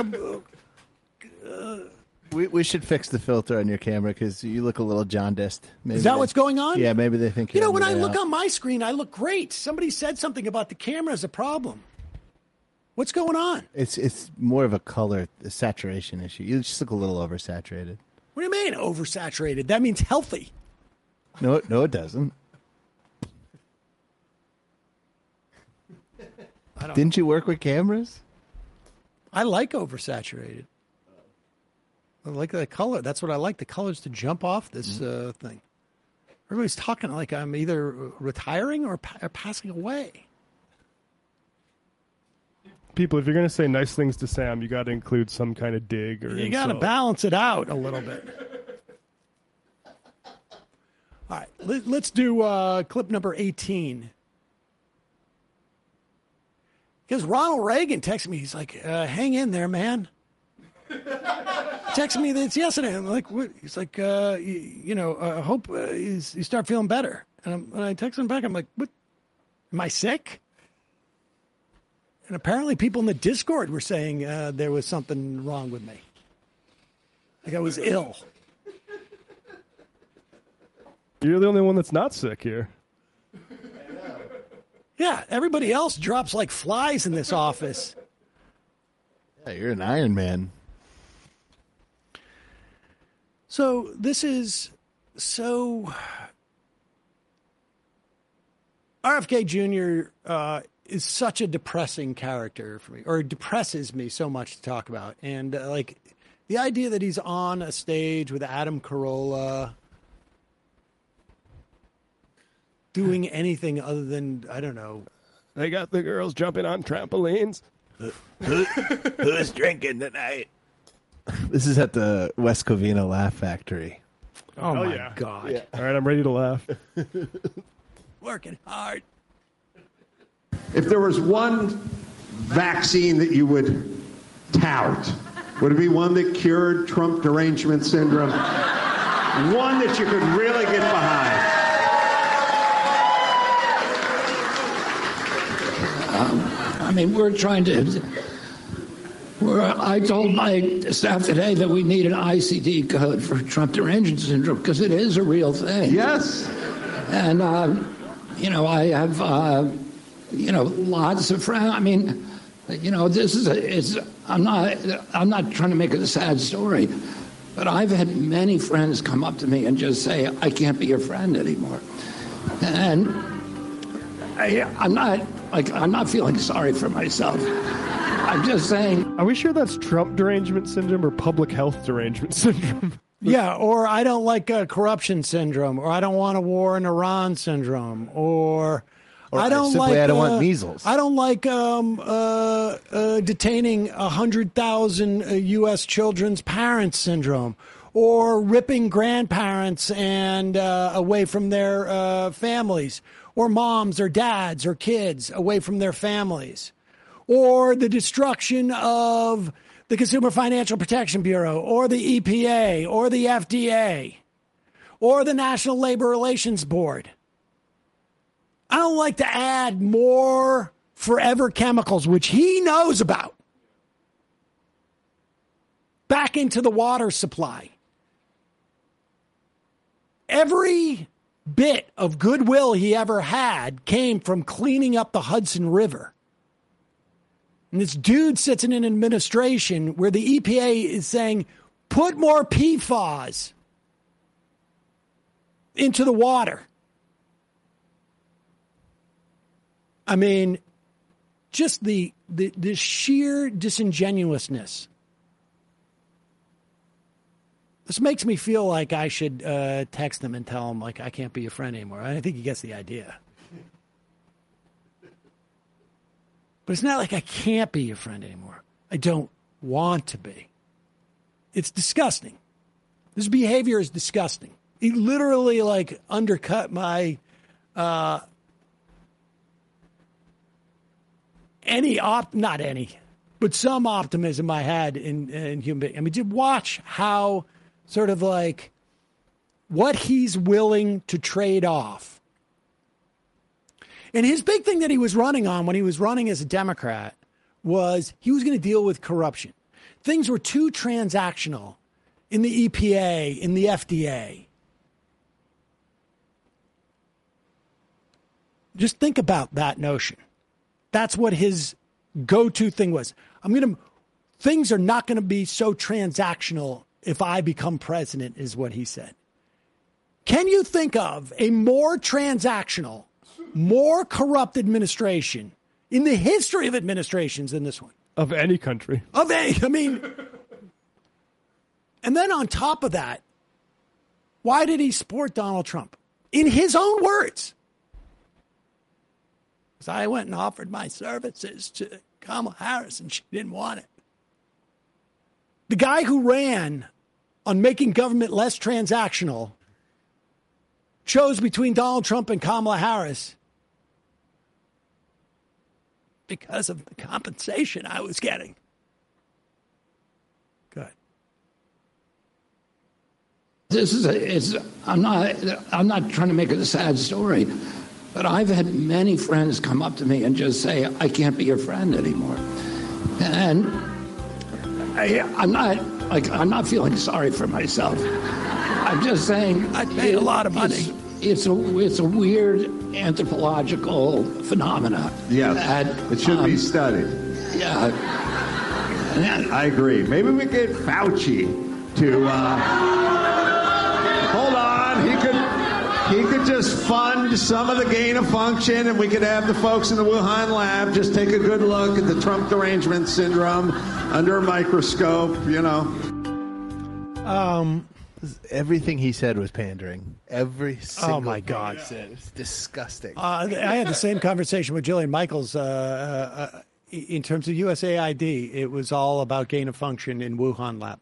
We should fix the filter on your camera because you look a little jaundiced. Maybe is that what's going on? Yeah, maybe they think you're when I look on my screen, I look great. Somebody said something about the camera as a problem. What's going on? It's more of a color saturation issue. You just look a little oversaturated. What do you mean oversaturated? That means healthy. No, it doesn't. Didn't you work with cameras? I like oversaturated. I like that color. That's what I like. The colors to jump off this thing. Everybody's talking like I'm either retiring or passing away. People, if you're going to say nice things to Sam, you got to include some kind of dig or you got to balance it out a little bit. All right, let's do clip number 18. Because Ronald Reagan texted me. He's like, hang in there, man. Texted me this yesterday. I'm like, what? He's like, I hope you start feeling better. And I text him back. I'm like, what? Am I sick? And apparently people in the Discord were saying there was something wrong with me. Like I was ill. You're the only one that's not sick here. Yeah, everybody else drops like flies in this office. Yeah, you're an Iron Man. So this is so... RFK Jr. Is such a depressing character for me, or it depresses me so much to talk about. And like the idea that he's on a stage with Adam Carolla doing anything other than, I don't know. They got the girls jumping on trampolines. Who's drinking tonight? This is at the West Covina Laugh Factory. Oh, my yeah. God. Yeah. All right, I'm ready to laugh. Working hard. If there was one vaccine that you would tout, would it be one that cured Trump derangement syndrome? One that you could really get behind? We're trying to... I told my staff today that we need an ICD code for Trump derangement syndrome because it is a real thing. Yes. And, I have... lots of friends. This is I'm not trying to make it a sad story, but I've had many friends come up to me and just say, I can't be your friend anymore. And I'm not feeling sorry for myself. I'm just saying. Are we sure that's Trump derangement syndrome or public health derangement syndrome? Yeah, or I don't like corruption syndrome, or I don't want a war in Iran syndrome, or I don't want measles. I don't like detaining 100,000 U.S. children's parents syndrome, or ripping grandparents and away from their families, or moms or dads or kids away from their families, or the destruction of the Consumer Financial Protection Bureau, or the EPA, or the FDA, or the National Labor Relations Board. I don't like to add more forever chemicals, which he knows about, back into the water supply. Every bit of goodwill he ever had came from cleaning up the Hudson River. And this dude sits in an administration where the EPA is saying, put more PFAS into the water. Just the sheer disingenuousness. This makes me feel like I should text him and tell him, like, I can't be your friend anymore. I think he gets the idea. But it's not like I can't be your friend anymore. I don't want to be. It's disgusting. This behavior is disgusting. He literally, undercut my... not any, but some optimism I had in human beings. Just watch how sort of what he's willing to trade off. And his big thing that he was running on when he was running as a Democrat was he was going to deal with corruption. Things were too transactional in the EPA, in the FDA. Just think about that notion. That's what his go-to thing was. Things are not going to be so transactional if I become president, is what he said. Can you think of a more transactional, more corrupt administration in the history of administrations than this one? Of any country. And then on top of that, why did he support Donald Trump? In his own words. Because I went and offered my services to Kamala Harris and she didn't want it. The guy who ran on making government less transactional chose between Donald Trump and Kamala Harris because of the compensation I was getting. Good. I'm not trying to make it a sad story, but I've had many friends come up to me and just say, I can't be your friend anymore. And I'm not feeling sorry for myself. I'm just saying I paid a lot of money. It's a weird anthropological phenomena. Yeah, it should be studied. Yeah. I agree. Maybe we get Fauci to hold on. He could just fund some of the gain of function, and we could have the folks in the Wuhan lab just take a good look at the Trump derangement syndrome under a microscope. Everything he said was pandering. Every single my thing God. he said. It was disgusting. I had the same conversation with Jillian Michaels in terms of USAID. It was all about gain of function in Wuhan lab.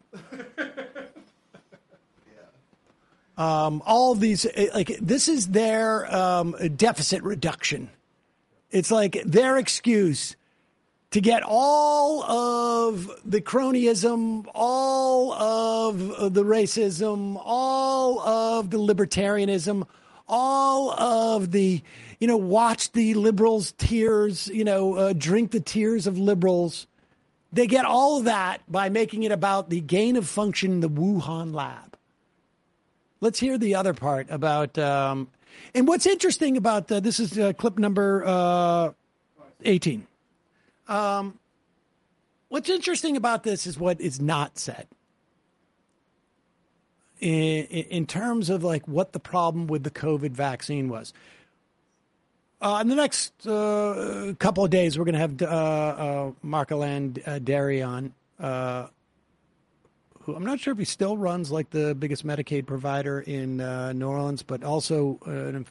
All these, this is their deficit reduction. It's like their excuse to get all of the cronyism, all of the racism, all of the libertarianism, all of the, watch the liberals' tears, drink the tears of liberals. They get all of that by making it about the gain of function in the Wuhan lab. Let's hear the other part about, and what's interesting about, this is clip number 18. What's interesting about this is what is not said in terms of what the problem with the COVID vaccine was. In the next couple of days, we're going to have Marc-Alain Derry on, who I'm not sure if he still runs the biggest Medicaid provider in New Orleans, but also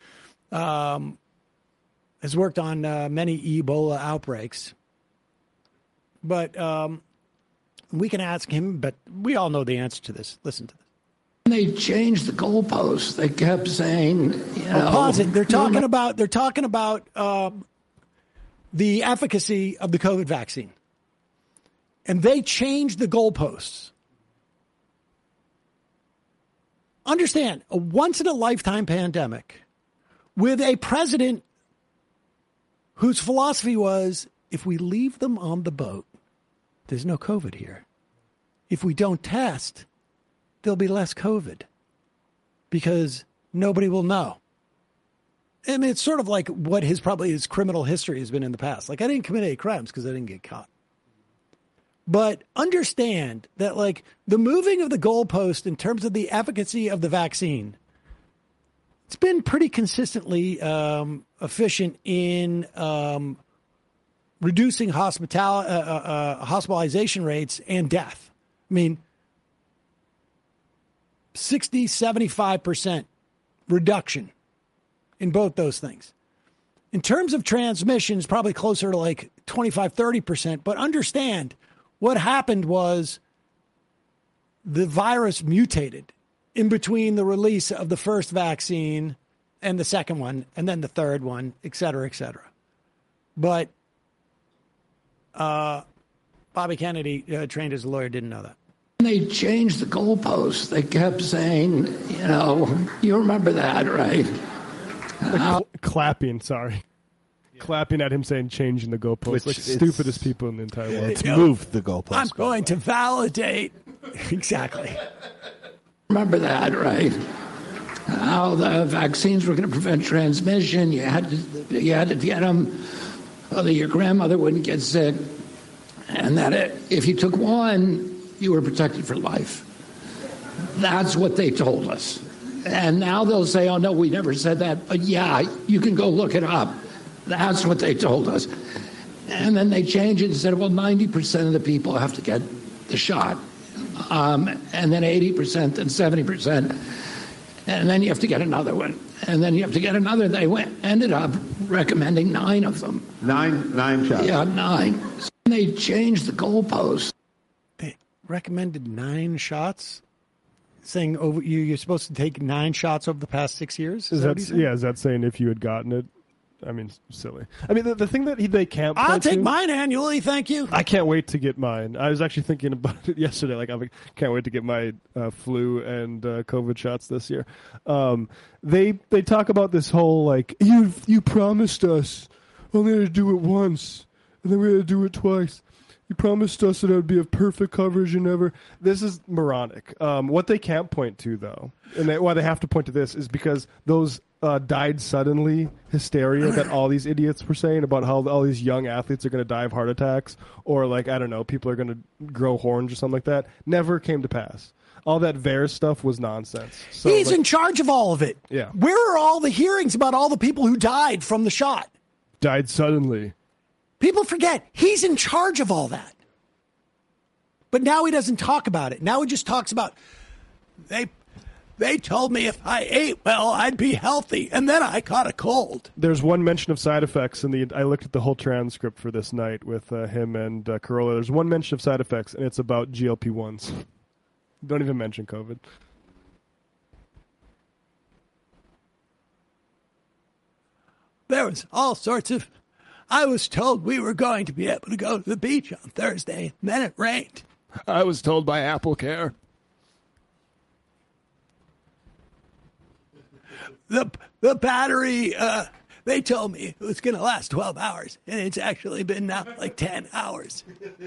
has worked on many Ebola outbreaks. But we can ask him, but we all know the answer to this. Listen to this. They changed the goalposts. They kept saying, pause it. They're talking about the efficacy of the COVID vaccine. And they changed the goalposts. Understand, a once-in-a-lifetime pandemic with a president whose philosophy was, if we leave them on the boat, there's no COVID here. If we don't test, there'll be less COVID because nobody will know. I mean, it's sort of like what his criminal history has been in the past. I didn't commit any crimes because I didn't get caught. But understand that, the moving of the goalpost in terms of the efficacy of the vaccine, it's been pretty consistently efficient in reducing hospitalization rates and death. I mean, 60, 75% reduction in both those things. In terms of transmission, it's probably closer to 25, 30%. But understand, what happened was the virus mutated in between the release of the first vaccine and the second one, and then the third one, et cetera, et cetera. But Bobby Kennedy, trained as a lawyer, didn't know that. They changed the goalposts. They kept saying, you remember that, right? Clapping at him saying changing the goalposts. Stupidest people in the entire world. It's moved the goalposts. I'm going to validate. Exactly. Remember that, right? How the vaccines were going to prevent transmission. You had to get them so that your grandmother wouldn't get sick. And that if you took one, you were protected for life. That's what they told us. And now they'll say, oh, no, we never said that. But yeah, you can go look it up. That's what they told us. And then they changed it and said, well, 90% of the people have to get the shot. And then 80%, then 70%. And then you have to get another one. And then you have to get another. They ended up recommending 9 of them. Nine shots. Yeah, 9. And they changed the goalposts. They recommended 9 shots? saying you're supposed to take 9 shots over the past 6 years? Is that saying if you had gotten it? I mean, silly. I mean, the thing that they can't. I'll take mine annually, thank you. I can't wait to get mine. I was actually thinking about it yesterday. Like, I can't wait to get my flu and COVID shots this year. They talk about this whole, like, you promised us only to do it once, and then we're going to do it twice. You promised us that it would be a perfect coverage and never. This is moronic. What they can't point to, though, and why they have to point to this, is because those died suddenly hysteria that all these idiots were saying about how all these young athletes are going to die of heart attacks, or, like, I don't know, people are going to grow horns or something like that, never came to pass. All that VAERS stuff was nonsense. So, he's in charge of all of it. Yeah. Where are all the hearings about all the people who died from the shot? Died suddenly. People forget he's in charge of all that. But now he doesn't talk about it. Now he just talks about they told me if I ate well, I'd be healthy, and then I caught a cold. There's one mention of side effects I looked at the whole transcript for this night with him and Carolla. There's one mention of side effects, and it's about GLP-1s. Don't even mention COVID. There was all sorts of... I was told we were going to be able to go to the beach on Thursday, and then it rained. I was told by AppleCare. The battery, they told me it was going to last 12 hours, and it's actually been now like 10 hours.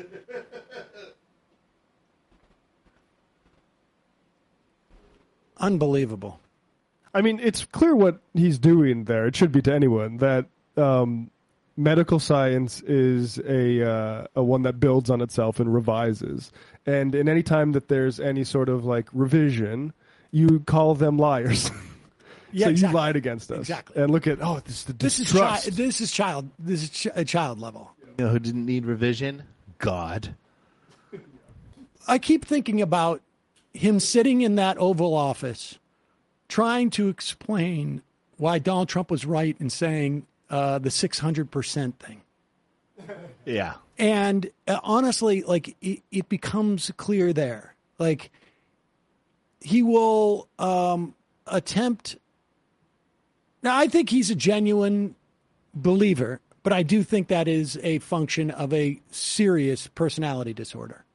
Unbelievable. I mean, it's clear what he's doing there. It should be to anyone that medical science is a one that builds on itself and revises. And in any time that there's any sort of, like, revision, you call them liars. Yeah, so exactly. You lied against us. Exactly. And look at this is child level. You know who didn't need revision? God. I keep thinking about him sitting in that Oval Office trying to explain why Donald Trump was right in saying the 600% thing. Yeah. And honestly, like, it becomes clear there. Like, he will attempt... Now, I think he's a genuine believer, but I do think that is a function of a serious personality disorder.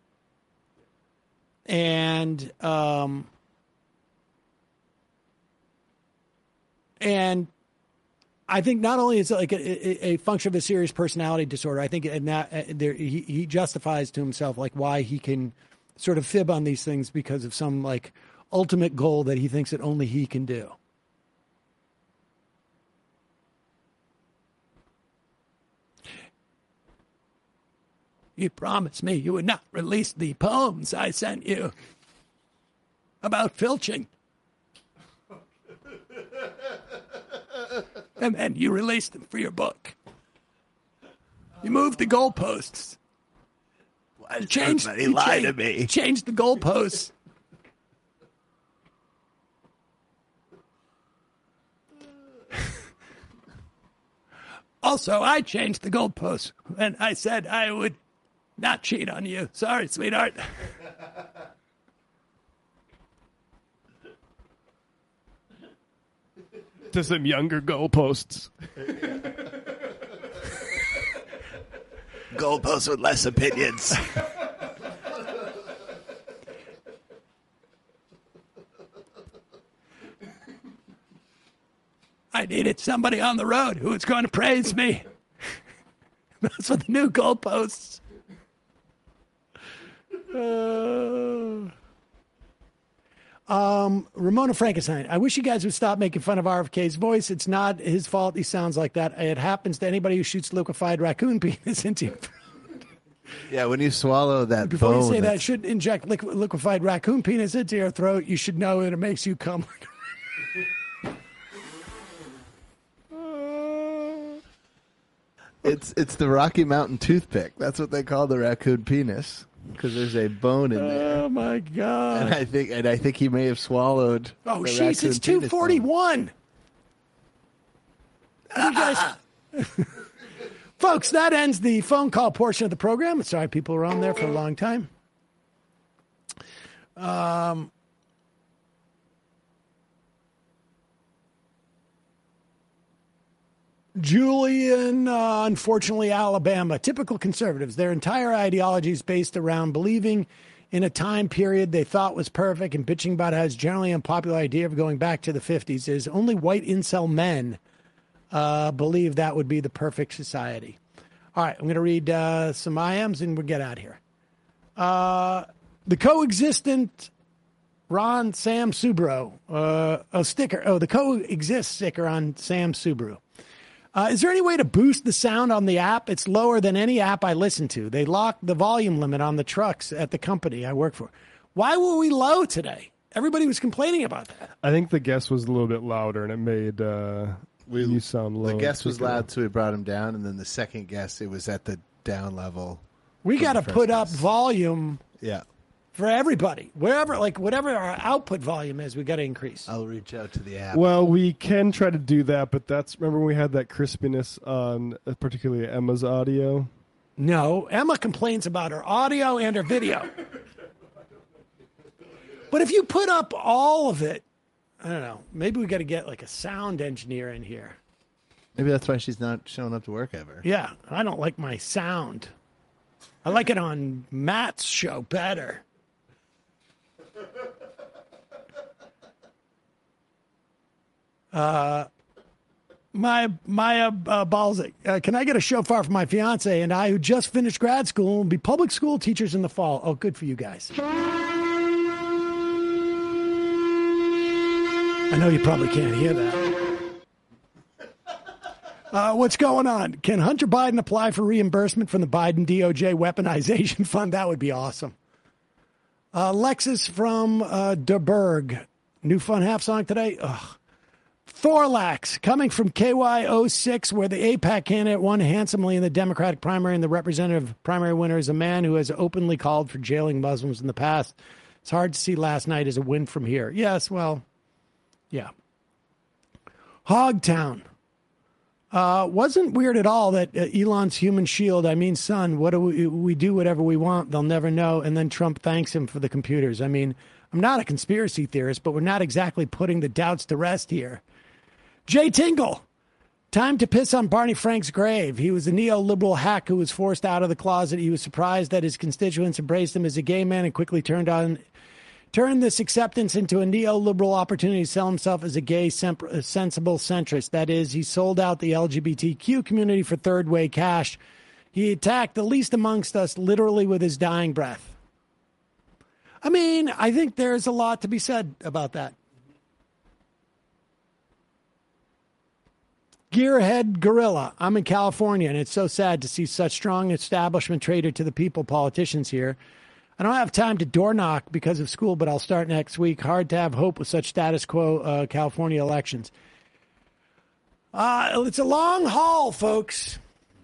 And I think not only is it like a function of a serious personality disorder, I think in that he justifies to himself, like, why he can sort of fib on these things because of some, like, ultimate goal that he thinks that only he can do. You promised me you would not release the poems I sent you about filching. And then you released them for your book. You moved the goalposts. Why did everybody lie to me? Changed the goalposts. Also, I changed the goalposts and I said I would not cheat on you. Sorry, sweetheart. To some younger goalposts. Goalposts with less opinions. I needed somebody on the road who was going to praise me. Those were the new goalposts. Ramona Frankenstein. I wish you guys would stop making fun of RFK's voice. It's not his fault. He sounds like that. It happens to anybody who shoots liquefied raccoon penis into your throat. Yeah, when you swallow that Before bone, you say that, should inject liquefied raccoon penis into your throat, you should know that it makes you come. It's the Rocky Mountain toothpick. That's what they call the raccoon penis, because there's a bone in there. Oh my God! And I think he may have swallowed. Oh, the jeez, it's raccoon penis 2:41. You guys, folks, that ends the phone call portion of the program. Sorry, people were on there for a long time. Julian, unfortunately, Alabama. Typical conservatives. Their entire ideology is based around believing in a time period they thought was perfect and bitching about how it's generally unpopular idea of going back to the 50s. Is only white incel men believe that would be the perfect society. All right, I'm going to read some IMs and we'll get out of here. The coexistent Ron Sam Subaru, sticker. Oh, the coexist sticker on Sam Subaru. Is there any way to boost the sound on the app? It's lower than any app I listen to. They locked the volume limit on the trucks at the company I work for. Why were we low today? Everybody was complaining about that. I think the guest was a little bit louder, and it made you sound low. The guest was loud, so we brought him down, and then the second guest, it was at the down level. We got to put up volume. Yeah. For everybody, whatever our output volume is, we got to increase. I'll reach out to the app. Well, we can try to do that, but remember when we had that crispiness on particularly Emma's audio? No, Emma complains about her audio and her video. But if you put up all of it, I don't know, maybe we got to get like a sound engineer in here. Maybe that's why she's not showing up to work ever. Yeah, I don't like my sound. I like it on Matt's show better. Maya Balzic, can I get a shofar for my fiance and I, who just finished grad school and will be public school teachers in the fall? Oh, good for you guys. I know you probably can't hear that. What's going on? Can Hunter Biden apply for reimbursement from the Biden DOJ weaponization fund? That would be awesome. Lexus from DeBerg. New fun half song today. Ugh. Thorlax, coming from KY06, where the AIPAC candidate won handsomely in the Democratic primary, and the representative primary winner is a man who has openly called for jailing Muslims in the past. It's hard to see last night as a win from here. Yes, well, yeah. Hogtown. Wasn't weird at all that Elon's human shield, son, what do we do whatever we want, they'll never know, and then Trump thanks him for the computers. I'm not a conspiracy theorist, but we're not exactly putting the doubts to rest here. Jay Tingle, time to piss on Barney Frank's grave. He was a neoliberal hack who was forced out of the closet. He was surprised that his constituents embraced him as a gay man and quickly turned this acceptance into a neoliberal opportunity to sell himself as a gay, sensible centrist. That is, he sold out the LGBTQ community for third-way cash. He attacked the least amongst us literally with his dying breath. I think there's a lot to be said about that. Gearhead Gorilla. I'm in California, and it's so sad to see such strong establishment traitor to the people politicians here. I don't have time to door knock because of school, but I'll start next week. Hard to have hope with such status quo California elections. It's a long haul, folks.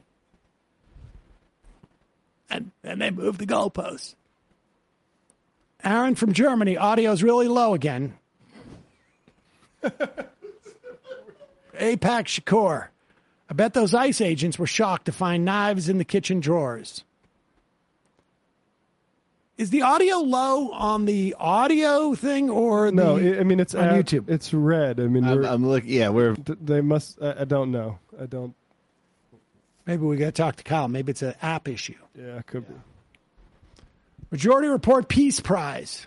And they moved the goalposts. Aaron from Germany, audio's really low again. AIPAC Shakur. I bet those ICE agents were shocked to find knives in the kitchen drawers. Is the audio low on the audio thing or no? It's on YouTube. It's red. I'm looking. Yeah, we're. They must. I don't know. I don't. Maybe we got to talk to Kyle. Maybe it's an app issue. Yeah, it could be. Majority Report Peace Prize.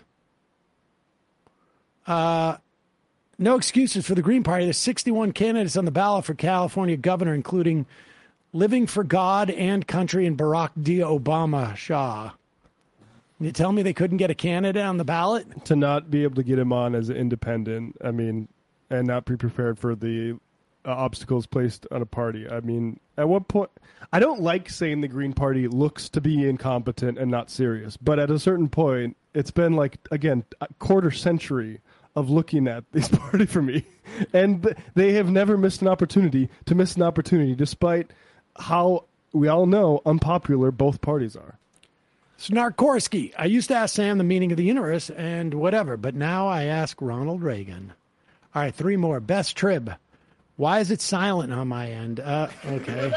No excuses for the Green Party. There's 61 candidates on the ballot for California governor, including Living for God and Country and Barack D. Obama Shah. You tell me they couldn't get a candidate on the ballot? To not be able to get him on as an independent, and not be prepared for the obstacles placed on a party. At what point... I don't like saying the Green Party looks to be incompetent and not serious, but at a certain point, it's been a quarter century of looking at this party for me. And they have never missed an opportunity despite how, we all know, unpopular both parties are. Snarkorsky. I used to ask Sam the meaning of the universe and whatever, but now I ask Ronald Reagan. All right, 3 more. Best Trib. Why is it silent on my end? Okay.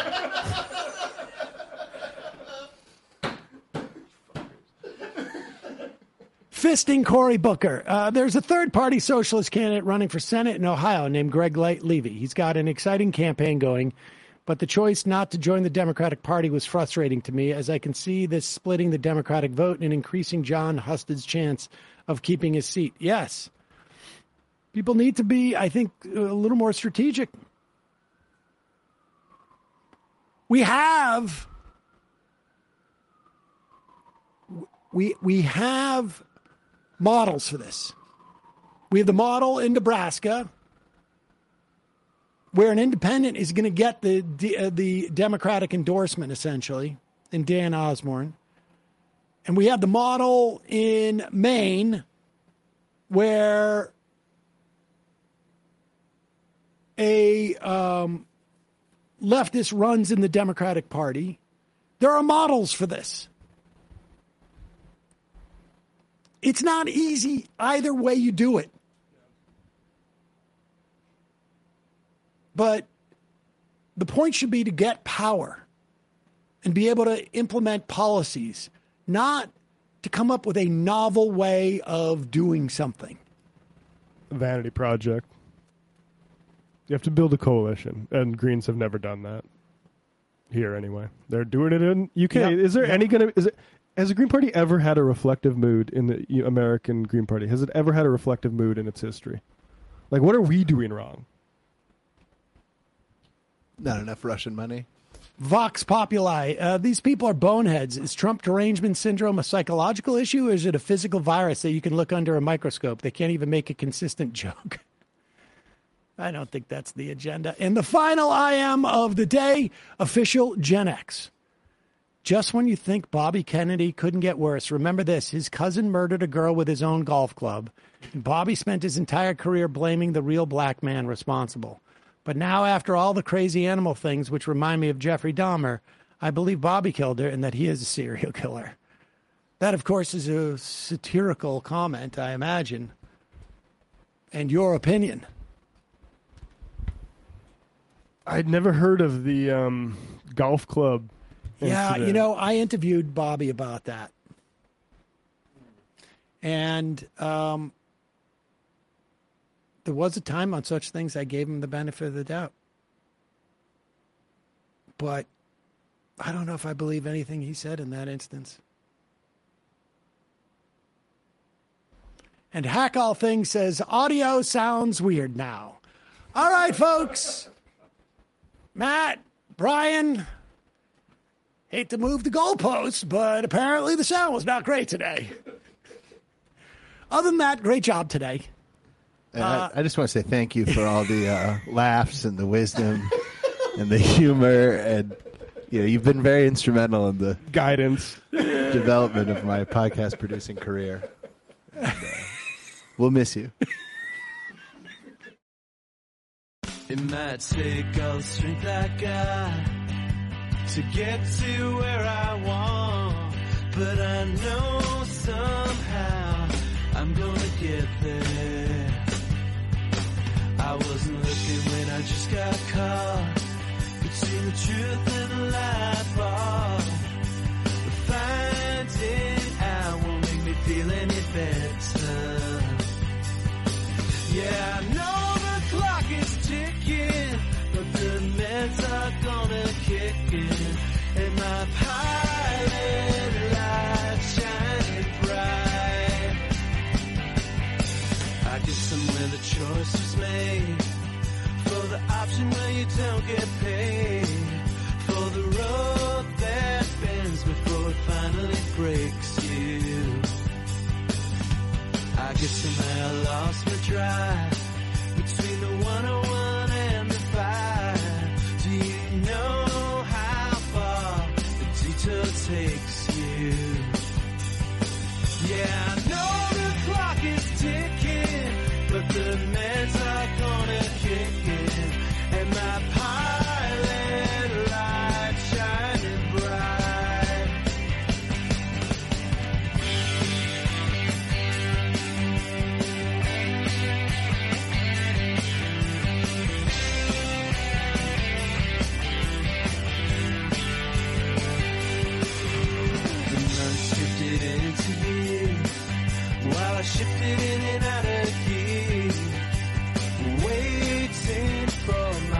Fisting Cory Booker. There's a third-party socialist candidate running for Senate in Ohio named Greg Levy. He's got an exciting campaign going. But the choice not to join the Democratic Party was frustrating to me, as I can see this splitting the Democratic vote and increasing John Husted's chance of keeping his seat. Yes. People need to be, I think, a little more strategic. We have models for this. We have the model in Nebraska, where an independent is going to get the Democratic endorsement, essentially, in Dan Osborne. And we have the model in Maine, where a leftist runs in the Democratic Party. There are models for this. It's not easy either way you do it. But the point should be to get power and be able to implement policies, not to come up with a novel way of doing something. Vanity project. You have to build a coalition, and Greens have never done that. Here, anyway. They're doing it in UK. Yep. Is there any going to... Has the Green Party ever had a reflective mood in the American Green Party? Has it ever had a reflective mood in its history? Like, what are we doing wrong? Not enough Russian money. Vox Populi. These people are boneheads. Is Trump derangement syndrome a psychological issue, or is it a physical virus that you can look under a microscope? They can't even make a consistent joke. I don't think that's the agenda. And the final IM of the day, official Gen X. Just when you think Bobby Kennedy couldn't get worse, remember this. His cousin murdered a girl with his own golf club. And Bobby spent his entire career blaming the real black man responsible. But now, after all the crazy animal things, which remind me of Jeffrey Dahmer, I believe Bobby killed her and that he is a serial killer. That, of course, is a satirical comment, I imagine. And your opinion? I'd never heard of the golf club Yeah, incident. I interviewed Bobby about that. And there was a time on such things I gave him the benefit of the doubt. But I don't know if I believe anything he said in that instance. And Hack All Things says, audio sounds weird now. All right, folks. Matt, Brian, hate to move the goalposts, but apparently the sound was not great today. Other than that, great job today. I just want to say thank you for all the laughs and the wisdom and the humor, and you've been very instrumental in the guidance development of my podcast producing career. And, we'll miss you. It might take all the strength I got to get to where I want, but I know somehow I'm gonna get there. I wasn't looking when I just got caught between the truth and the lie bar. But finding out won't make me feel any better. Yeah, I know the clock is ticking, but the meds are gonna kick in, and my pilot light shining bright. I guess somewhere the choice was made for the option where you don't get paid.